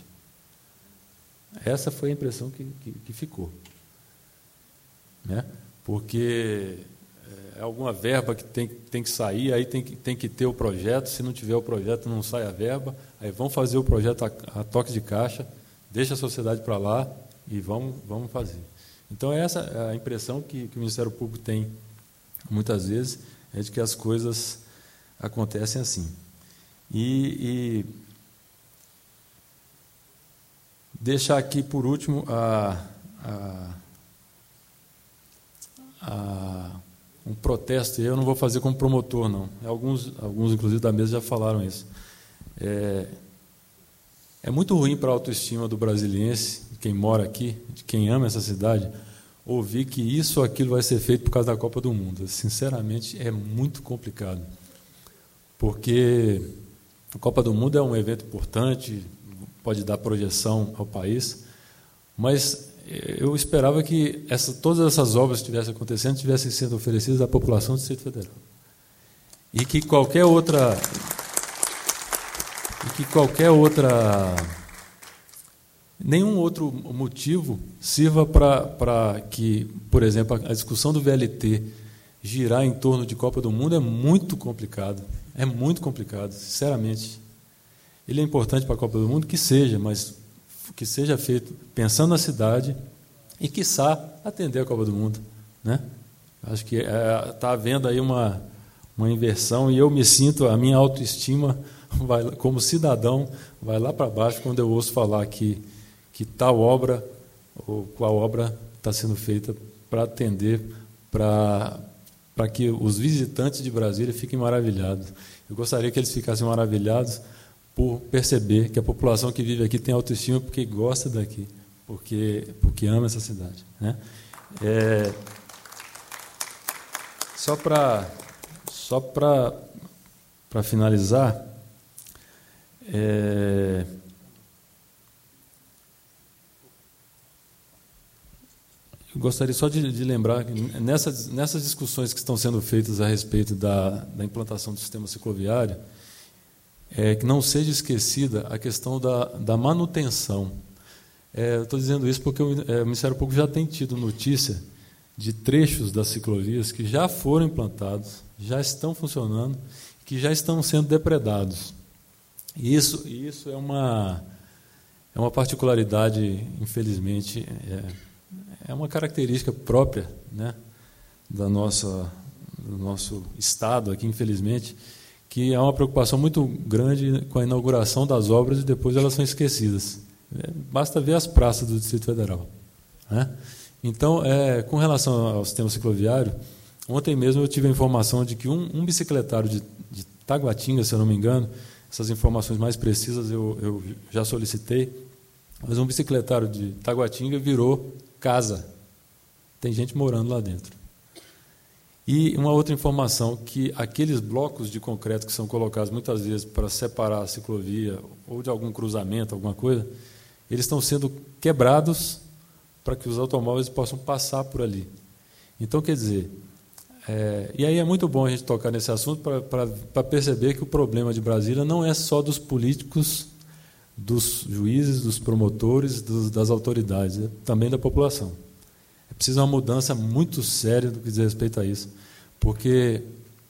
[SPEAKER 7] Essa foi a impressão que ficou. Né? Porque alguma verba que tem que sair, aí tem que ter o projeto, se não tiver o projeto não sai a verba, aí vão fazer o projeto a toque de caixa, deixa a sociedade para lá e vamos fazer. Então, essa é a impressão que o Ministério Público tem, muitas vezes, é de que as coisas acontecem assim. E deixar aqui, por último, um protesto, e eu não vou fazer como promotor, não. Alguns, inclusive, da mesa já falaram isso. É muito ruim para a autoestima do brasiliense, de quem mora aqui, de quem ama essa cidade, ouvir que isso ou aquilo vai ser feito por causa da Copa do Mundo. Sinceramente, é muito complicado. Porque a Copa do Mundo é um evento importante, pode dar projeção ao país, mas eu esperava que todas essas obras que estivessem acontecendo tivessem sendo oferecidas à população do Distrito Federal. E que qualquer outra que nenhum outro motivo sirva para que, por exemplo, a discussão do VLT girar em torno de Copa do Mundo é muito complicado, sinceramente. Ele é importante para a Copa do Mundo, que seja, mas que seja feito pensando na cidade e, quiçá, atender a Copa do Mundo, né? Acho que está havendo aí uma inversão e eu me sinto, a minha autoestima, como cidadão, vai lá para baixo quando eu ouço falar que tal obra ou qual obra está sendo feita para atender, para que os visitantes de Brasília fiquem maravilhados. Eu gostaria que eles ficassem maravilhados por perceber que a população que vive aqui tem autoestima porque gosta daqui, porque ama essa cidade, né? Só para finalizar, eu gostaria só de lembrar que nessas discussões que estão sendo feitas a respeito da implantação do sistema cicloviário, que não seja esquecida a questão da manutenção. Eu estou dizendo isso porque o Ministério Público já tem tido notícia de trechos das ciclovias que já foram implantados, já estão funcionando, que já estão sendo depredados. E isso é uma particularidade, infelizmente, é uma característica própria, né, do nosso Estado aqui, infelizmente, que há uma preocupação muito grande com a inauguração das obras e depois elas são esquecidas. Basta ver as praças do Distrito Federal, né? Então, com relação ao sistema cicloviário, ontem mesmo eu tive a informação de que um bicicletário de Taguatinga, se eu não me engano, essas informações mais precisas eu já solicitei, mas um bicicletário de Taguatinga virou casa. Tem gente morando lá dentro. E uma outra informação, que aqueles blocos de concreto que são colocados muitas vezes para separar a ciclovia ou de algum cruzamento, alguma coisa, eles estão sendo quebrados para que os automóveis possam passar por ali. Então, quer dizer, e aí é muito bom a gente tocar nesse assunto para perceber que o problema de Brasília não é só dos políticos, dos juízes, dos promotores, das autoridades, é também da população. É preciso uma mudança muito séria no que diz respeito a isso, porque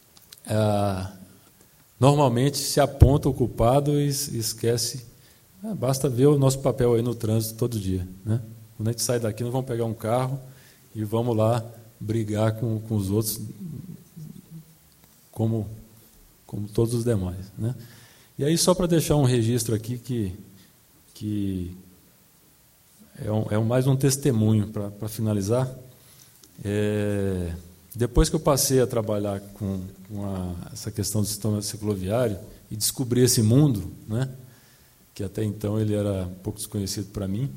[SPEAKER 7] normalmente se aponta o culpado e esquece. Basta ver o nosso papel aí no trânsito todo dia, né? Quando a gente sai daqui, nós vamos pegar um carro e vamos lá brigar com os outros, como todos os demais, né? E aí, só para deixar um registro aqui que mais um testemunho para finalizar. Depois que eu passei a trabalhar com essa questão do sistema cicloviário e descobri esse mundo, né, que até então ele era um pouco desconhecido para mim,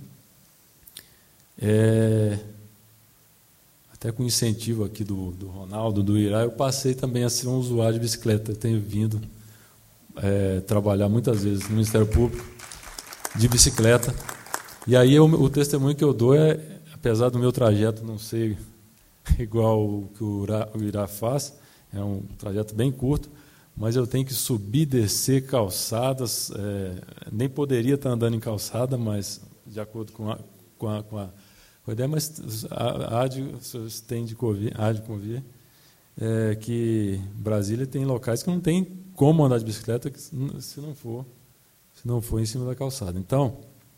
[SPEAKER 7] até com incentivo aqui do Ronaldo, do Irá, eu passei também a ser um usuário de bicicleta. Eu tenho vindo trabalhar muitas vezes no Ministério Público de bicicleta. E aí o testemunho que eu dou apesar do meu trajeto não ser igual o que o Irá faz, é um trajeto bem curto, mas eu tenho que subir, descer calçadas, nem poderia estar andando em calçada, mas de acordo com a ideia, mas há de convir que Brasília tem locais que não tem como andar de bicicleta se não for em cima da calçada. Então,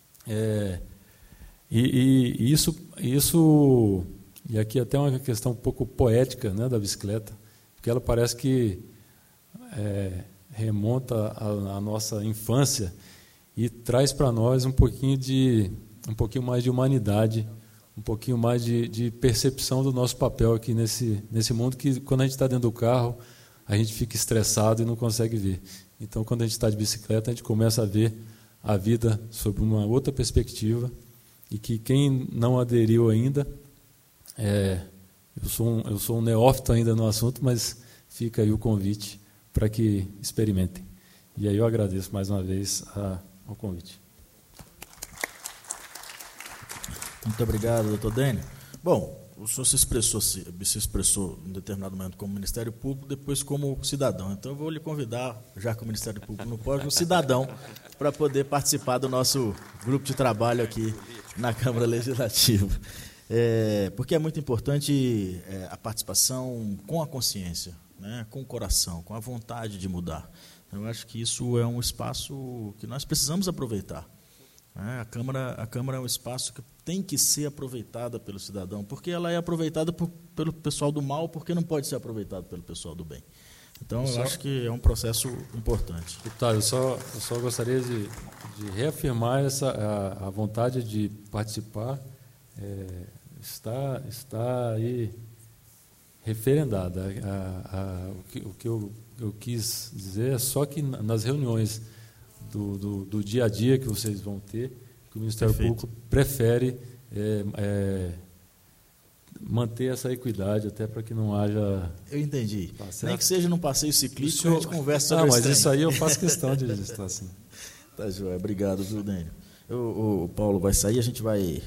[SPEAKER 7] isso, e aqui até uma questão um pouco poética, né, da bicicleta, porque ela parece que remonta à nossa infância e traz para nós um pouquinho mais de humanidade, um pouquinho mais de percepção do nosso papel aqui nesse mundo, que quando a gente está dentro do carro, a gente fica estressado e não consegue ver. Então, quando a gente está de bicicleta, a gente começa a ver a vida sob uma outra perspectiva, e que quem não aderiu ainda, eu sou um neófito ainda no assunto, mas fica aí o convite para que experimentem. E aí eu agradeço mais uma vez ao convite.
[SPEAKER 2] Muito obrigado, doutor Dênio. Bom, o senhor se expressou em determinado momento como Ministério Público, depois como cidadão. Então, eu vou lhe convidar, já que o Ministério Público não pode, um cidadão, para poder participar do nosso grupo de trabalho aqui na Câmara Legislativa. Porque é muito importante a participação com a consciência, né, com o coração, com a vontade de mudar. Então, eu acho que isso é um espaço que nós precisamos aproveitar. A Câmara é um espaço que tem que ser aproveitada pelo cidadão, porque ela é aproveitada pelo pessoal do mal, porque não pode ser aproveitada pelo pessoal do bem. Então, eu acho que é um processo importante.
[SPEAKER 7] Deputado, eu só gostaria de reafirmar a vontade de participar. Está aí referendada. O que eu quis dizer é só que nas reuniões do dia a dia que vocês vão ter, que o Ministério Público prefere manter essa equidade, até para que não haja...
[SPEAKER 2] Eu entendi. Tá, nem que seja num passeio ciclístico, a gente conversa sobre
[SPEAKER 7] isso. Não, mas isso aí eu faço questão de estar assim.
[SPEAKER 2] Tá, joia. Obrigado, viu, Dênio? O Paulo vai sair, a gente vai...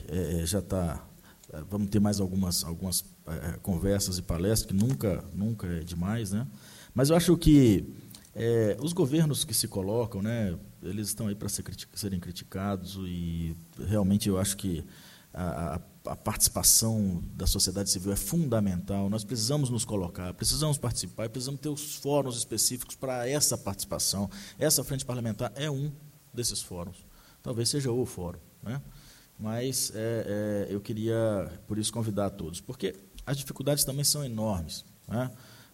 [SPEAKER 2] vamos ter mais algumas conversas e palestras, que nunca é demais, né? Mas eu acho que os governos que se colocam, né, eles estão aí para serem criticados, e realmente eu acho que a participação da sociedade civil é fundamental. Nós precisamos nos colocar, precisamos participar, precisamos ter os fóruns específicos para essa participação. Essa frente parlamentar é um desses fóruns, talvez seja o fórum, né? Mas eu queria, por isso, convidar a todos, porque as dificuldades também são enormes, né?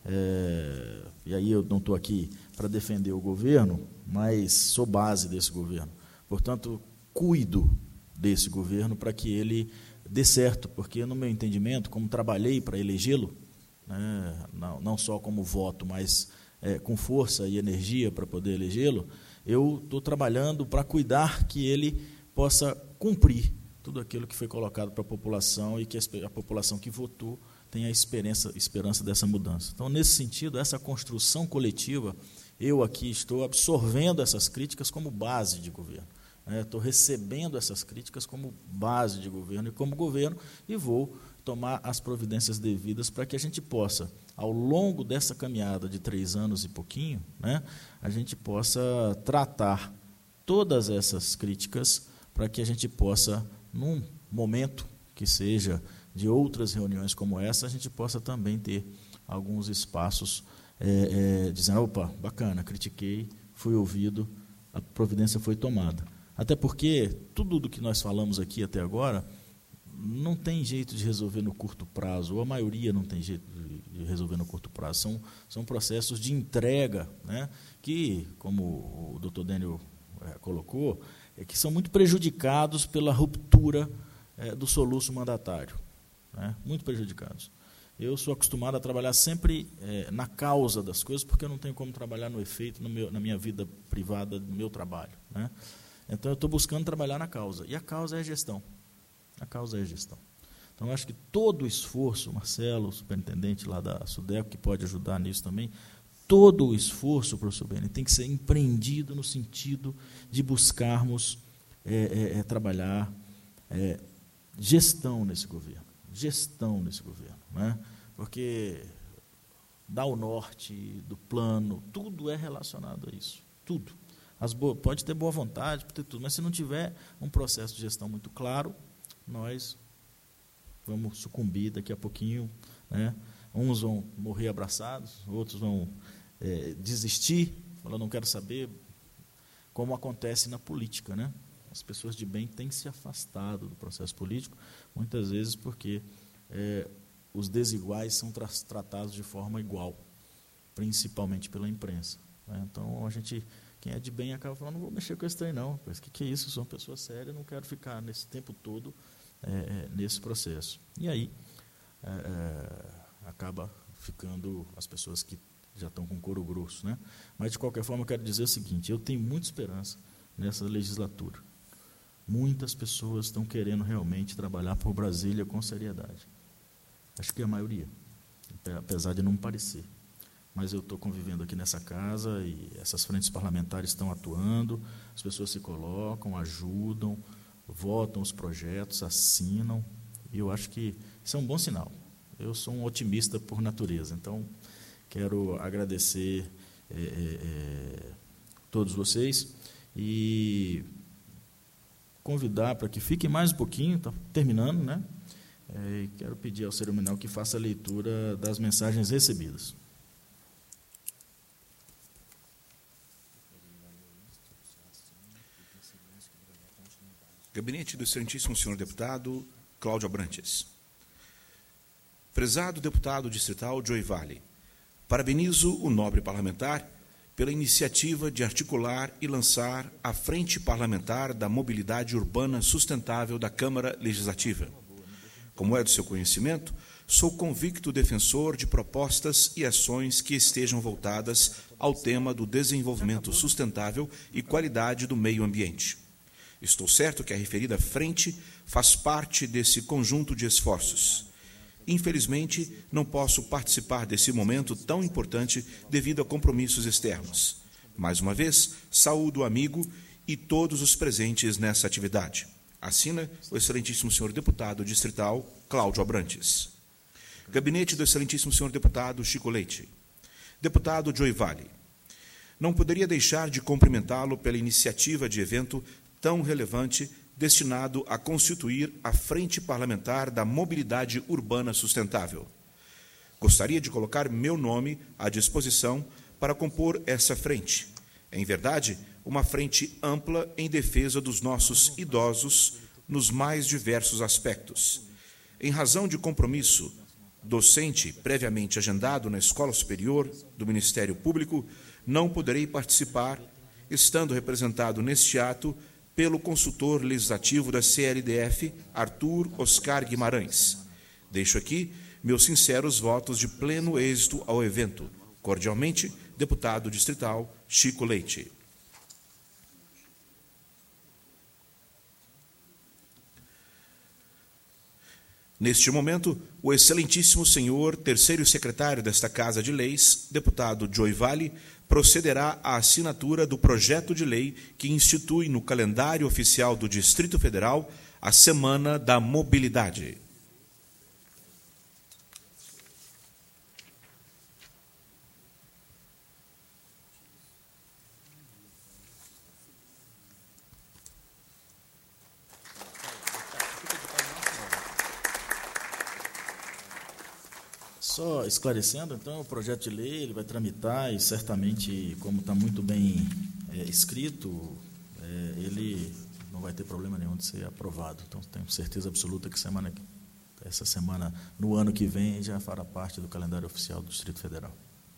[SPEAKER 2] E aí eu não estou aqui para defender o governo, mas sou base desse governo. Portanto, cuido desse governo para que ele dê certo, porque, no meu entendimento, como trabalhei para elegê-lo, né, não só como voto, mas com força e energia para poder elegê-lo, eu estou trabalhando para cuidar que ele possa cumprir tudo aquilo que foi colocado para a população e que a população que votou tenha a esperança dessa mudança. Então, nesse sentido, essa construção coletiva, eu aqui estou absorvendo essas críticas como base de governo. Estou recebendo essas críticas como base de governo e como governo, e vou tomar as providências devidas para que a gente possa, ao longo dessa caminhada de 3 anos e pouquinho, né, a gente possa tratar todas essas críticas para que a gente possa, num momento que seja de outras reuniões como essa, a gente possa também ter alguns espaços dizendo, opa, bacana, critiquei, fui ouvido, a providência foi tomada. Até porque tudo do que nós falamos aqui até agora não tem jeito de resolver no curto prazo, ou a maioria não tem jeito de resolver no curto prazo. São processos de entrega, né, que, como o doutor Dênio colocou, que são muito prejudicados pela ruptura do soluço mandatário, né, muito prejudicados. Eu sou acostumado a trabalhar sempre na causa das coisas, porque eu não tenho como trabalhar no efeito na minha vida privada, no meu trabalho, né? Então, eu estou buscando trabalhar na causa, e a causa é a gestão. A causa é a gestão. Então, eu acho que todo o esforço, Marcelo, o superintendente lá da SUDECO, que pode ajudar nisso também, todo o esforço, professor Beni, tem que ser empreendido no sentido de buscarmos trabalhar gestão nesse governo, né? Porque dar o norte do plano, tudo é relacionado a isso, tudo. Pode ter boa vontade, pode ter tudo, mas se não tiver um processo de gestão muito claro, nós vamos sucumbir daqui a pouquinho, né? Uns vão morrer abraçados, outros vão desistir, falando, não quero saber, como acontece na política, né? As pessoas de bem têm se afastado do processo político, muitas vezes porque os desiguais são tratados de forma igual, principalmente pela imprensa, né? Então, quem é de bem acaba falando, não vou mexer com esse trem não, mas o que é isso? Sou uma pessoa séria, não quero ficar nesse tempo todo nesse processo. E aí acaba ficando as pessoas que já estão com couro grosso, né? Mas, de qualquer forma, eu quero dizer o seguinte, eu tenho muita esperança nessa legislatura. Muitas pessoas estão querendo realmente trabalhar por Brasília com seriedade. Acho que a maioria, apesar de não parecer. Mas eu estou convivendo aqui nessa casa e essas frentes parlamentares estão atuando, as pessoas se colocam, ajudam, votam os projetos, assinam, e eu acho que isso é um bom sinal. Eu sou um otimista por natureza, então quero agradecer todos vocês e convidar para que fiquem mais um pouquinho, está terminando, né? E quero pedir ao cerimonial que faça a leitura das mensagens recebidas.
[SPEAKER 1] Gabinete do Excelentíssimo Senhor Deputado Cláudio Abrantes. Prezado deputado distrital Joey Vale, parabenizo o nobre parlamentar pela iniciativa de articular e lançar a Frente Parlamentar da Mobilidade Urbana Sustentável da Câmara Legislativa. Como é do seu conhecimento, sou convicto defensor de propostas e ações que estejam voltadas ao tema do desenvolvimento sustentável e qualidade do meio ambiente. Estou certo que a referida frente faz parte desse conjunto de esforços. Infelizmente, não posso participar desse momento tão importante devido a compromissos externos. Mais uma vez, saúdo o amigo e todos os presentes nessa atividade. Assina o excelentíssimo senhor deputado distrital Cláudio Abrantes. Gabinete do excelentíssimo senhor deputado Chico Leite. Deputado Joey Vale, não poderia deixar de cumprimentá-lo pela iniciativa de evento tão relevante destinado a constituir a Frente Parlamentar da Mobilidade Urbana Sustentável. Gostaria de colocar meu nome à disposição para compor essa frente. Em verdade, uma frente ampla em defesa dos nossos idosos nos mais diversos aspectos. Em razão de compromisso docente previamente agendado na Escola Superior do Ministério Público, não poderei participar, estando representado neste ato pelo consultor legislativo da CLDF, Arthur Oscar Guimarães. Deixo aqui meus sinceros votos de pleno êxito ao evento. Cordialmente, deputado distrital Chico Leite. Neste momento, o excelentíssimo senhor terceiro secretário desta Casa de Leis, deputado Joey Vale, procederá à assinatura do projeto de lei que institui no calendário oficial do Distrito Federal a Semana da Mobilidade.
[SPEAKER 2] Só esclarecendo, então, o projeto de lei ele vai tramitar e certamente, como está muito bem escrito, ele não vai ter problema nenhum de ser aprovado. Então, tenho certeza absoluta que essa semana, no ano que vem, já fará parte do calendário oficial do Distrito Federal.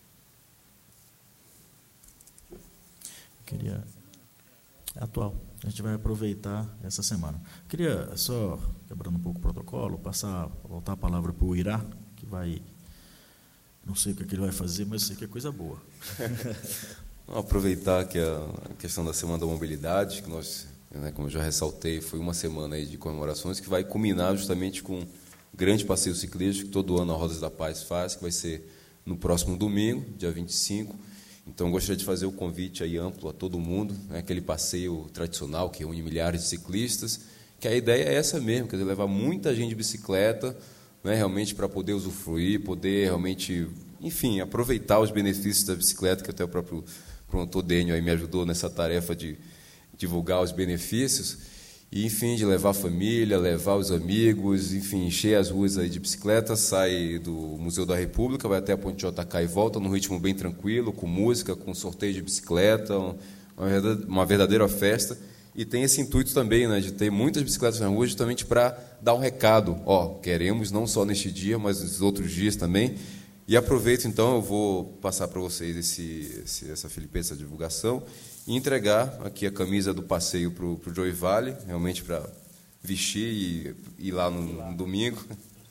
[SPEAKER 2] É atual. A gente vai aproveitar essa semana. Queria, só quebrando um pouco o protocolo, voltar a palavra para o Irá, que vai... Não sei o que ele vai fazer, mas sei que é coisa boa.
[SPEAKER 3] Aproveitar que a questão da Semana da Mobilidade, que nós, como eu já ressaltei, foi uma semana aí de comemorações, que vai culminar justamente com um grande passeio ciclístico que todo ano a Rodas da Paz faz, que vai ser no próximo domingo, dia 25. Então, gostaria de fazer o convite aí amplo a todo mundo, aquele passeio tradicional que reúne milhares de ciclistas, que a ideia é essa mesmo, quer dizer, levar muita gente de bicicleta, realmente para poder usufruir, poder realmente, enfim, aproveitar os benefícios da bicicleta, que até o próprio promotor Dênio aí me ajudou nessa tarefa de divulgar os benefícios, e, enfim, de levar a família, levar os amigos, enfim, encher as ruas aí de bicicleta, sai do Museu da República, vai até a Ponte JK e volta, num ritmo bem tranquilo, com música, com sorteio de bicicleta, uma verdadeira festa. E tem esse intuito também, de ter muitas bicicletas na rua, justamente para dar um recado. Queremos não só neste dia, mas nos outros dias também. E aproveito, então, eu vou passar para vocês essa filipeta, essa divulgação, e entregar aqui a camisa do passeio para o Joey Vale, realmente para vestir e ir lá no domingo.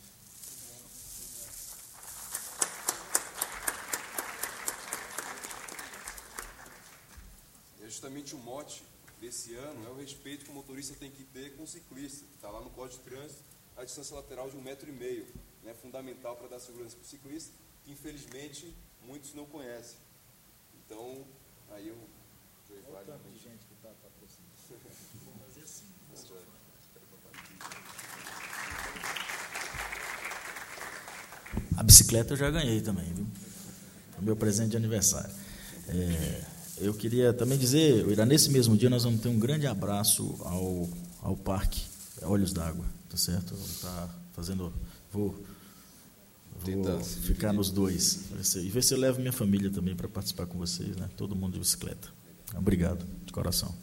[SPEAKER 3] É justamente o mote desse ano, é o respeito que o motorista tem que ter com o ciclista. Está lá no Código de Trânsito, a distância lateral de 1,5 metro, né, fundamental para dar segurança para o ciclista, que infelizmente muitos não conhecem. Então, aí eu... Olha o tanto de gente que está patrocinando. Vou fazer assim.
[SPEAKER 2] A bicicleta eu já ganhei também, viu? É o meu presente de aniversário. Eu queria também dizer, nesse mesmo dia nós vamos ter um grande abraço ao Parque Olhos d'Água, tá certo? Vou ficar nos dois. E ver se eu levo minha família também para participar com vocês, né? Todo mundo de bicicleta. Obrigado, de coração.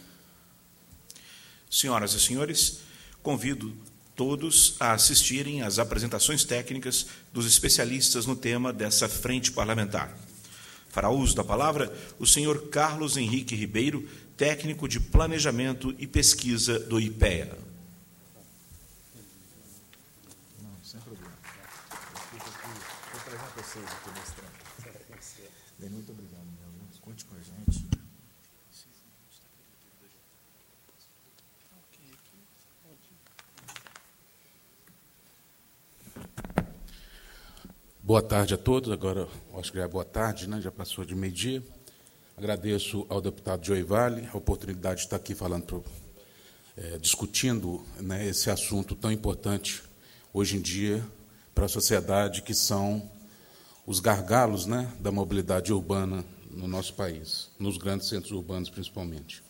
[SPEAKER 1] Senhoras e senhores, convido todos a assistirem às apresentações técnicas dos especialistas no tema dessa frente parlamentar. Fará uso da palavra o senhor Carlos Henrique Ribeiro, técnico de Planejamento e Pesquisa do IPEA.
[SPEAKER 2] Não, sem problema. Vou trazer vocês aqui mostrando. Muito obrigado, meu Deus. Conte com a gente.
[SPEAKER 8] Boa tarde a todos. Agora, acho que já é boa tarde, né? Já passou de meio-dia. Agradeço ao deputado Gioivale a oportunidade de estar aqui falando, discutindo, né, esse assunto tão importante hoje em dia para a sociedade, que são os gargalos, né, da mobilidade urbana no nosso país, nos grandes centros urbanos principalmente.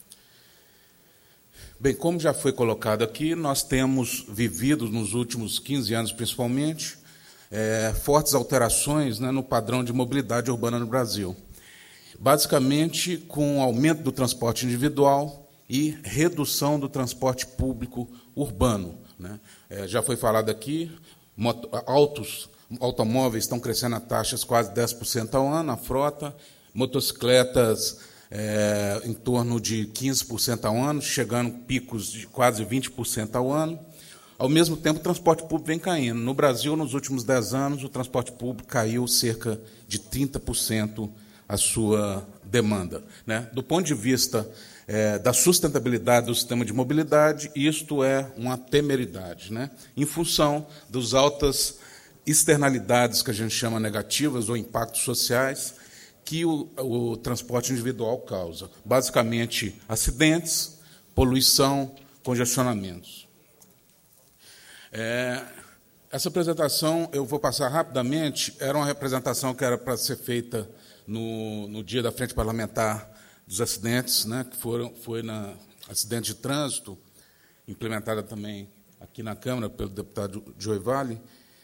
[SPEAKER 8] Bem, como já foi colocado aqui, nós temos vivido nos últimos 15 anos principalmente fortes alterações, né, no padrão de mobilidade urbana no Brasil, basicamente com o aumento do transporte individual e redução do transporte público urbano, né. Já foi falado aqui, automóveis estão crescendo a taxas quase 10% ao ano, a frota, motocicletas em torno de 15% ao ano, chegando picos de quase 20% ao ano. Ao mesmo tempo, o transporte público vem caindo. No Brasil, nos últimos 10 anos, o transporte público caiu cerca de 30% a sua demanda, né? Do ponto de vista da sustentabilidade do sistema de mobilidade, isto é uma temeridade, né? Em função das altas externalidades que a gente chama negativas ou impactos sociais que o transporte individual causa. Basicamente, acidentes, poluição, congestionamentos. Essa apresentação, eu vou passar rapidamente, era uma representação que era para ser feita no dia da Frente Parlamentar dos Acidentes, né, que foi na acidente de trânsito, implementada também aqui na Câmara pelo deputado Gioivale,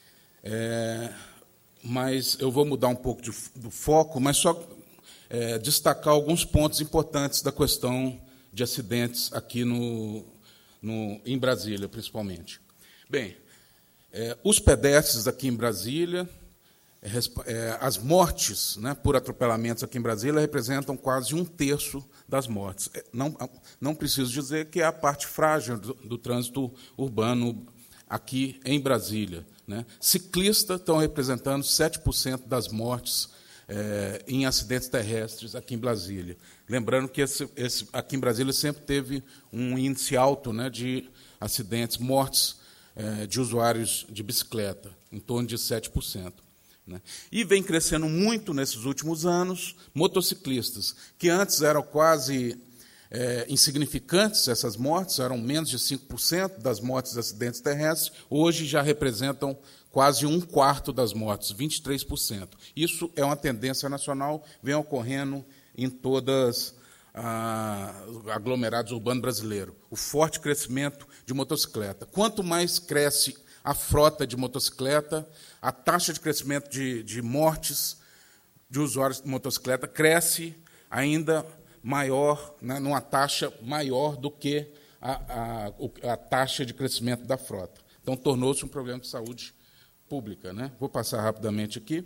[SPEAKER 8] mas eu vou mudar um pouco do foco, mas só destacar alguns pontos importantes da questão de acidentes aqui em Brasília, principalmente. Bem, os pedestres aqui em Brasília, as mortes, né, por atropelamentos aqui em Brasília representam quase 1/3 das mortes. Não preciso dizer que é a parte frágil do trânsito urbano aqui em Brasília, né. Ciclistas estão representando 7% das mortes em acidentes terrestres aqui em Brasília. Lembrando que aqui em Brasília sempre teve um índice alto, né, de acidentes, mortes de usuários de bicicleta, em torno de 7%. Né? E vem crescendo muito nesses últimos anos motociclistas, que antes eram quase insignificantes, essas mortes, eram menos de 5% das mortes de acidentes terrestres, hoje já representam quase 1/4 das mortes, 23%. Isso é uma tendência nacional, vem ocorrendo em todas aglomerados urbanos brasileiros, o forte crescimento de motocicleta. Quanto mais cresce a frota de motocicleta, a taxa de crescimento de mortes de usuários de motocicleta cresce ainda maior, né, numa taxa maior do que a taxa de crescimento da frota. Então, tornou-se um problema de saúde pública, né? Vou passar rapidamente aqui.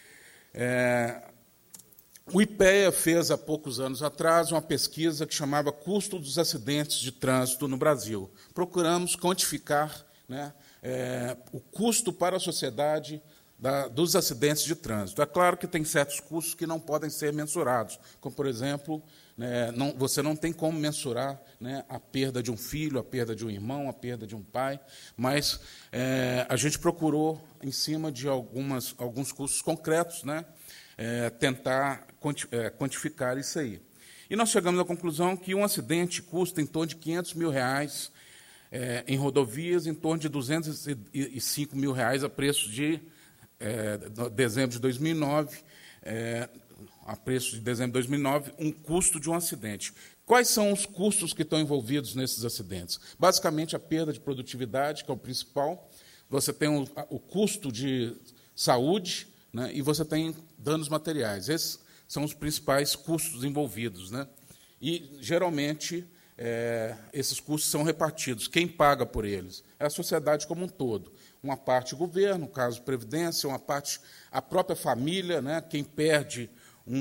[SPEAKER 8] O IPEA fez, há poucos anos atrás, uma pesquisa que chamava Custo dos Acidentes de Trânsito no Brasil. Procuramos quantificar, né, o custo para a sociedade dos acidentes de trânsito. É claro que tem certos custos que não podem ser mensurados, como, por exemplo, né, você não tem como mensurar, né, a perda de um filho, a perda de um irmão, a perda de um pai, mas a gente procurou, em cima de alguns custos concretos, né, tentar quantificar isso aí. E nós chegamos à conclusão que um acidente custa em torno de R$500 mil em rodovias, em torno de R$205 mil a preço de dezembro de 2009, a preço de dezembro de 2009, um custo de um acidente. Quais são os custos que estão envolvidos nesses acidentes? Basicamente, a perda de produtividade, que é o principal. Você tem o custo de saúde, né, e você tem danos materiais. Esses são os principais custos envolvidos, né? E, geralmente, esses custos são repartidos. Quem paga por eles? É a sociedade como um todo. Uma parte o governo, no caso previdência, uma parte a própria família, né? Quem perde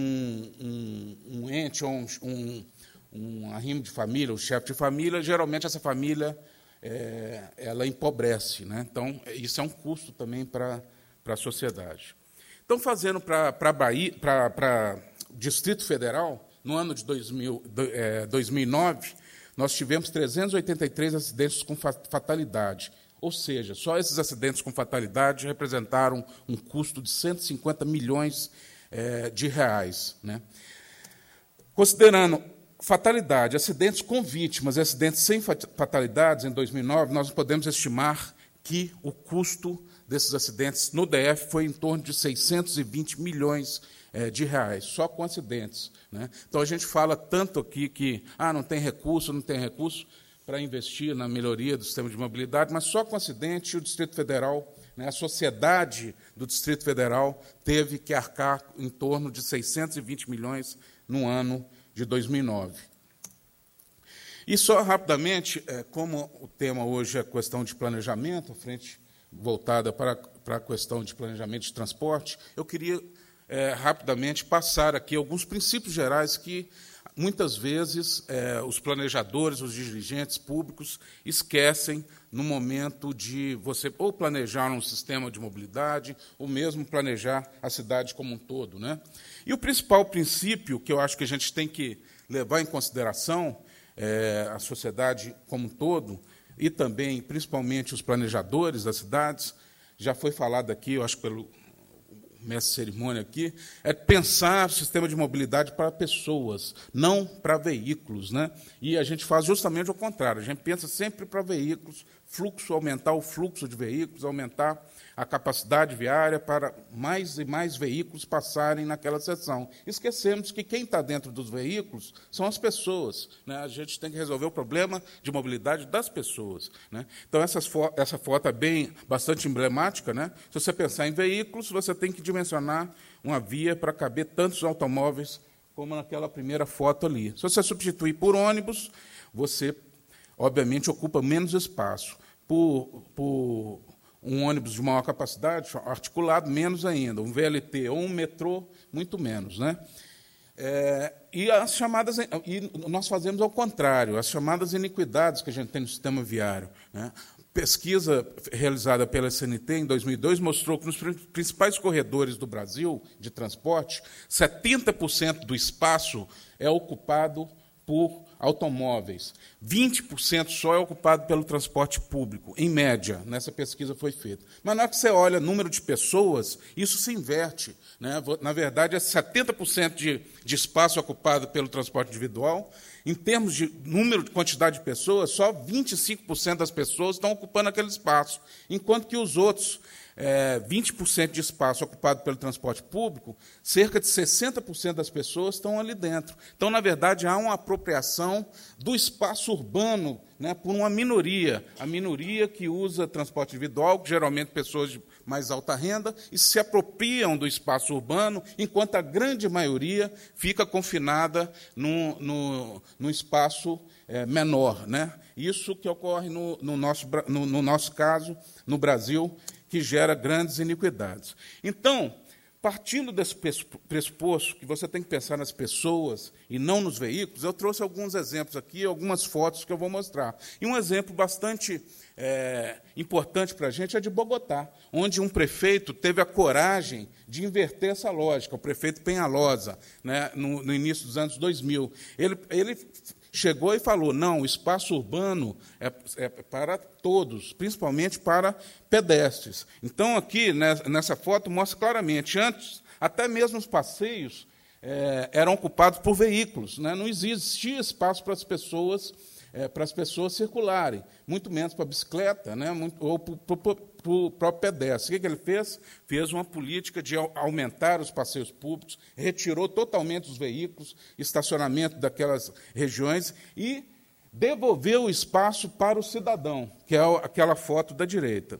[SPEAKER 8] um ente ou um arrimo de família, um chefe de família, geralmente essa família ela empobrece, né? Então, isso é um custo também para a sociedade. Então, fazendo para o Distrito Federal, no ano de 2009, nós tivemos 383 acidentes com fatalidade. Ou seja, só esses acidentes com fatalidade representaram um custo de 150 milhões de reais, né? Considerando fatalidade, acidentes com vítimas e acidentes sem fatalidades, em 2009, nós podemos estimar que o custo desses acidentes no DF foi em torno de 620 milhões de reais, só com acidentes, né? Então, a gente fala tanto aqui que não tem recurso para investir na melhoria do sistema de mobilidade, mas só com acidente o Distrito Federal, né, a sociedade do Distrito Federal teve que arcar em torno de 620 milhões no ano de 2009. E só rapidamente, como o tema hoje é questão de planejamento, a frente voltada para a questão de planejamento de transporte, eu queria rapidamente passar aqui alguns princípios gerais que muitas vezes os planejadores, os dirigentes públicos esquecem no momento de você ou planejar um sistema de mobilidade ou mesmo planejar a cidade como um todo, né? E o principal princípio que eu acho que a gente tem que levar em consideração a sociedade como um todo e também, principalmente, os planejadores das cidades, já foi falado aqui, eu acho, pelo mestre de cerimônia aqui, é pensar o sistema de mobilidade para pessoas, não para veículos, né? E a gente faz justamente o contrário, a gente pensa sempre para veículos, aumentar o fluxo de veículos, aumentar a capacidade viária para mais e mais veículos passarem naquela seção. Esquecemos que quem está dentro dos veículos são as pessoas, né? A gente tem que resolver o problema de mobilidade das pessoas, né? Então, essa foto é bastante emblemática, né? Se você pensar em veículos, você tem que dimensionar uma via para caber tantos automóveis como naquela primeira foto ali. Se você substituir por ônibus, você, obviamente, ocupa menos espaço. Por um ônibus de maior capacidade, articulado, menos ainda. Um VLT ou um metrô, muito menos, né? E nós fazemos ao contrário, as chamadas iniquidades que a gente tem no sistema viário, né? Pesquisa realizada pela CNT em 2002 mostrou que nos principais corredores do Brasil de transporte, 70% do espaço é ocupado por automóveis, 20% só é ocupado pelo transporte público, em média, nessa pesquisa foi feita. Mas na hora que você olha o número de pessoas, isso se inverte, né? Na verdade, é 70% de espaço ocupado pelo transporte individual. Em termos de número de quantidade de pessoas, só 25% das pessoas estão ocupando aquele espaço, enquanto que os outros 20% de espaço ocupado pelo transporte público, cerca de 60% das pessoas estão ali dentro. Então, na verdade, há uma apropriação do espaço urbano, né, por uma minoria, a minoria que usa transporte individual, geralmente pessoas de mais alta renda, e se apropriam do espaço urbano, enquanto a grande maioria fica confinada no espaço menor, né? Isso que ocorre no nosso caso, no Brasil, que gera grandes iniquidades. Então, partindo desse pressuposto que você tem que pensar nas pessoas e não nos veículos, eu trouxe alguns exemplos aqui, algumas fotos que eu vou mostrar. E um exemplo bastante importante para a gente é de Bogotá, onde um prefeito teve a coragem de inverter essa lógica, o prefeito Penhalosa, né, no início dos anos 2000. Ele chegou e falou, não, o espaço urbano é para todos, principalmente para pedestres. Então, aqui, nessa foto, mostra claramente, antes, até mesmo os passeios eram ocupados por veículos, né? Não existia espaço para as pessoas circularem, muito menos para a bicicleta, né? Ou para para o próprio pedestre. O que ele fez? Fez uma política de aumentar os passeios públicos, retirou totalmente os veículos, estacionamento daquelas regiões e devolveu o espaço para o cidadão, que é aquela foto da direita.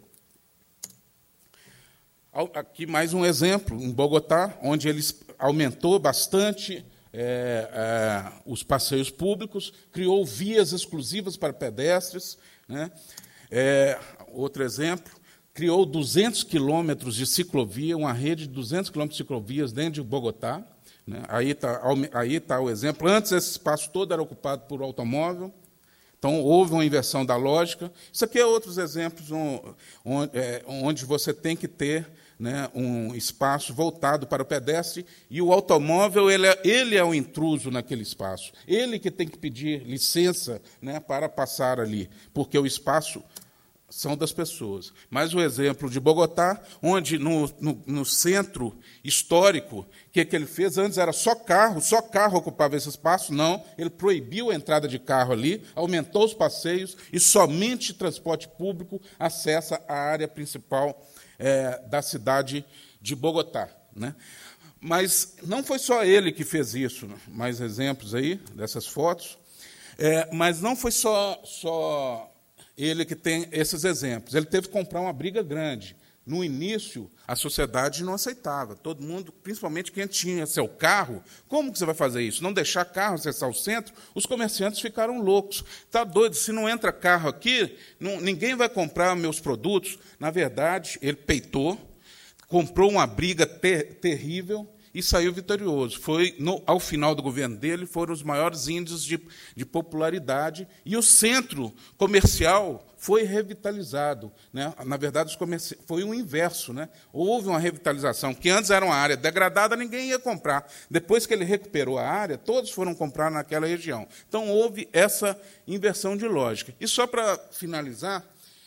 [SPEAKER 8] Aqui mais um exemplo, em Bogotá, onde ele aumentou bastante os passeios públicos, criou vias exclusivas para pedestres, né? Outro exemplo, criou 200 quilômetros de ciclovia, uma rede de 200 quilômetros de ciclovias dentro de Bogotá, né? Aí está o exemplo. Antes, esse espaço todo era ocupado por automóvel, então houve uma inversão da lógica. Isso aqui é outros exemplos onde você tem que ter, né, um espaço voltado para o pedestre, e o automóvel ele é o intruso naquele espaço. Ele que tem que pedir licença, né, para passar ali, porque o espaço são das pessoas. Mais um exemplo de Bogotá, onde no centro histórico, o que ele fez? Antes era só carro ocupava esse espaço. Não, ele proibiu a entrada de carro ali, aumentou os passeios, e somente transporte público acessa a área principal da cidade de Bogotá, né? Mas não foi só ele que fez isso, né? Mais exemplos aí dessas fotos. Mas não foi só ele que tem esses exemplos. Ele teve que comprar uma briga grande. No início, a sociedade não aceitava. Todo mundo, principalmente quem tinha seu carro, como que você vai fazer isso? Não deixar carro acessar o centro? Os comerciantes ficaram loucos. Está doido, se não entra carro aqui, ninguém vai comprar meus produtos. Na verdade, ele peitou, comprou uma briga terrível e saiu vitorioso. Ao final do governo dele, foram os maiores índices de popularidade, e o centro comercial foi revitalizado, né? Na verdade, foi o inverso, né? Houve uma revitalização, que antes era uma área degradada, ninguém ia comprar. Depois que ele recuperou a área, todos foram comprar naquela região. Então, houve essa inversão de lógica. E só para finalizar,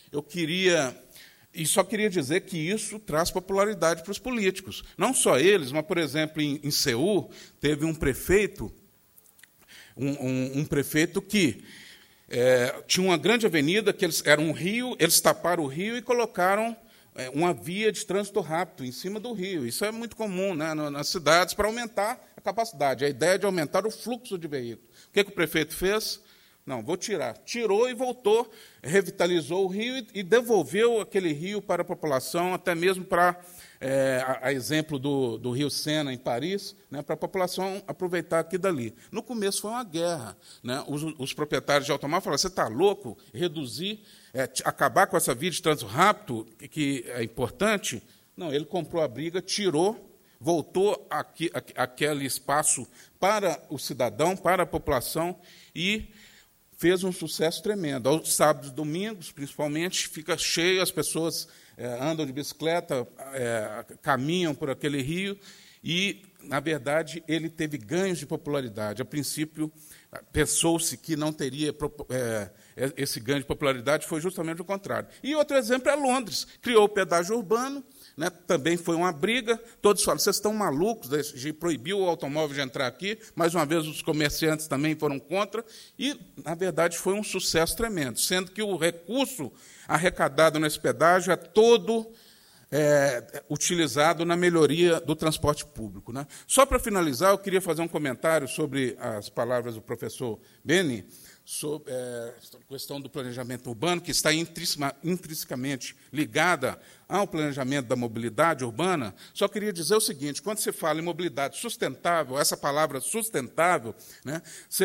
[SPEAKER 8] só queria dizer que isso traz popularidade para os políticos. Não só eles, mas, por exemplo, em Seul, teve um prefeito, um prefeito que tinha uma grande avenida, que era um rio, eles taparam o rio e colocaram uma via de trânsito rápido em cima do rio. Isso é muito comum, né, nas cidades, para aumentar a capacidade. A ideia é de aumentar o fluxo de veículos. O que o prefeito fez? Não, vou tirar. Tirou e voltou, revitalizou o rio e devolveu aquele rio para a população, até mesmo para, a exemplo do Rio Sena, em Paris, né, para a população aproveitar aqui dali. No começo foi uma guerra, né? Os proprietários de automóvel falaram: você está louco? Reduzir, acabar com essa via de trânsito rápido, que é importante? Não, ele comprou a briga, tirou, voltou aquele espaço para o cidadão, para a população, e fez um sucesso tremendo. Aos sábados e domingos, principalmente, fica cheio, as pessoas andam de bicicleta, caminham por aquele rio, e, na verdade, ele teve ganhos de popularidade. A princípio, pensou-se que não teria esse ganho de popularidade, foi justamente o contrário. E outro exemplo é Londres. Criou o pedágio urbano, né, também foi uma briga, todos falam: vocês estão malucos de proibir o automóvel de entrar aqui. Mais uma vez, os comerciantes também foram contra, e, na verdade, foi um sucesso tremendo, sendo que o recurso arrecadado nesse pedágio é todo utilizado na melhoria do transporte público, né? Só para finalizar, eu queria fazer um comentário sobre as palavras do professor Beni, sobre a questão do planejamento urbano, que está intrinsecamente ligada ao planejamento da mobilidade urbana. Só queria dizer o seguinte: quando se fala em mobilidade sustentável, essa palavra sustentável, né,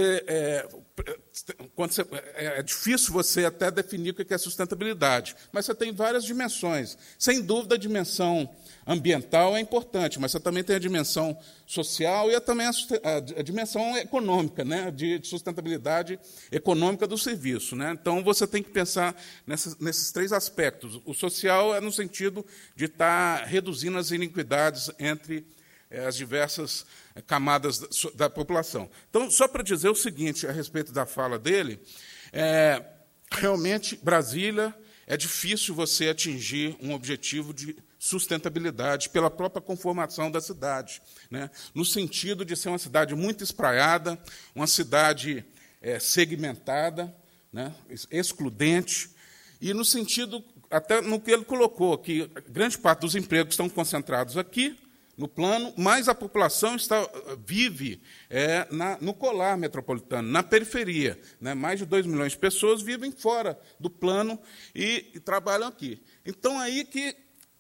[SPEAKER 8] é difícil você até definir o que é sustentabilidade, mas você tem várias dimensões. Sem dúvida, a dimensão ambiental é importante, mas você também tem a dimensão social e também a dimensão econômica, né, de sustentabilidade econômica do serviço, né? Então, você tem que pensar nesses três aspectos. O social é no sentido de estar reduzindo as iniquidades entre as diversas camadas da população. Então, só para dizer o seguinte a respeito da fala dele, realmente, Brasília, é difícil você atingir um objetivo de sustentabilidade pela própria conformação da cidade, né? No sentido de ser uma cidade muito espraiada, uma cidade segmentada, né? Excludente, e no sentido, até no que ele colocou, que grande parte dos empregos estão concentrados aqui, no plano, mas a população vive no colar metropolitano, na periferia. Né? Mais de 2 milhões de pessoas vivem fora do plano e trabalham aqui. Então, aí que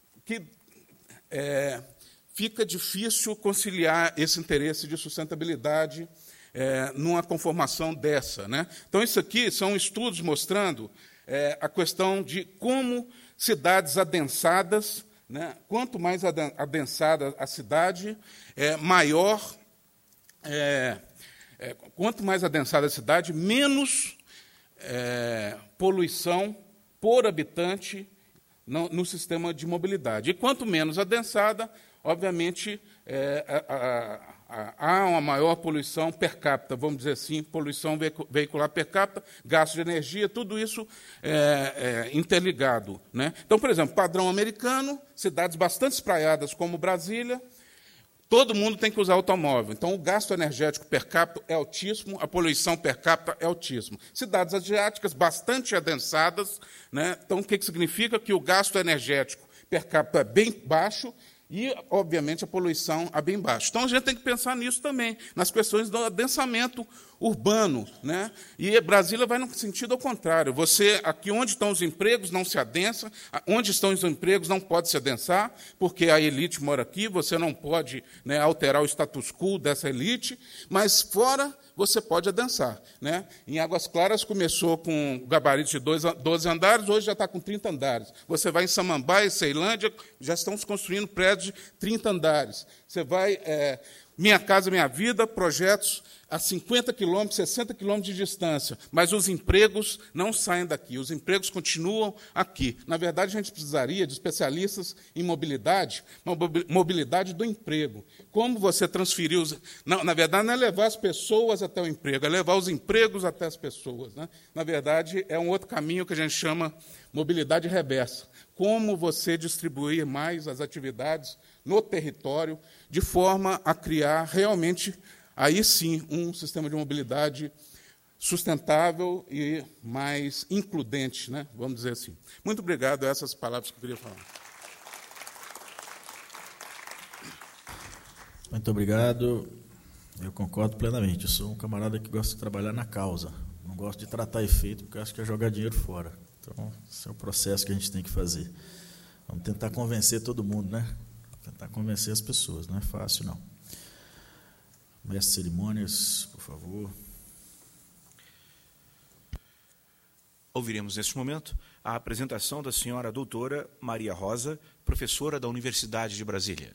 [SPEAKER 8] fica difícil conciliar esse interesse de sustentabilidade numa conformação dessa. Né? Então, isso aqui são estudos mostrando a questão de como cidades adensadas, né? Quanto mais adensada a cidade, maior. Quanto mais adensada a cidade, menos poluição por habitante no sistema de mobilidade. E quanto menos adensada, obviamente, há uma maior poluição per capita, vamos dizer assim, poluição veicular per capita, gasto de energia, tudo isso interligado. Né? Então, por exemplo, padrão americano, cidades bastante espraiadas como Brasília, todo mundo tem que usar automóvel. Então, o gasto energético per capita é altíssimo, a poluição per capita é altíssima. Cidades asiáticas bastante adensadas, né? Então, o que significa? Que o gasto energético per capita é bem baixo, e, obviamente, a poluição é bem baixa. Então, a gente tem que pensar nisso também, nas questões do adensamento urbano. Né? E Brasília vai no sentido ao contrário. Você, aqui onde estão os empregos, não se adensa, onde estão os empregos, não pode se adensar, porque a elite mora aqui, você não pode, né, alterar o status quo dessa elite, mas fora você pode adensar. Né? Em Águas Claras começou com gabarito de 12 andares, hoje já está com 30 andares. Você vai em Samambaia, Ceilândia, já estão se construindo prédios de 30 andares. Você vai... Minha Casa Minha Vida, projetos a 50 quilômetros, 60 quilômetros de distância, mas os empregos não saem daqui, os empregos continuam aqui. Na verdade, a gente precisaria de especialistas em mobilidade, uma mobilidade do emprego. Como você transferir os... Não, na verdade, não é levar as pessoas até o emprego, é levar os empregos até as pessoas. Né? Na verdade, é um outro caminho que a gente chama mobilidade reversa. Como você distribuir mais as atividades no território, de forma a criar realmente, aí sim, um sistema de mobilidade sustentável e mais includente, né? Vamos dizer assim. Muito obrigado, essas palavras que eu queria falar.
[SPEAKER 2] Muito obrigado. Eu concordo plenamente. Eu sou um camarada que gosta de trabalhar na causa. Não gosto de tratar efeito, porque eu acho que é jogar dinheiro fora. Então, esse é o processo que a gente tem que fazer. Vamos tentar convencer todo mundo, né? Tentar convencer as pessoas, não é fácil, não. Mestre de cerimônias, por favor.
[SPEAKER 1] Ouviremos neste momento a apresentação da senhora doutora Maria Rosa, professora da Universidade de Brasília.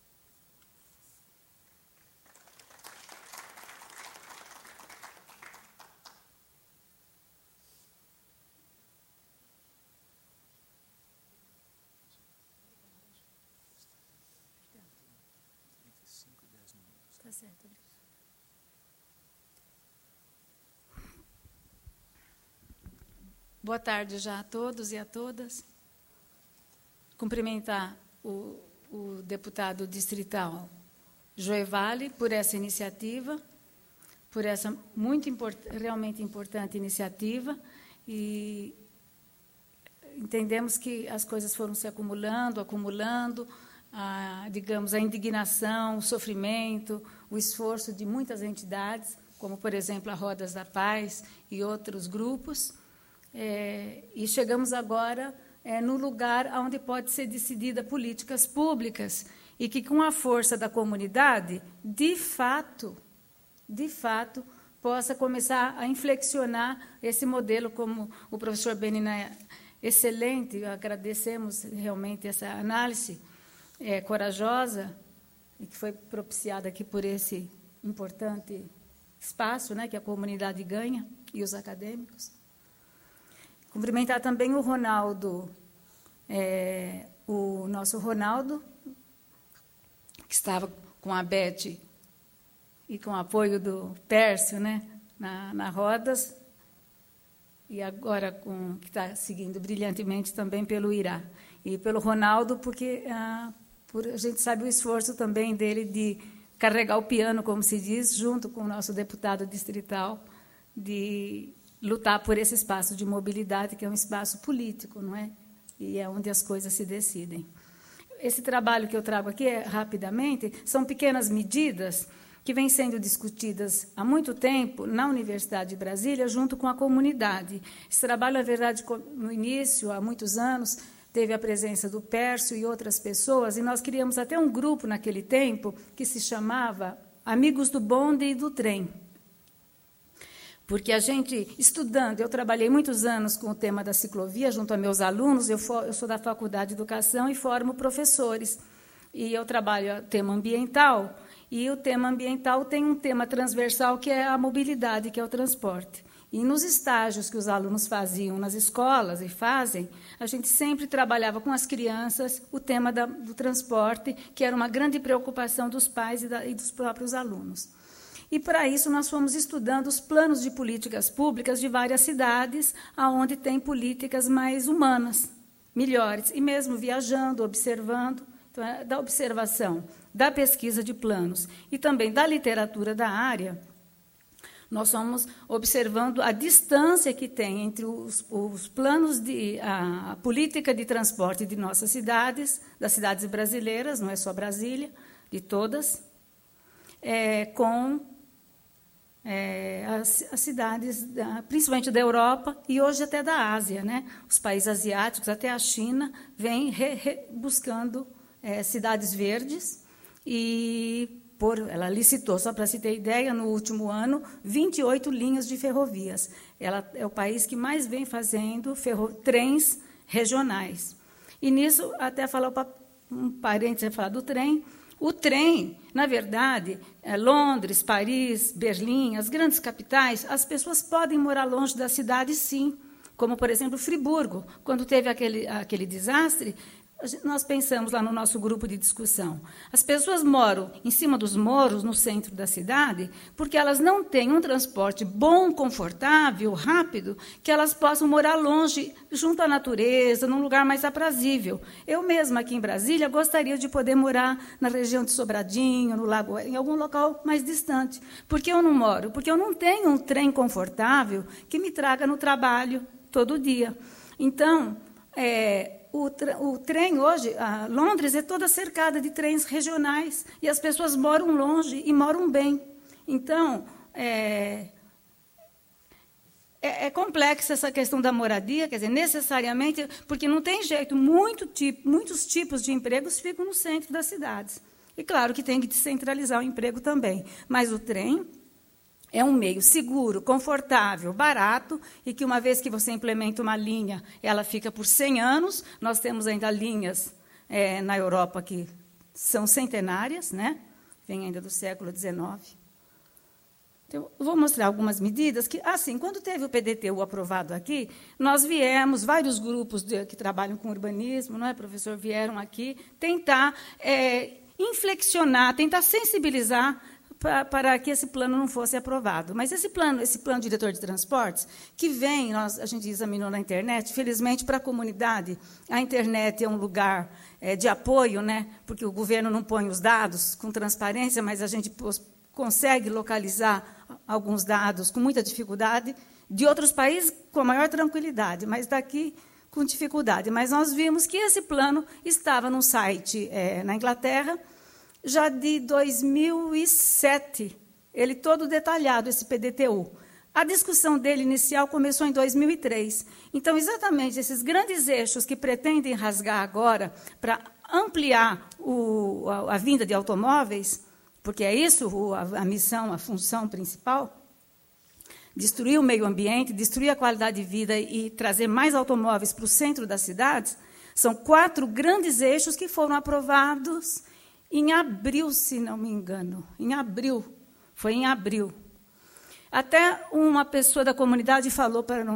[SPEAKER 9] Boa tarde já a todos e a todas. Cumprimentar o deputado distrital Joivale por essa iniciativa, por essa realmente importante iniciativa, e entendemos que as coisas foram se acumulando, digamos, a indignação, o sofrimento, o esforço de muitas entidades, como, por exemplo, a Rodas da Paz e outros grupos, e chegamos agora no lugar onde pode ser decidida políticas públicas e que, com a força da comunidade, de fato, possa começar a inflexionar esse modelo, como o professor Benina excelente, agradecemos realmente essa análise corajosa e que foi propiciada aqui por esse importante espaço, né, que a comunidade ganha e os acadêmicos. Cumprimentar também o Ronaldo, o nosso Ronaldo, que estava com a Beth e com o apoio do Pércio, né, na Rodas, e agora que está seguindo brilhantemente também pelo Irá. E pelo Ronaldo, porque a gente sabe o esforço também dele de carregar o piano, como se diz, junto com o nosso deputado distrital, de lutar por esse espaço de mobilidade, que é um espaço político, não é? e é onde as coisas se decidem. Esse trabalho que eu trago aqui, rapidamente, são pequenas medidas que vêm sendo discutidas há muito tempo na Universidade de Brasília, junto com a comunidade. Esse trabalho, na verdade, no início, há muitos anos, teve a presença do Pércio e outras pessoas, e nós criamos até um grupo naquele tempo que se chamava Amigos do Bonde e do Trem. Porque a gente, estudando, eu trabalhei muitos anos com o tema da ciclovia, junto a meus alunos, eu sou da Faculdade de Educação e formo professores. E eu trabalho o tema ambiental, e o tema ambiental tem um tema transversal, que é a mobilidade, que é o transporte. E nos estágios que os alunos faziam nas escolas e fazem, a gente sempre trabalhava com as crianças o tema do transporte, que era uma grande preocupação dos pais e dos próprios alunos. E, para isso, nós fomos estudando os planos de políticas públicas de várias cidades, onde tem políticas mais humanas, melhores, e mesmo viajando, observando, então, da observação, da pesquisa de planos e também da literatura da área, nós fomos observando a distância que tem entre os planos a política de transporte de nossas cidades, das cidades brasileiras, não é só Brasília, de todas, com as cidades, principalmente da Europa e hoje até da Ásia, né? Os países asiáticos, até a China, vêm buscando cidades verdes e ela licitou, só para se ter ideia, no último ano, 28 linhas de ferrovias. Ela é o país que mais vem fazendo trens regionais. E nisso, até falar um parênteses, falar do trem. O trem, na verdade, Londres, Paris, Berlim, as grandes capitais, as pessoas podem morar longe da cidade, sim. Como, por exemplo, Friburgo. Quando teve aquele desastre, nós pensamos lá no nosso grupo de discussão. As pessoas moram em cima dos morros, no centro da cidade, porque elas não têm um transporte bom, confortável, rápido, que elas possam morar longe, junto à natureza, num lugar mais aprazível. Eu mesma, aqui em Brasília, gostaria de poder morar na região de Sobradinho, no Lago, em algum local mais distante. Por que eu não moro? Porque eu não tenho um trem confortável que me traga no trabalho todo dia. Então, o trem hoje, Londres é toda cercada de trens regionais, e as pessoas moram longe e moram bem. Então, é complexa essa questão da moradia, quer dizer, necessariamente, porque não tem jeito, muitos tipos de empregos ficam no centro das cidades. E, claro, que tem que descentralizar o emprego também, mas o trem é um meio seguro, confortável, barato, e que, uma vez que você implementa uma linha, ela fica por 100 anos. Nós temos ainda linhas na Europa que são centenárias, né? Vem ainda do século XIX. Então, eu vou mostrar algumas medidas que, assim, quando teve o PDTU aprovado aqui, nós viemos, vários grupos que trabalham com urbanismo, não é, professor, vieram aqui tentar inflexionar, tentar sensibilizar para que esse plano não fosse aprovado. Mas esse plano diretor de transportes, que vem, a gente examinou na internet, felizmente, para a comunidade, a internet é um lugar de apoio, né, porque o governo não põe os dados com transparência, mas a gente consegue localizar alguns dados com muita dificuldade, de outros países com a maior tranquilidade, mas daqui com dificuldade. Mas nós vimos que esse plano estava num site na Inglaterra, já de 2007, ele todo detalhado, esse PDTU. A discussão dele inicial começou em 2003. Então, exatamente esses grandes eixos que pretendem rasgar agora para ampliar a vinda de automóveis, porque é isso a missão, a função principal, destruir o meio ambiente, destruir a qualidade de vida e trazer mais automóveis para o centro das cidades, são 4 grandes eixos que foram aprovados em abril, se não me engano. Foi em abril. Até uma pessoa da comunidade falou para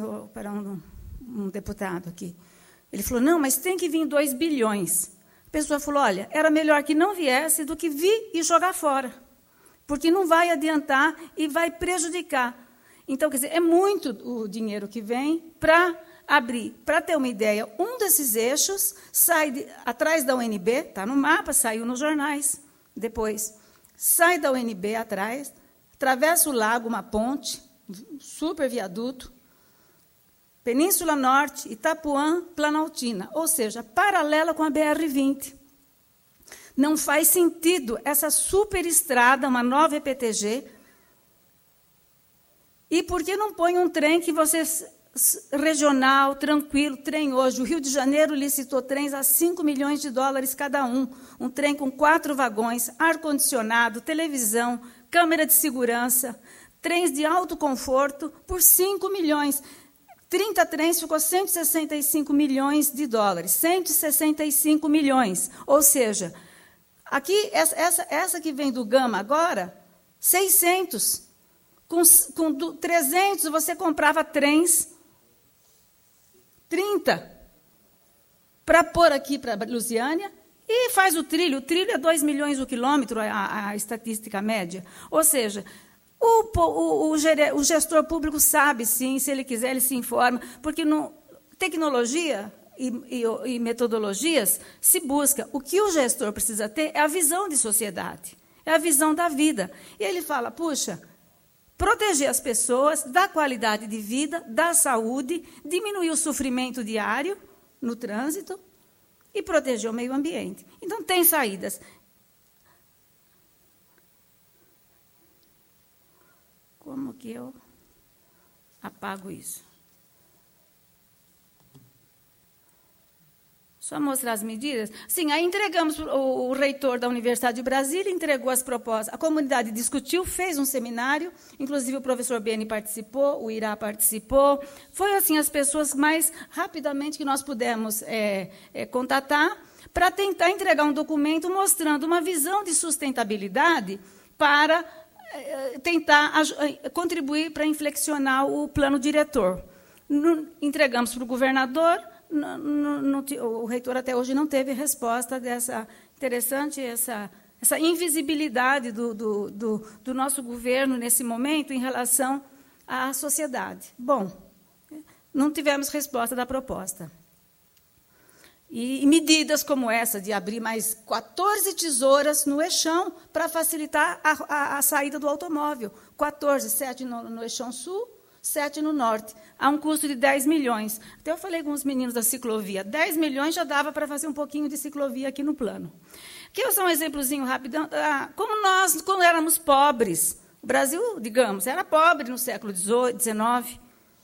[SPEAKER 9] um deputado aqui. Ele falou, não, mas tem que vir 2 bilhões. A pessoa falou, olha, era melhor que não viesse do que vir e jogar fora, porque não vai adiantar e vai prejudicar. Então, quer dizer, é muito o dinheiro que vem para abrir. Para ter uma ideia, um desses eixos sai atrás da UNB, está no mapa, saiu nos jornais depois. Sai da UNB atrás, atravessa o lago, uma ponte, um super viaduto, Península Norte, Itapuã, Planaltina, ou seja, paralela com a BR-20. Não faz sentido essa superestrada, uma nova EPTG. E por que não põe um trem que você regional, tranquilo, trem hoje? O Rio de Janeiro licitou trens a $5 milhões cada um. Um trem com 4 vagões, ar-condicionado, televisão, câmera de segurança, trens de alto conforto por $5 milhões. 30 trens ficou $165 milhões, 165 milhões. Ou seja, aqui, essa que vem do Gama agora, 600. Com 300 você comprava trens, 30, para pôr aqui para Lusiânia, e faz o trilho. O trilho é 2 milhões o quilômetro, a estatística média. Ou seja, o gestor público sabe, sim, se ele quiser, ele se informa, porque tecnologia e metodologias se busca. O que o gestor precisa ter é a visão de sociedade, é a visão da vida. E ele fala, puxa, proteger as pessoas, dar qualidade de vida, dar saúde, diminuir o sofrimento diário no trânsito e proteger o meio ambiente. Então, tem saídas. Como que eu apago isso? Só mostrar as medidas? Sim, aí entregamos, o reitor da Universidade de Brasília entregou as propostas, a comunidade discutiu, fez um seminário, inclusive o professor Beni participou, o Irá participou, foi assim as pessoas mais rapidamente que nós pudemos contatar, para tentar entregar um documento mostrando uma visão de sustentabilidade para tentar contribuir para inflexionar o plano diretor. Entregamos para o governador. O reitor até hoje não teve resposta dessa interessante, essa invisibilidade do nosso governo nesse momento em relação à sociedade. Bom, não tivemos resposta da proposta. E medidas como essa, de abrir mais 14 tesouras no eixão para facilitar a saída do automóvel. 14, 7 no eixão sul, 7 no norte, a um custo de 10 milhões. Até eu falei com os meninos da ciclovia, 10 milhões já dava para fazer um pouquinho de ciclovia aqui no plano. Aqui eu sou um exemplozinho rapidão. Como nós, quando éramos pobres, o Brasil, digamos, era pobre no século XIX,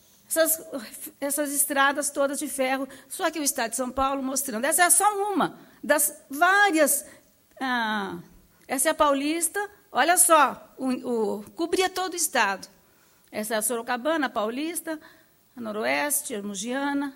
[SPEAKER 9] essas estradas todas de ferro, só que o Estado de São Paulo mostrando. Essa é só uma das várias. Essa é a Paulista, olha só, cobria todo o Estado. Essa é a Sorocabana, a Paulista, a Noroeste, a Mogiana.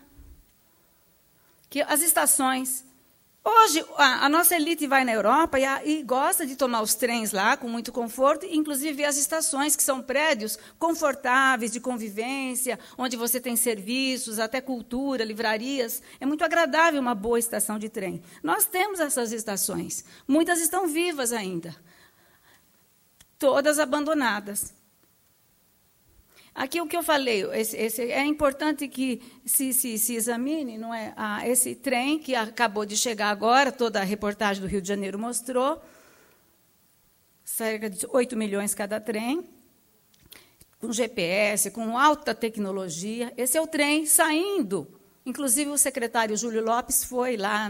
[SPEAKER 9] Que as estações. Hoje, a nossa elite vai na Europa e gosta de tomar os trens lá com muito conforto, inclusive as estações, que são prédios confortáveis, de convivência, onde você tem serviços, até cultura, livrarias. É muito agradável uma boa estação de trem. Nós temos essas estações. Muitas estão vivas ainda. Todas abandonadas. Aqui o que eu falei, é importante que se examine, não é, esse trem que acabou de chegar agora, toda a reportagem do Rio de Janeiro mostrou, cerca de 8 milhões cada trem, com GPS, com alta tecnologia. Esse é o trem saindo. Inclusive, o secretário Júlio Lopes foi lá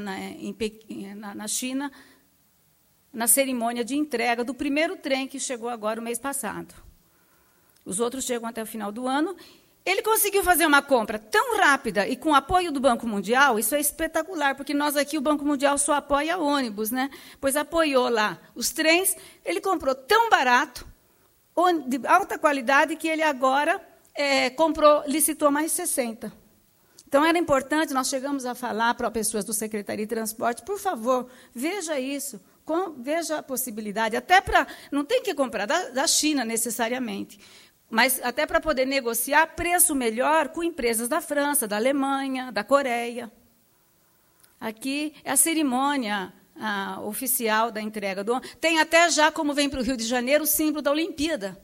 [SPEAKER 9] na China, na cerimônia de entrega do primeiro trem que chegou agora o mês passado. Os outros chegam até o final do ano. Ele conseguiu fazer uma compra tão rápida e com apoio do Banco Mundial, isso é espetacular, porque nós aqui, o Banco Mundial só apoia ônibus, né? Pois apoiou lá os trens, ele comprou tão barato, de alta qualidade, que ele agora licitou mais 60. Então, era importante, nós chegamos a falar para pessoas do Secretaria de Transporte, por favor, veja isso, veja a possibilidade, até para, não tem que comprar da China necessariamente, mas até para poder negociar preço melhor com empresas da França, da Alemanha, da Coreia. Aqui é a cerimônia oficial da entrega do... Tem até já, como vem para o Rio de Janeiro, o símbolo da Olimpíada.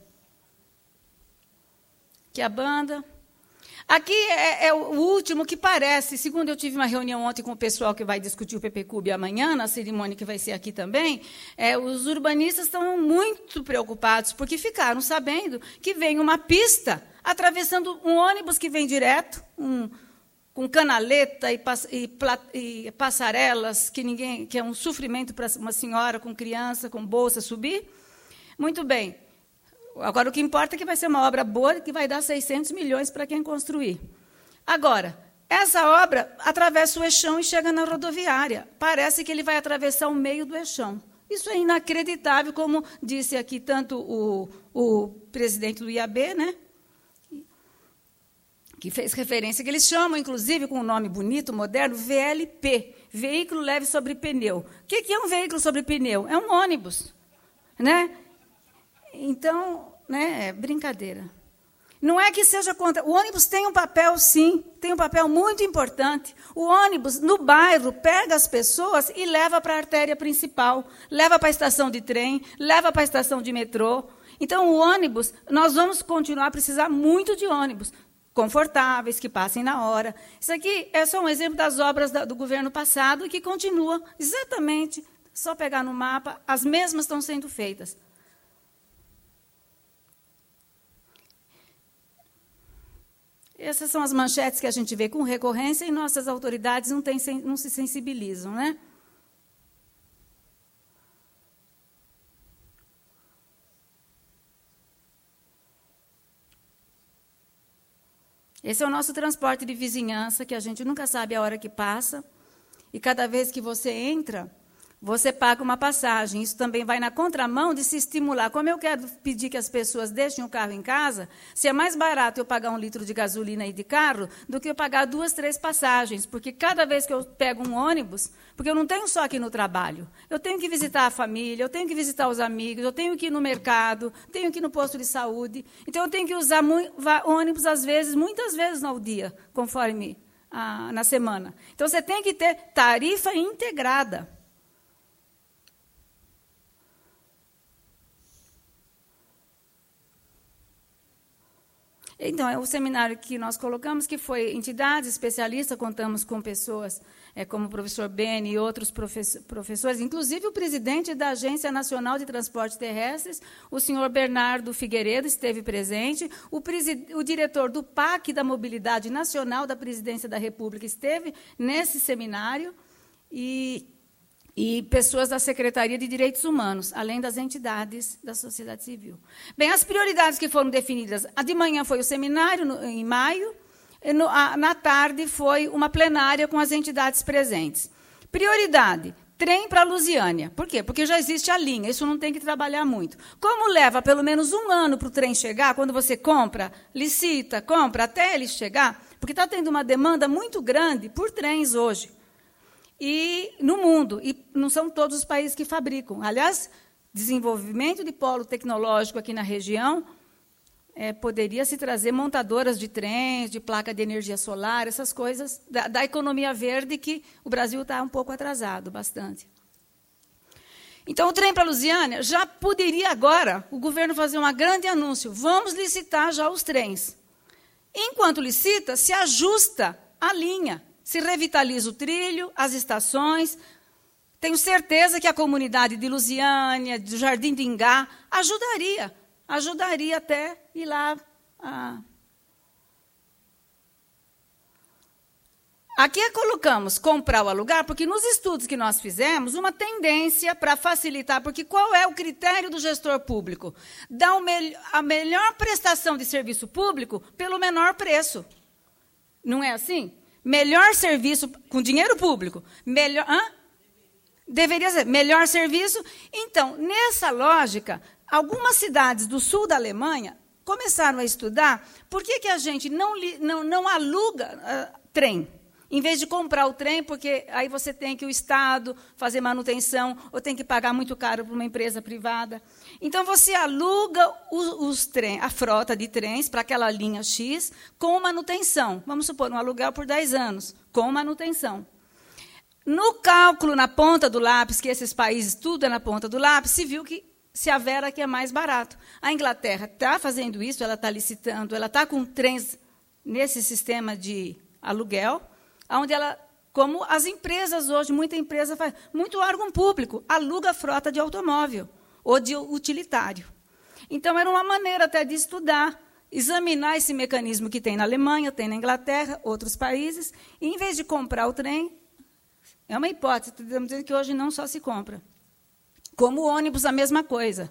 [SPEAKER 9] Que é a banda... Aqui é o último que parece, segundo eu tive uma reunião ontem com o pessoal que vai discutir o PPCUB amanhã, na cerimônia que vai ser aqui também, os urbanistas estão muito preocupados, porque ficaram sabendo que vem uma pista atravessando um ônibus que vem direto, com canaleta e passarelas, que é um sofrimento para uma senhora com criança, com bolsa, subir. Muito bem. Agora, o que importa é que vai ser uma obra boa, que vai dar 600 milhões para quem construir. Agora, essa obra atravessa o eixão e chega na rodoviária. Parece que ele vai atravessar o meio do eixão. Isso é inacreditável, como disse aqui tanto o presidente do IAB, né, que fez referência, que eles chamam, inclusive, com um nome bonito, moderno, VLP, veículo leve sobre pneu. O que é um veículo sobre pneu? É um ônibus, né? Então, né, é brincadeira. Não é que seja contra. O ônibus tem um papel, sim, tem um papel muito importante. O ônibus, no bairro, pega as pessoas e leva para a artéria principal, leva para a estação de trem, leva para a estação de metrô. Então, o ônibus, nós vamos continuar a precisar muito de ônibus confortáveis, que passem na hora. Isso aqui é só um exemplo das obras do governo passado e que continua exatamente, só pegar no mapa, as mesmas estão sendo feitas. Essas são as manchetes que a gente vê com recorrência e nossas autoridades não se sensibilizam, né? Esse é o nosso transporte de vizinhança, que a gente nunca sabe a hora que passa, e cada vez que você entra, você paga uma passagem. Isso também vai na contramão de se estimular. Como eu quero pedir que as pessoas deixem o carro em casa, se é mais barato eu pagar 1 litro de gasolina e de carro do que eu pagar 2, 3 passagens, porque cada vez que eu pego um ônibus, porque eu não tenho só aqui no trabalho, eu tenho que visitar a família, eu tenho que visitar os amigos, eu tenho que ir no mercado, tenho que ir no posto de saúde, então eu tenho que usar ônibus, às vezes, muitas vezes ao dia, conforme na semana. Então, você tem que ter tarifa integrada. Então, é o seminário que nós colocamos, que foi entidades, especialistas, contamos com pessoas como o professor Beni e outros professores, inclusive o presidente da Agência Nacional de Transportes Terrestres, o senhor Bernardo Figueiredo, esteve presente, o diretor do PAC, da Mobilidade Nacional da Presidência da República, esteve nesse seminário, e pessoas da Secretaria de Direitos Humanos, além das entidades da sociedade civil. Bem, as prioridades que foram definidas, a de manhã foi o seminário, em maio, e na tarde foi uma plenária com as entidades presentes. Prioridade, trem para Lusiânia. Por quê? Porque já existe a linha, isso não tem que trabalhar muito. Como leva pelo menos 1 ano para o trem chegar, quando você compra, licita, compra, até ele chegar, porque está tendo uma demanda muito grande por trens hoje. E no mundo, e não são todos os países que fabricam. Aliás, desenvolvimento de polo tecnológico aqui na região, poderia se trazer montadoras de trens, de placa de energia solar, essas coisas da economia verde, que o Brasil está um pouco atrasado, bastante. Então, o trem para Lusiânia, já poderia agora o governo fazer um grande anúncio, vamos licitar já os trens. Enquanto licita, se ajusta a linha, se revitaliza o trilho, as estações. Tenho certeza que a comunidade de Lusiânia, do Jardim de Ingá, ajudaria até ir lá. Aqui colocamos comprar ou alugar, porque nos estudos que nós fizemos, uma tendência para facilitar, porque qual é o critério do gestor público? Dar a melhor prestação de serviço público pelo menor preço. Não é assim? Melhor serviço com dinheiro público. Deveria ser melhor serviço. Então, nessa lógica, algumas cidades do sul da Alemanha começaram a estudar por que a gente não aluga trem. Em vez de comprar o trem, porque aí você tem que o Estado fazer manutenção, ou tem que pagar muito caro para uma empresa privada. Então, você aluga a frota de trens para aquela linha X com manutenção. Vamos supor, um aluguel por 10 anos, com manutenção. No cálculo, na ponta do lápis, que esses países, tudo é na ponta do lápis, se viu que se avera que é mais barato. A Inglaterra está fazendo isso, ela está licitando, ela está com trens nesse sistema de aluguel, onde ela, como as empresas hoje, muita empresa faz, muito órgão público, aluga frota de automóvel ou de utilitário. Então, era uma maneira até de estudar examinar esse mecanismo que tem na Alemanha, tem na Inglaterra, outros países, e, em vez de comprar o trem, é uma hipótese, estamos dizendo que hoje não só se compra. Como o ônibus, a mesma coisa.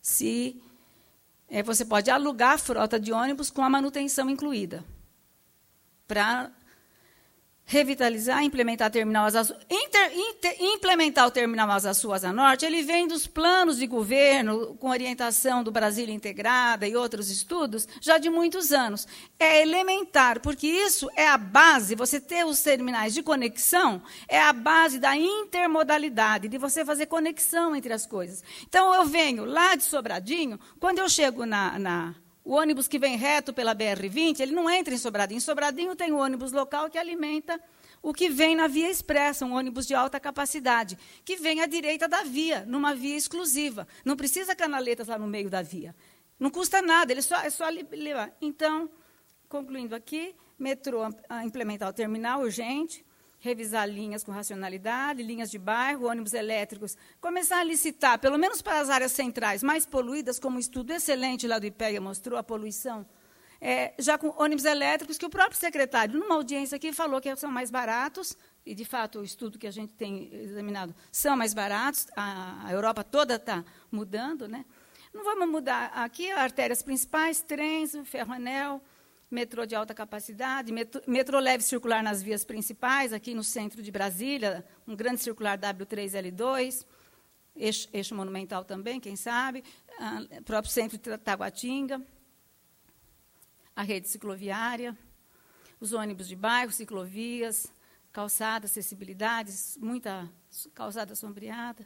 [SPEAKER 9] Você pode alugar a frota de ônibus com a manutenção incluída, para revitalizar, implementar implementar o terminal Asa Sul, Asa Norte. Ele vem dos planos de governo, com orientação do Brasília Integrada e outros estudos, já de muitos anos. É elementar, porque isso é a base, você ter os terminais de conexão, é a base da intermodalidade, de você fazer conexão entre as coisas. Então, eu venho lá de Sobradinho, quando eu chego o ônibus que vem reto pela BR-20, ele não entra em Sobradinho. Em Sobradinho tem um ônibus local que alimenta o que vem na via expressa, um ônibus de alta capacidade, que vem à direita da via, numa via exclusiva. Não precisa canaletas lá no meio da via. Não custa nada, é só levar. Então, concluindo aqui, metrô a implementar o terminal urgente, revisar linhas com racionalidade, linhas de bairro, ônibus elétricos, começar a licitar, pelo menos para as áreas centrais mais poluídas, como um estudo excelente lá do IPEA mostrou, a poluição, já com ônibus elétricos, que o próprio secretário, numa audiência aqui, falou que são mais baratos, e, de fato, o estudo que a gente tem examinado são mais baratos, a Europa toda está mudando, né? Não vamos mudar aqui, artérias principais, trens, ferro-anel, metrô de alta capacidade, metrô leve circular nas vias principais, aqui no centro de Brasília, um grande circular W3L2, eixo monumental também, quem sabe, próprio centro de Taguatinga, a rede cicloviária, os ônibus de bairro, ciclovias, calçada, acessibilidade, muita calçada sombreada.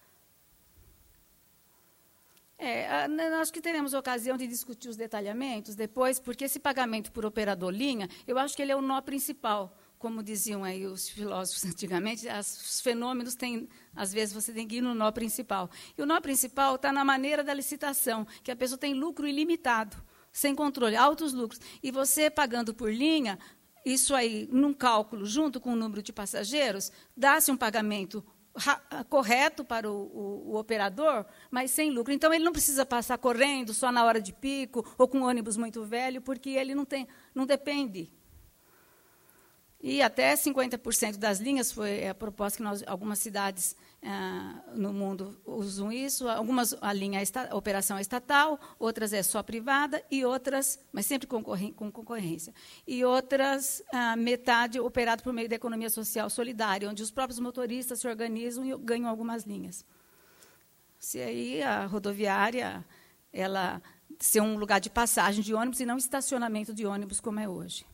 [SPEAKER 9] Acho que teremos ocasião de discutir os detalhamentos depois, porque esse pagamento por operador linha, eu acho que ele é o nó principal. Como diziam aí os filósofos antigamente, os fenômenos têm, às vezes, você tem que ir no nó principal. E o nó principal está na maneira da licitação, que a pessoa tem lucro ilimitado, sem controle, altos lucros. E você, pagando por linha, isso aí, num cálculo, junto com o número de passageiros, dá-se um pagamento correto para o operador, mas sem lucro. Então, ele não precisa passar correndo só na hora de pico ou com um ônibus muito velho, porque ele não depende. E até 50% das linhas foi a proposta que algumas cidades no mundo usam isso. Algumas a linha a operação é estatal, outras é só privada e outras, mas sempre com concorrência. E outras metade operado por meio da economia social solidária, onde os próprios motoristas se organizam e ganham algumas linhas. Se aí a rodoviária ela ser um lugar de passagem de ônibus e não estacionamento de ônibus como é hoje.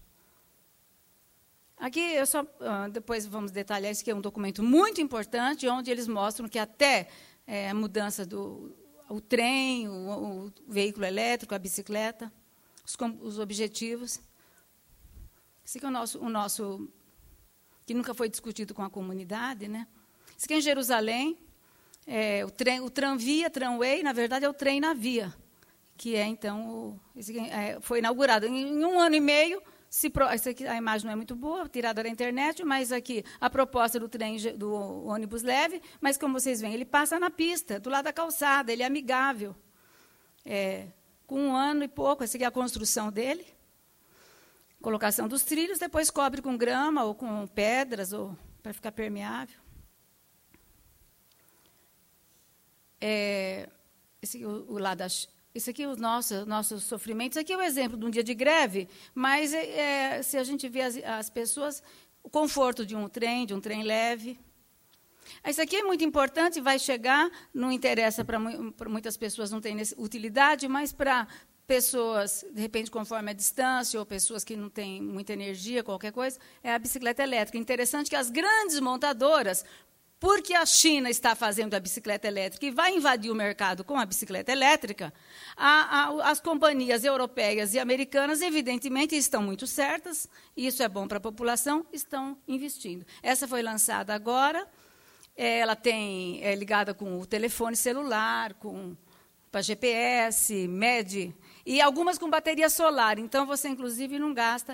[SPEAKER 9] Aqui, depois vamos detalhar isso, que é um documento muito importante, onde eles mostram que até a mudança o trem, o veículo elétrico, a bicicleta, os objetivos. Esse aqui é o nosso, que nunca foi discutido com a comunidade, né? Esse aqui é em Jerusalém, o tramvia, tramway, na verdade, é o trem na via, que então, foi inaugurado em 1 ano e meio. Isso aqui, a imagem não é muito boa, tirada da internet, mas aqui a proposta do trem, do ônibus leve, mas, como vocês veem, ele passa na pista, do lado da calçada, ele é amigável. Com 1 ano e pouco, essa aqui é a construção dele, colocação dos trilhos, depois cobre com grama ou com pedras, ou para ficar permeável. Esse aqui, o lado Isso aqui é o nosso sofrimento. Isso aqui é o exemplo de um dia de greve, mas se a gente vê as pessoas, o conforto de um trem leve. Isso aqui é muito importante, vai chegar, não interessa para muitas pessoas, não tem utilidade, mas para pessoas, de repente, conforme a distância, ou pessoas que não têm muita energia, qualquer coisa, é a bicicleta elétrica. Interessante que as grandes montadoras, porque a China está fazendo a bicicleta elétrica e vai invadir o mercado com a bicicleta elétrica, as companhias europeias e americanas, evidentemente, estão muito certas, e isso é bom para a população, estão investindo. Essa foi lançada agora, ela é ligada com o telefone celular, para GPS, mede, e algumas com bateria solar, então você, inclusive, não gasta.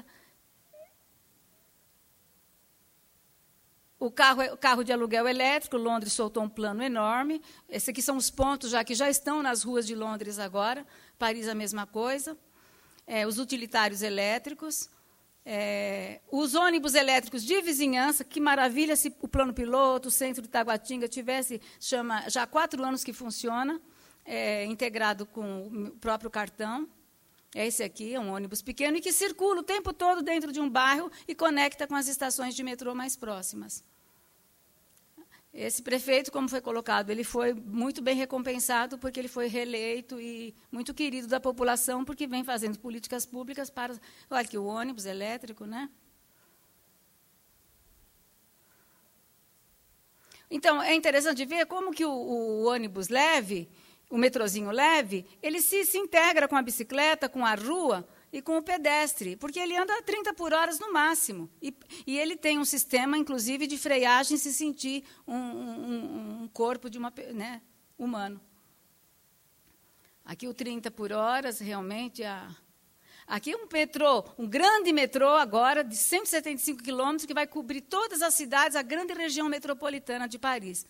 [SPEAKER 9] O carro de aluguel elétrico, Londres soltou um plano enorme. Esses aqui são os pontos que já estão nas ruas de Londres agora. Paris, a mesma coisa. os utilitários elétricos, os ônibus elétricos de vizinhança. Que maravilha se o plano piloto, o centro de Taguatinga tivesse, já há 4 anos que funciona, integrado com o próprio cartão. Esse aqui é um ônibus pequeno e que circula o tempo todo dentro de um bairro e conecta com as estações de metrô mais próximas. Esse prefeito, como foi colocado, ele foi muito bem recompensado porque ele foi reeleito e muito querido da população porque vem fazendo políticas públicas para... Olha aqui o ônibus elétrico, né? Então, é interessante ver como que o ônibus leve, o metrozinho leve, ele se integra com a bicicleta, com a rua e com o pedestre, porque ele anda a 30 por hora no máximo. E ele tem um sistema, inclusive, de freagem se sentir um corpo de humano. Aqui o 30 por hora, realmente... Aqui um grande metrô agora, de 175 quilômetros, que vai cobrir todas as cidades, a grande região metropolitana de Paris.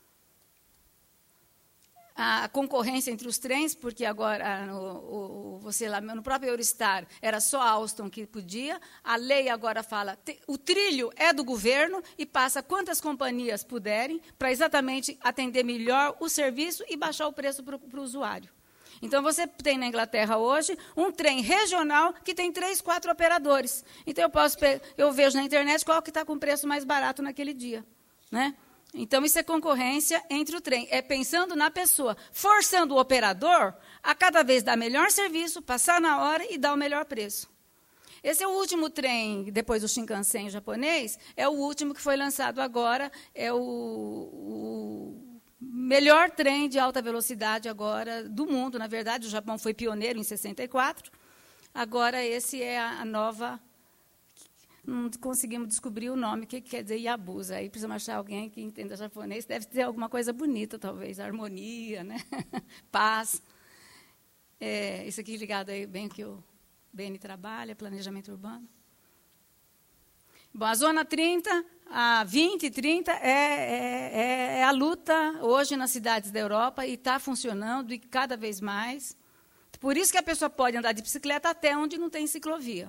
[SPEAKER 9] A concorrência entre os trens, porque agora você lá no próprio Eurostar era só Alstom que podia, a lei agora fala o trilho é do governo e passa quantas companhias puderem para exatamente atender melhor o serviço e baixar o preço para o usuário. Então, você tem na Inglaterra hoje um trem regional que tem 3, 4 operadores. Então, eu vejo na internet qual que está com o preço mais barato naquele dia, né? Então, isso é concorrência entre o trem. É pensando na pessoa, forçando o operador a cada vez dar melhor serviço, passar na hora e dar o melhor preço. Esse é o último trem, depois do Shinkansen japonês, é o último que foi lançado agora, é o melhor trem de alta velocidade agora do mundo. Na verdade, o Japão foi pioneiro em 64. Agora, esse é a nova... Não conseguimos descobrir o nome, o que quer dizer Yabusa. Aí precisamos achar alguém que entenda japonês. Deve ter alguma coisa bonita, talvez. Harmonia, né? Paz. Isso aqui ligado aí bem que o BN trabalha, planejamento urbano. Bom, a Zona 30, a 20 e 30 é a luta hoje nas cidades da Europa e está funcionando e cada vez mais. Por isso que a pessoa pode andar de bicicleta até onde não tem ciclovia.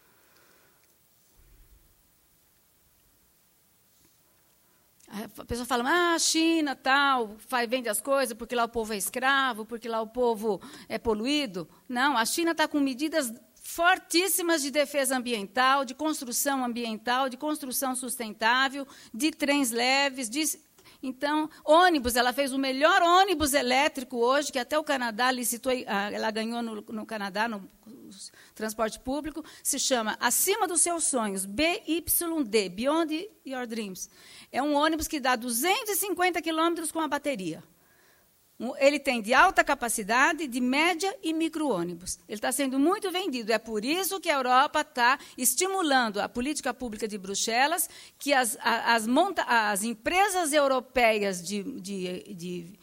[SPEAKER 9] A pessoa fala, China, tal, vende as coisas porque lá o povo é escravo, porque lá o povo é poluído. Não, a China está com medidas fortíssimas de defesa ambiental, de construção ambiental, de construção sustentável, de trens leves, Então, ônibus, ela fez o melhor ônibus elétrico hoje, que até o Canadá licitou, ela ganhou no Canadá, no transporte público, se chama Acima dos Seus Sonhos, BYD, Beyond Your Dreams. É um ônibus que dá 250 quilômetros com a bateria. Ele tem de alta capacidade, de média e micro-ônibus. Ele está sendo muito vendido. É por isso que a Europa está estimulando a política pública de Bruxelas, que as empresas europeias de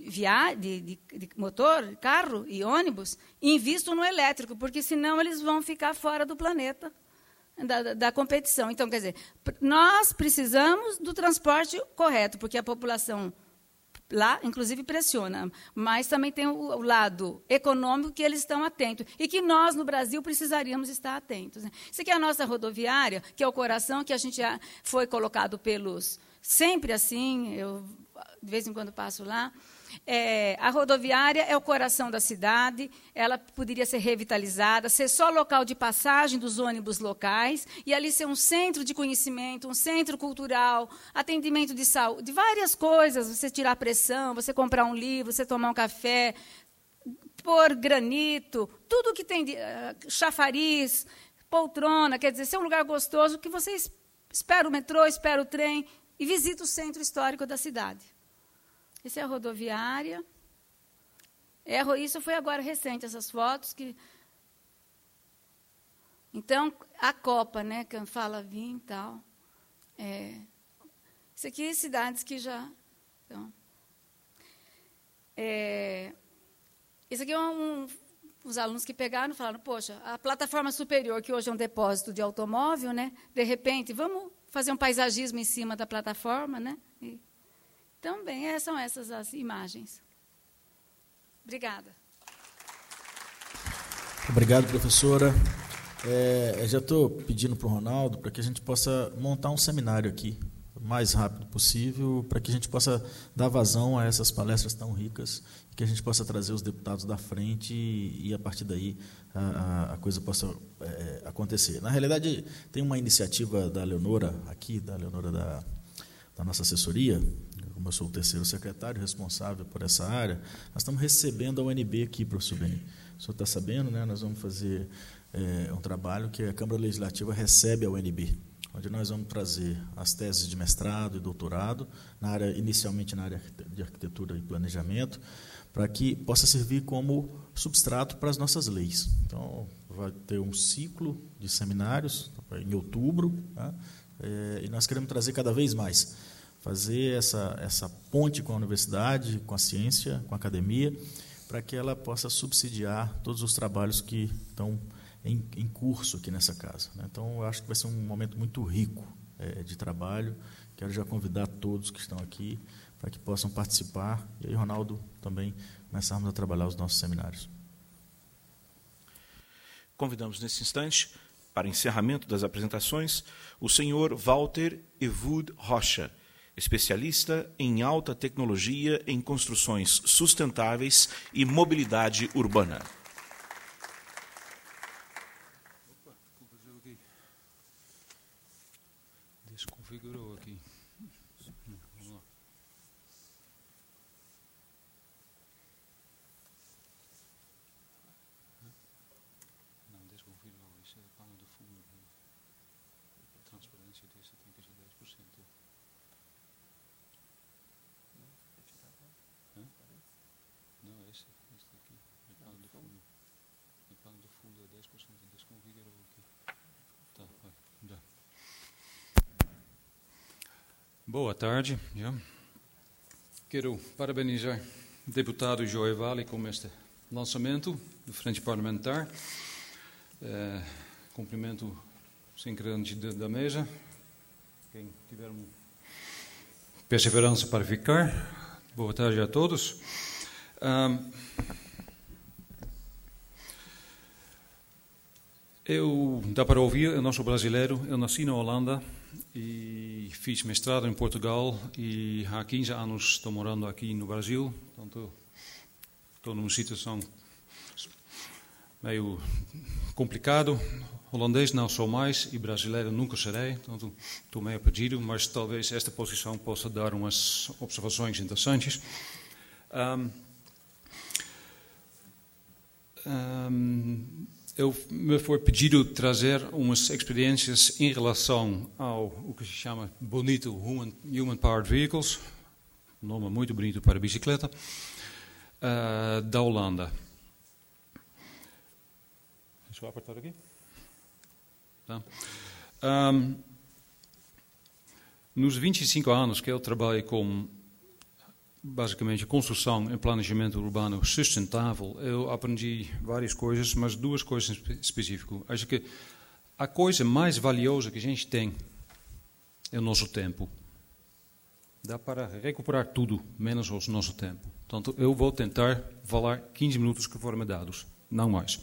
[SPEAKER 9] motor, carro e ônibus investam no elétrico, porque senão eles vão ficar fora do planeta, da competição. Então, quer dizer, nós precisamos do transporte correto, porque a população lá, inclusive, pressiona, mas também tem o lado econômico que eles estão atentos e que nós, no Brasil, precisaríamos estar atentos. Isso aqui é a nossa rodoviária, que é o coração que a gente já foi colocado pelos... Sempre assim, eu de vez em quando passo lá. A rodoviária é o coração da cidade, ela poderia ser revitalizada, ser só local de passagem dos ônibus locais, e ali ser um centro de conhecimento, um centro cultural, atendimento de saúde, de várias coisas, você tirar a pressão, você comprar um livro, você tomar um café, pôr granito, tudo que tem de chafariz, poltrona, quer dizer, ser um lugar gostoso que você espera o metrô, espera o trem e visita o centro histórico da cidade. Essa é a rodoviária. Isso foi agora recente, essas fotos. Então, a Copa, né, que fala vir e tal. Isso aqui é cidades que já... Então, isso aqui é os alunos que pegaram e falaram, poxa, a plataforma superior, que hoje é um depósito de automóvel, né, de repente, vamos fazer um paisagismo em cima da plataforma, né? Então, bem, são essas as imagens. Obrigada.
[SPEAKER 2] Obrigado, professora. Já estou pedindo para o Ronaldo para que a gente possa montar um seminário aqui, o mais rápido possível, para que a gente possa dar vazão a essas palestras tão ricas, que a gente possa trazer os deputados da frente e a partir daí a coisa possa acontecer. Na realidade, tem uma iniciativa da Leonora aqui, da nossa assessoria, como eu sou o terceiro secretário responsável por essa área, nós estamos recebendo a UNB aqui, professor Beni. O senhor está sabendo, né? Nós vamos fazer um trabalho que a Câmara Legislativa recebe a UNB, onde nós vamos trazer as teses de mestrado e doutorado, inicialmente na área de arquitetura e planejamento, para que possa servir como substrato para as nossas leis. Então, vai ter um ciclo de seminários em outubro, tá? E nós queremos trazer cada vez mais, fazer essa ponte com a universidade, com a ciência, com a academia, para que ela possa subsidiar todos os trabalhos que estão em curso aqui nessa casa. Então, eu acho que vai ser um momento muito rico de trabalho. Quero já convidar todos que estão aqui para que possam participar. E aí, Ronaldo, também começarmos a trabalhar os nossos seminários.
[SPEAKER 1] Convidamos nesse instante, para encerramento das apresentações, o senhor Walter Evud Rocha, especialista em alta tecnologia em construções sustentáveis e mobilidade urbana.
[SPEAKER 10] Desconfigurou aqui. Vamos lá. Não, desconfigurou. Isso é pano de fundo. A transparência desse tem que ser 10%. Não, esse aqui. É pano de fundo. O pano de fundo é 10%. Desconfigurou aqui. Tá, vai. Dá. Boa tarde. Quero parabenizar o deputado Joivali com este lançamento do Frente Parlamentar. Cumprimento os integrantes da mesa, quem tiver perseverança para ficar. Boa tarde a todos. Dá para ouvir, eu não sou brasileiro, eu nasci na Holanda e fiz mestrado em Portugal e há 15 anos estou morando aqui no Brasil, portanto estou numa situação meio complicado. Holandês não sou mais e brasileiro nunca serei, portanto estou meio perdido, mas talvez esta posição possa dar umas observações interessantes. Me foi pedido trazer umas experiências em relação ao o que se chama bonito Human Powered Vehicles, um nome muito bonito para bicicleta, da Holanda. Deixa eu apertar aqui. Tá. Nos 25 anos que eu trabalho com basicamente construção e planejamento urbano sustentável, eu aprendi várias coisas, mas duas coisas específicas. Acho que a coisa mais valiosa que a gente tem é o nosso tempo. Dá para recuperar tudo, menos o nosso tempo. Portanto, eu vou tentar falar 15 minutos que foram me dados, não mais.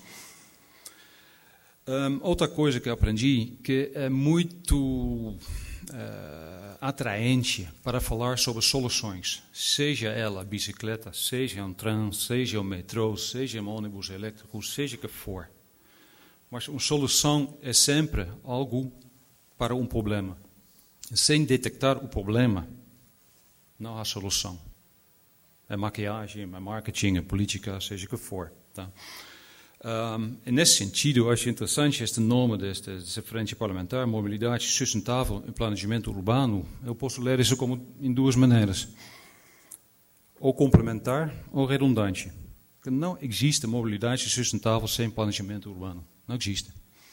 [SPEAKER 10] Outra coisa que eu aprendi, que é muito atraente para falar sobre soluções, seja ela a bicicleta, seja um trem, seja o metrô, seja um ônibus elétrico, seja o que for. Mas uma solução é sempre algo para um problema. Sem detectar o problema, não há solução. É maquiagem, é marketing, é política, seja o que for. Tá? E nesse sentido, eu acho interessante este nome desta frente parlamentar, mobilidade sustentável e planejamento urbano. Eu posso ler isso como em duas maneiras. Ou complementar ou redundante. Porque não existe mobilidade sustentável sem planejamento urbano. Não existe.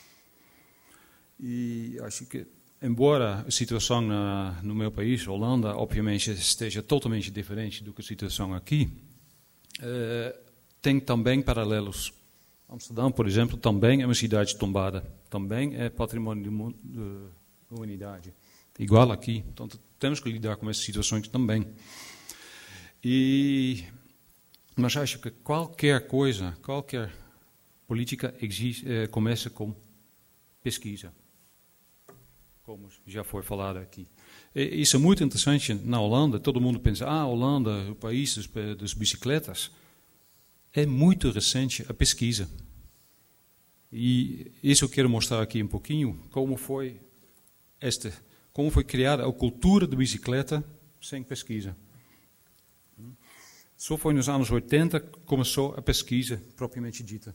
[SPEAKER 10] E acho que, embora a situação no meu país, Holanda, obviamente esteja totalmente diferente do que a situação aqui, tem também paralelos. Amsterdã, por exemplo, também é uma cidade tombada, também é patrimônio da humanidade. Igual aqui, portanto, temos que lidar com essas situações também. Mas acho que qualquer coisa, qualquer política começa com pesquisa, como já foi falado aqui. Isso é muito interessante na Holanda. Todo mundo pensa, Holanda, o país das bicicletas. É muito recente a pesquisa. E isso eu quero mostrar aqui um pouquinho, como foi criada a cultura da bicicleta sem pesquisa. Só foi nos anos 80 que começou a pesquisa propriamente dita.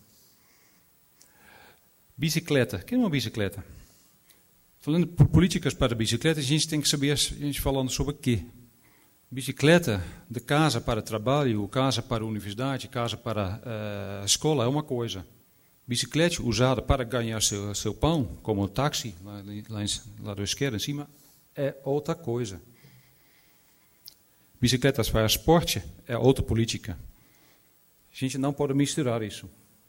[SPEAKER 10] Bicicleta. O que é uma bicicleta? Falando de políticas para a bicicleta, a gente tem que saber, a gente falando sobre o quê? Bicicleta de casa para trabalho, casa para a universidade, casa para a escola é uma coisa. Bicicleta usada para ganhar seu pão, como o táxi, lá da esquerda em cima, é outra coisa. Bicicletas para esporte é outra política. A gente não pode misturar isso.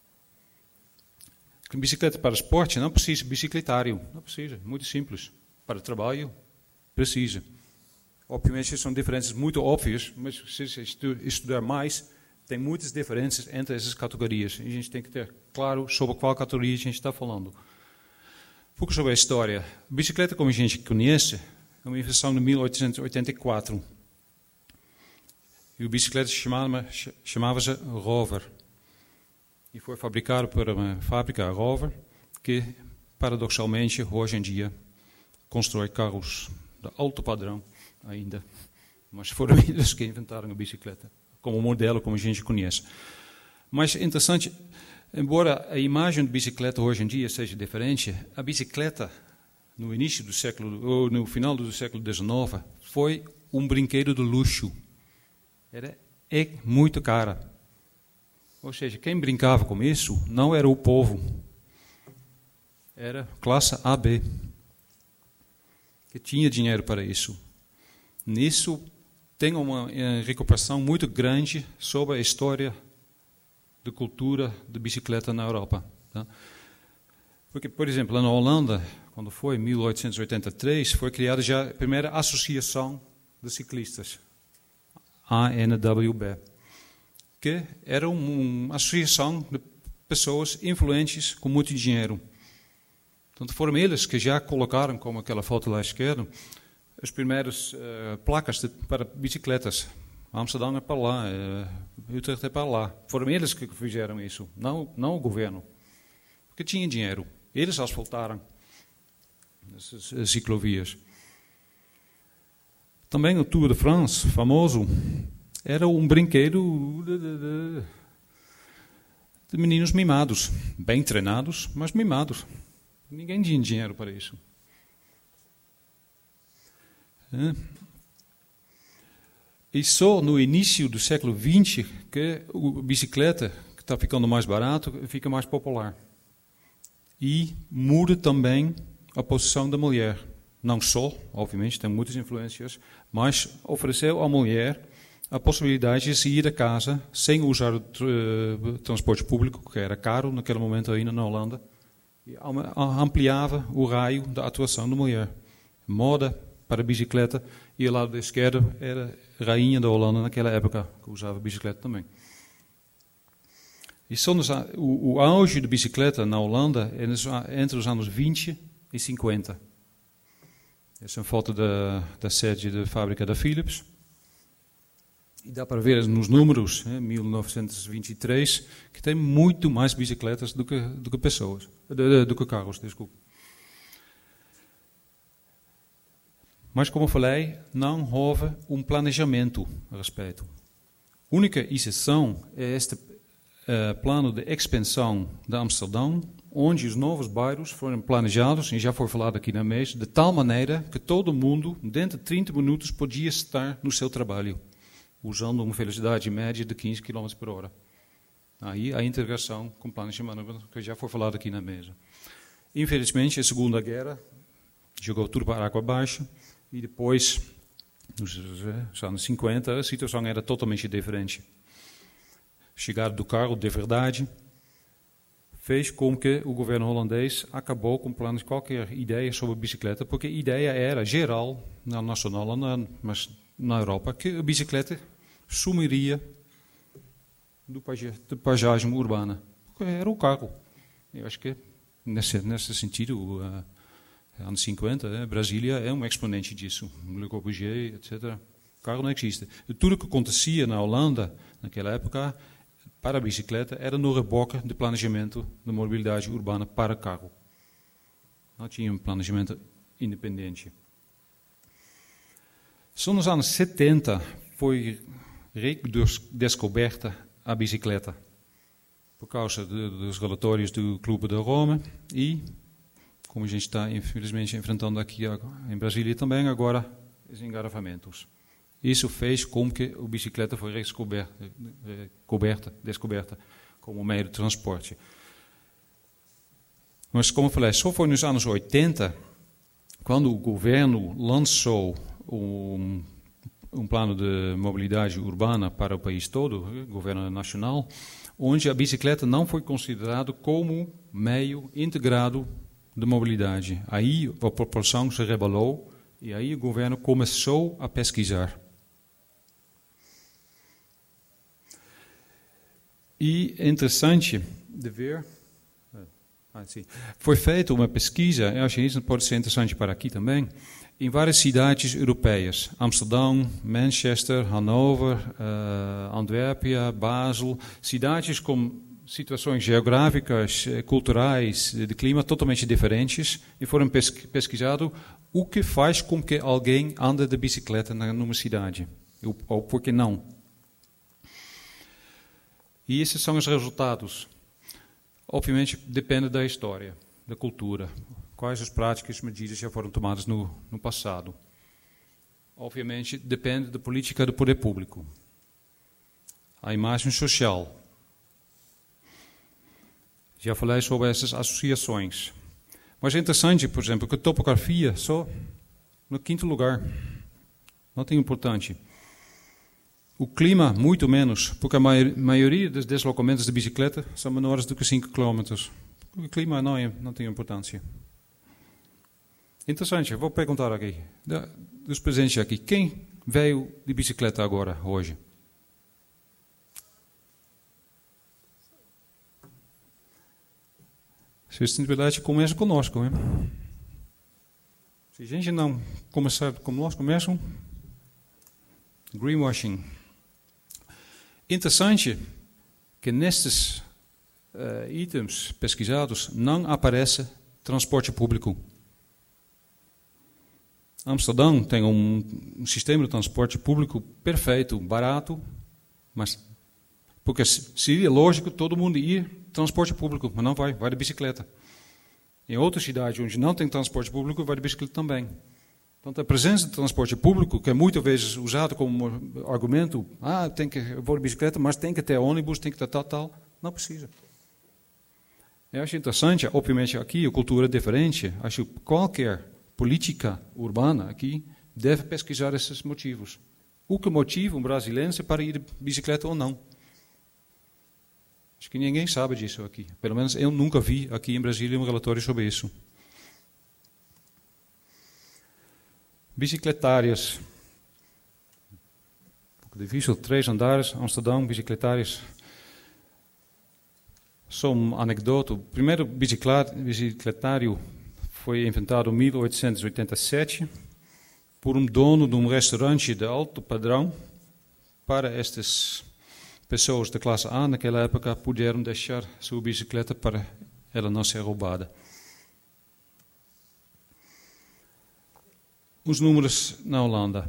[SPEAKER 10] Bicicleta para esporte não precisa de bicicletário, não precisa, muito simples. Para trabalho, precisa. Obviamente são diferenças muito óbvias, mas se você estudar mais, tem muitas diferenças entre essas categorias. E a gente tem que ter claro sobre qual categoria a gente está falando. Um pouco sobre a história. A bicicleta, como a gente conhece, é uma invenção de 1884. E a bicicleta chamava-se Rover. E foi fabricado por uma fábrica, a Rover, que, paradoxalmente, hoje em dia, constrói carros de alto padrão ainda. Mas foram eles que inventaram a bicicleta, como modelo, como a gente conhece. Mas, interessante, embora a imagem de bicicleta hoje em dia seja diferente, a bicicleta, no início do século, ou no final do século XIX, foi um brinquedo de luxo. É muito cara. Ou seja, quem brincava com isso não era o povo, era classe AB, que tinha dinheiro para isso. Nisso tem uma recuperação muito grande sobre a história da cultura de bicicleta na Europa. Tá? Porque, por exemplo, lá na Holanda, quando foi em 1883, foi criada já a primeira associação de ciclistas, ANWB. Que era uma associação de pessoas influentes com muito dinheiro. Então, foram eles que já colocaram, como aquela foto lá à esquerda, as primeiras placas para bicicletas. Amsterdã é para lá, Utrecht é para lá. Foram eles que fizeram isso, não o governo. Porque tinha dinheiro. Eles asfaltaram essas ciclovias. Também o Tour de France, famoso, era um brinquedo de meninos mimados, bem treinados, mas mimados. Ninguém tinha dinheiro para isso. E só no início do século XX que a bicicleta, que está ficando mais barato, fica mais popular. E muda também a posição da mulher. Não só, obviamente, tem muitas influências, mas ofereceu à mulher a possibilidade de sair da casa sem usar o transporte público, que era caro naquele momento ainda na Holanda, e ampliava o raio da atuação da mulher. Moda para bicicleta, e ao lado da esquerda era a rainha da Holanda naquela época, que usava bicicleta também. E o auge da bicicleta na Holanda é entre os anos 20 e 50. Essa é uma foto da sede da fábrica da Philips. E dá para ver nos números, 1923, que tem muito mais bicicletas do que pessoas, do que carros, desculpa. Mas, como eu falei, não houve um planejamento a respeito. A única exceção é este plano de expansão de Amsterdão, onde os novos bairros foram planejados, e já foi falado aqui na mesa, de tal maneira que todo mundo, dentro de 30 minutos, podia estar no seu trabalho, usando uma velocidade média de 15 km por hora. Aí a integração com planejamento, que já foi falado aqui na mesa. Infelizmente, a Segunda Guerra jogou tudo para água abaixo, e depois, nos anos 50, a situação era totalmente diferente. A chegada do carro, de verdade, fez com que o governo holandês acabou com planos, qualquer ideia sobre a bicicleta, porque a ideia era geral, não nacional, mas na Europa, que a bicicleta sumiria da paisagem urbana. era o carro. Eu acho que, nesse sentido, anos 50, Brasília é um exponente disso. Le Corbusier, etc. O carro não existe. Tudo que acontecia na Holanda, naquela época, para a bicicleta, era no reboque de planejamento de mobilidade urbana para carro. Não tinha um planejamento independente. Só nos anos 70 foi redescoberta a bicicleta, por causa dos relatórios do Clube de Roma e, como a gente está infelizmente enfrentando aqui em Brasília também, agora os engarrafamentos. Isso fez com que a bicicleta foi descoberta como meio de transporte. Mas, como eu falei, só foi nos anos 80, quando o governo lançou um plano de mobilidade urbana para o país todo, o governo nacional, onde a bicicleta não foi considerada como meio integrado de mobilidade. Aí a população se rebelou e aí o governo começou a pesquisar. E é interessante de ver... Foi feita uma pesquisa, eu acho que isso pode ser interessante para aqui também, em várias cidades europeias, Amsterdão, Manchester, Hannover, Antuérpia, Basel, cidades com situações geográficas, culturais, de clima totalmente diferentes, e foram pesquisado o que faz com que alguém ande de bicicleta numa cidade, ou por que não. E esses são os resultados. Obviamente, depende da história, da cultura, quais as práticas e medidas já foram tomadas no passado. Obviamente, depende da política do poder público. A imagem social. Já falei sobre essas associações. Mas é interessante, por exemplo, que a topografia só no 5º lugar. Não tem importante. O clima, muito menos, porque a maioria dos deslocamentos de bicicleta são menores do que 5 km. O clima não tem importância. Interessante, eu vou perguntar aqui, dos presentes aqui, quem veio de bicicleta agora, hoje? Sustentabilidade começa conosco, hein? Se a gente não começar conosco mesmo, greenwashing. Interessante que nestes itens pesquisados não aparece transporte público. Amsterdão tem um sistema de transporte público perfeito, barato, mas porque seria lógico todo mundo ir transporte público, mas não vai de bicicleta. Em outras cidades onde não tem transporte público, vai de bicicleta também. Então, a presença de transporte público, que é muitas vezes usado como argumento, eu vou de bicicleta, mas tem que ter ônibus, tem que ter tal, não precisa. Eu acho interessante, obviamente aqui a cultura é diferente, acho que qualquer política urbana aqui deve pesquisar esses motivos. O que motiva um brasileiro para ir de bicicleta ou não? Acho que ninguém sabe disso aqui. Pelo menos eu nunca vi aqui em Brasília um relatório sobre isso. Bicicletárias. Um pouco difícil, 3 andares, Amsterdão, bicicletárias. Só uma anedota. O primeiro bicicletário foi inventado em 1887 por um dono de um restaurante de alto padrão. Para estas pessoas da classe A, naquela época, puderam deixar sua bicicleta para ela não ser roubada. Os números na Holanda.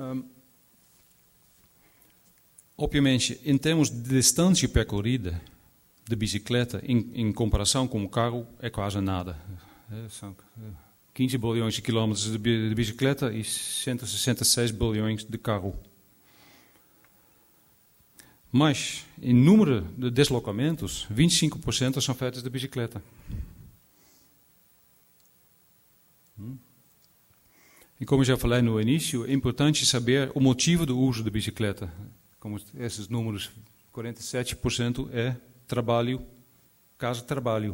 [SPEAKER 10] Obviamente, em termos de distância percorrida de bicicleta, em comparação com o carro, é quase nada. São 15 bilhões de quilómetros de bicicleta e 166 bilhões de carro. Mas, em número de deslocamentos, 25% são feitos de bicicleta. E como já falei no início, é importante saber o motivo do uso da bicicleta. Como esses números, 47% é trabalho, casa-trabalho.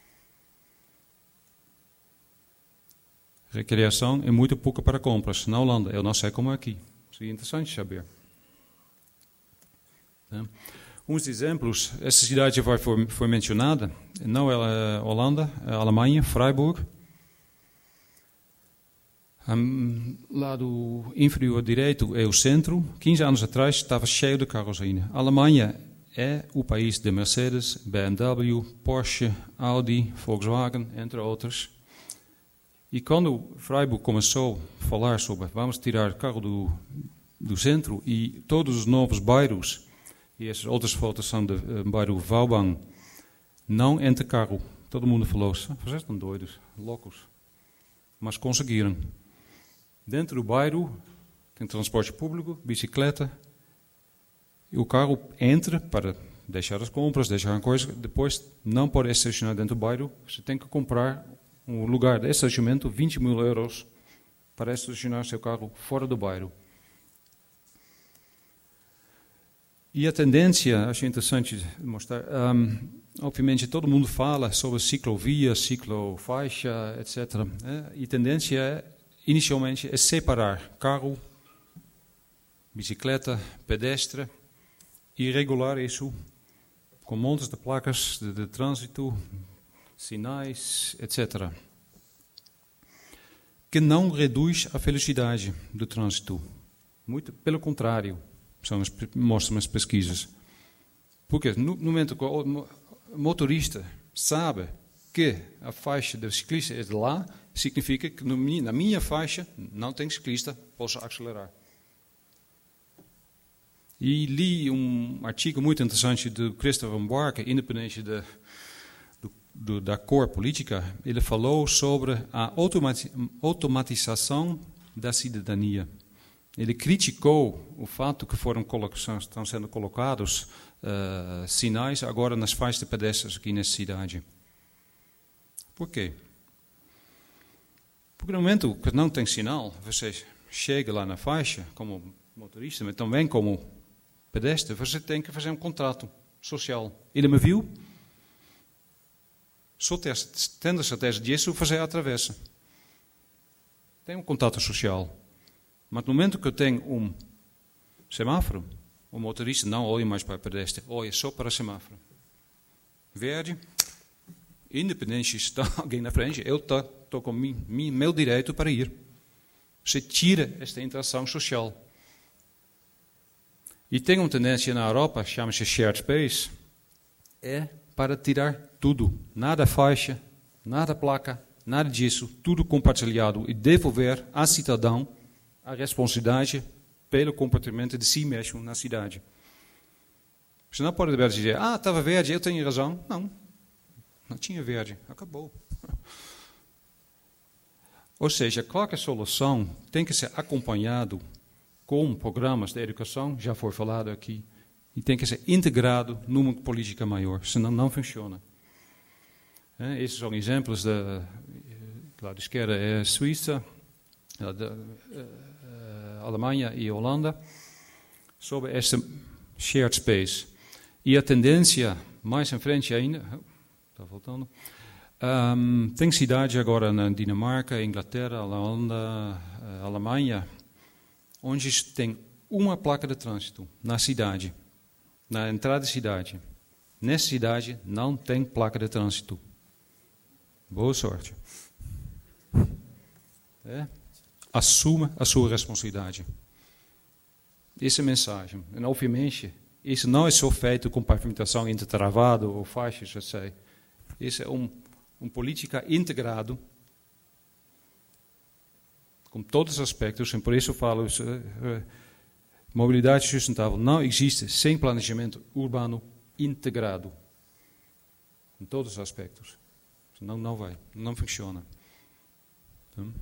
[SPEAKER 10] Recreação é muito pouco para compras. Na Holanda, eu não sei como é aqui. Seria interessante saber. Uns exemplos, essa cidade já foi mencionada, não é a Holanda, é a Alemanha, Freiburg. Lado inferior direito é o centro. 15 anos atrás estava cheio de carros ainda. A Alemanha é o país de Mercedes, BMW, Porsche, Audi, Volkswagen, entre outros. E quando Freiburg começou a falar sobre vamos tirar carro do centro e todos os novos bairros, e essas outras fotos são do bairro Vauban, não entra carro. Todo mundo falou, vocês estão doidos, loucos. Mas conseguiram. Dentro do bairro tem transporte público, bicicleta, e o carro entra para deixar as compras, deixar coisas, depois não pode estacionar dentro do bairro, você tem que comprar um lugar de estacionamento, 20 mil euros, para estacionar seu carro fora do bairro. E a tendência, acho interessante mostrar, obviamente todo mundo fala sobre ciclovia, ciclofaixa, etc. E a tendência inicialmente é separar carro, bicicleta, pedestre e regular isso com montes de placas de trânsito, sinais, etc. Que não reduz a velocidade do trânsito. Muito pelo contrário. Mostram as pesquisas. Porque no momento que o motorista sabe que a faixa do ciclista é de lá, significa que na minha faixa não tem ciclista, posso acelerar. E li um artigo muito interessante do Christopher Buarque, independente da cor política. Ele falou sobre a automatização da cidadania. Ele criticou o fato que estão sendo colocados sinais agora nas faixas de pedestres aqui nessa cidade. Por quê? Porque no momento que não tem sinal, você chega lá na faixa como motorista, mas também como pedestre, você tem que fazer um contrato social. Ele me viu? Só tendo a certeza disso, fazer a travessa. Tem um contrato social. Mas no momento que eu tenho um semáforo, o motorista não olha mais para o pedestre, olha só para o semáforo. Verde, independente se está alguém na frente, eu estou com meu direito para ir. Você tira esta interação social. E tem uma tendência na Europa, chama-se shared space, é para tirar tudo. Nada faixa, nada placa, nada disso, tudo compartilhado e devolver a cidadão a responsabilidade pelo comportamento de si mesmo na cidade. Você não pode dizer, estava verde, eu tenho razão. Não tinha verde, acabou. Ou seja, qualquer solução tem que ser acompanhado com programas de educação, já foi falado aqui, e tem que ser integrado numa política maior, senão não funciona. Esses são exemplos do lado esquerdo é a Suíça, Alemanha e Holanda, sobre esse shared space. E a tendência, mais em frente ainda, está voltando, tem cidades agora na Dinamarca, Inglaterra, Holanda, Alemanha, onde tem uma placa de trânsito na cidade, na entrada da cidade. Nessa cidade não tem placa de trânsito. Boa sorte. Assuma a sua responsabilidade. Essa é a mensagem. E, obviamente, isso não é só feito com pavimentação intertravada ou faixas, eu sei. Isso é uma política integrada com todos os aspectos, e por isso eu falo, mobilidade sustentável não existe sem planejamento urbano integrado, em todos os aspectos. Senão não vai, não funciona. Então,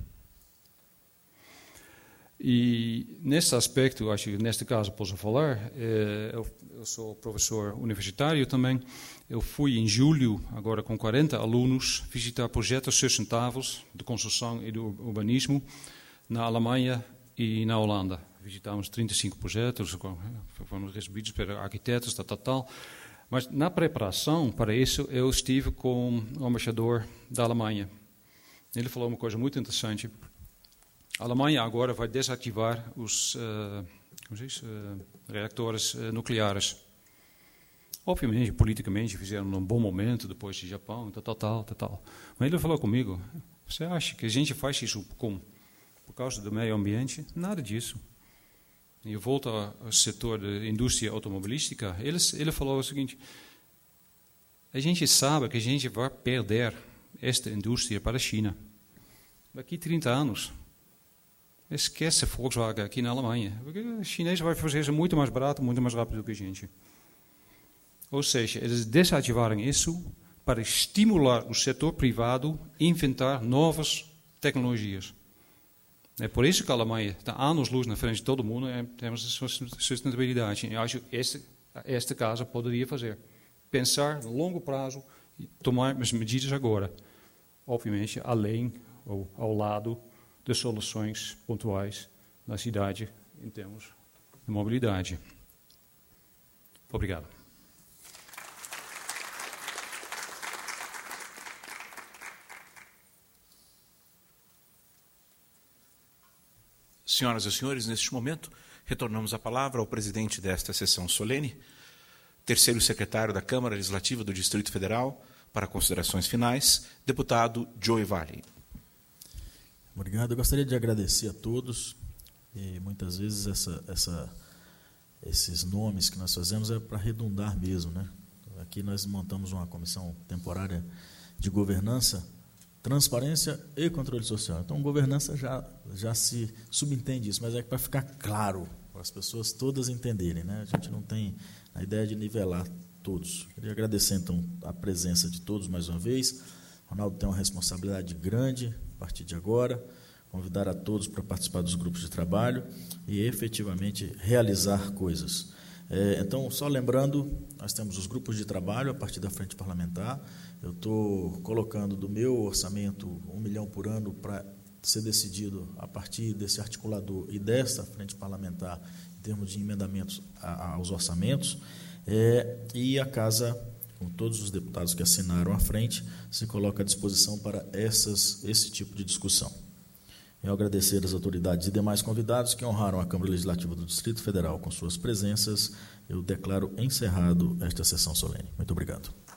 [SPEAKER 10] e nesse aspecto, acho que neste caso posso falar, eu sou professor universitário também, eu fui em julho, agora com 40 alunos, visitar projetos sustentáveis de construção e do urbanismo na Alemanha e na Holanda. Visitamos 35 projetos, fomos recebidos por arquitetos, tal. Mas na preparação para isso, eu estive com o embaixador da Alemanha. Ele falou uma coisa muito interessante. A Alemanha agora vai desativar os reatores nucleares. Obviamente, politicamente, fizeram num bom momento, depois de Japão, tal. Mas ele falou comigo, você acha que a gente faz isso por causa do meio ambiente? Nada disso. E eu volto ao setor da indústria automobilística, ele falou o seguinte, a gente sabe que a gente vai perder esta indústria para a China. Daqui 30 anos, esquece a Volkswagen aqui na Alemanha, porque o chinês vai fazer isso muito mais barato, muito mais rápido do que a gente. Ou seja, eles desativaram isso para estimular o setor privado a inventar novas tecnologias. É por isso que a Alemanha está anos-luz na frente de todo mundo em termos de sustentabilidade. Eu acho que esta casa poderia fazer. Pensar no longo prazo e tomar as medidas agora. Obviamente, além ou ao lado de soluções pontuais na cidade em termos de mobilidade. Obrigado.
[SPEAKER 1] Senhoras e senhores, neste momento, retornamos a palavra ao presidente desta sessão solene, terceiro secretário da Câmara Legislativa do Distrito Federal, para considerações finais, deputado Joey Vale.
[SPEAKER 2] Obrigado. Eu gostaria de agradecer a todos. E muitas vezes esses nomes que nós fazemos é para redundar mesmo, né? Aqui nós montamos uma comissão temporária de governança, transparência e controle social. Então, governança já se subentende isso, mas é para ficar claro, para as pessoas todas entenderem, né? A gente não tem a ideia de nivelar todos. Queria agradecer, então, a presença de todos mais uma vez. O Ronaldo tem uma responsabilidade grande a partir de agora, convidar a todos para participar dos grupos de trabalho e, efetivamente, realizar coisas. Então, só lembrando, nós temos os grupos de trabalho a partir da frente parlamentar. Eu estou colocando do meu orçamento 1 milhão por ano para ser decidido a partir desse articulador e dessa frente parlamentar em termos de emendamentos aos orçamentos. E a Casa, com todos os deputados que assinaram à frente, se coloca à disposição para esse tipo de discussão. Eu agradecer às autoridades e demais convidados que honraram a Câmara Legislativa do Distrito Federal com suas presenças. Eu declaro encerrado esta sessão solene. Muito obrigado.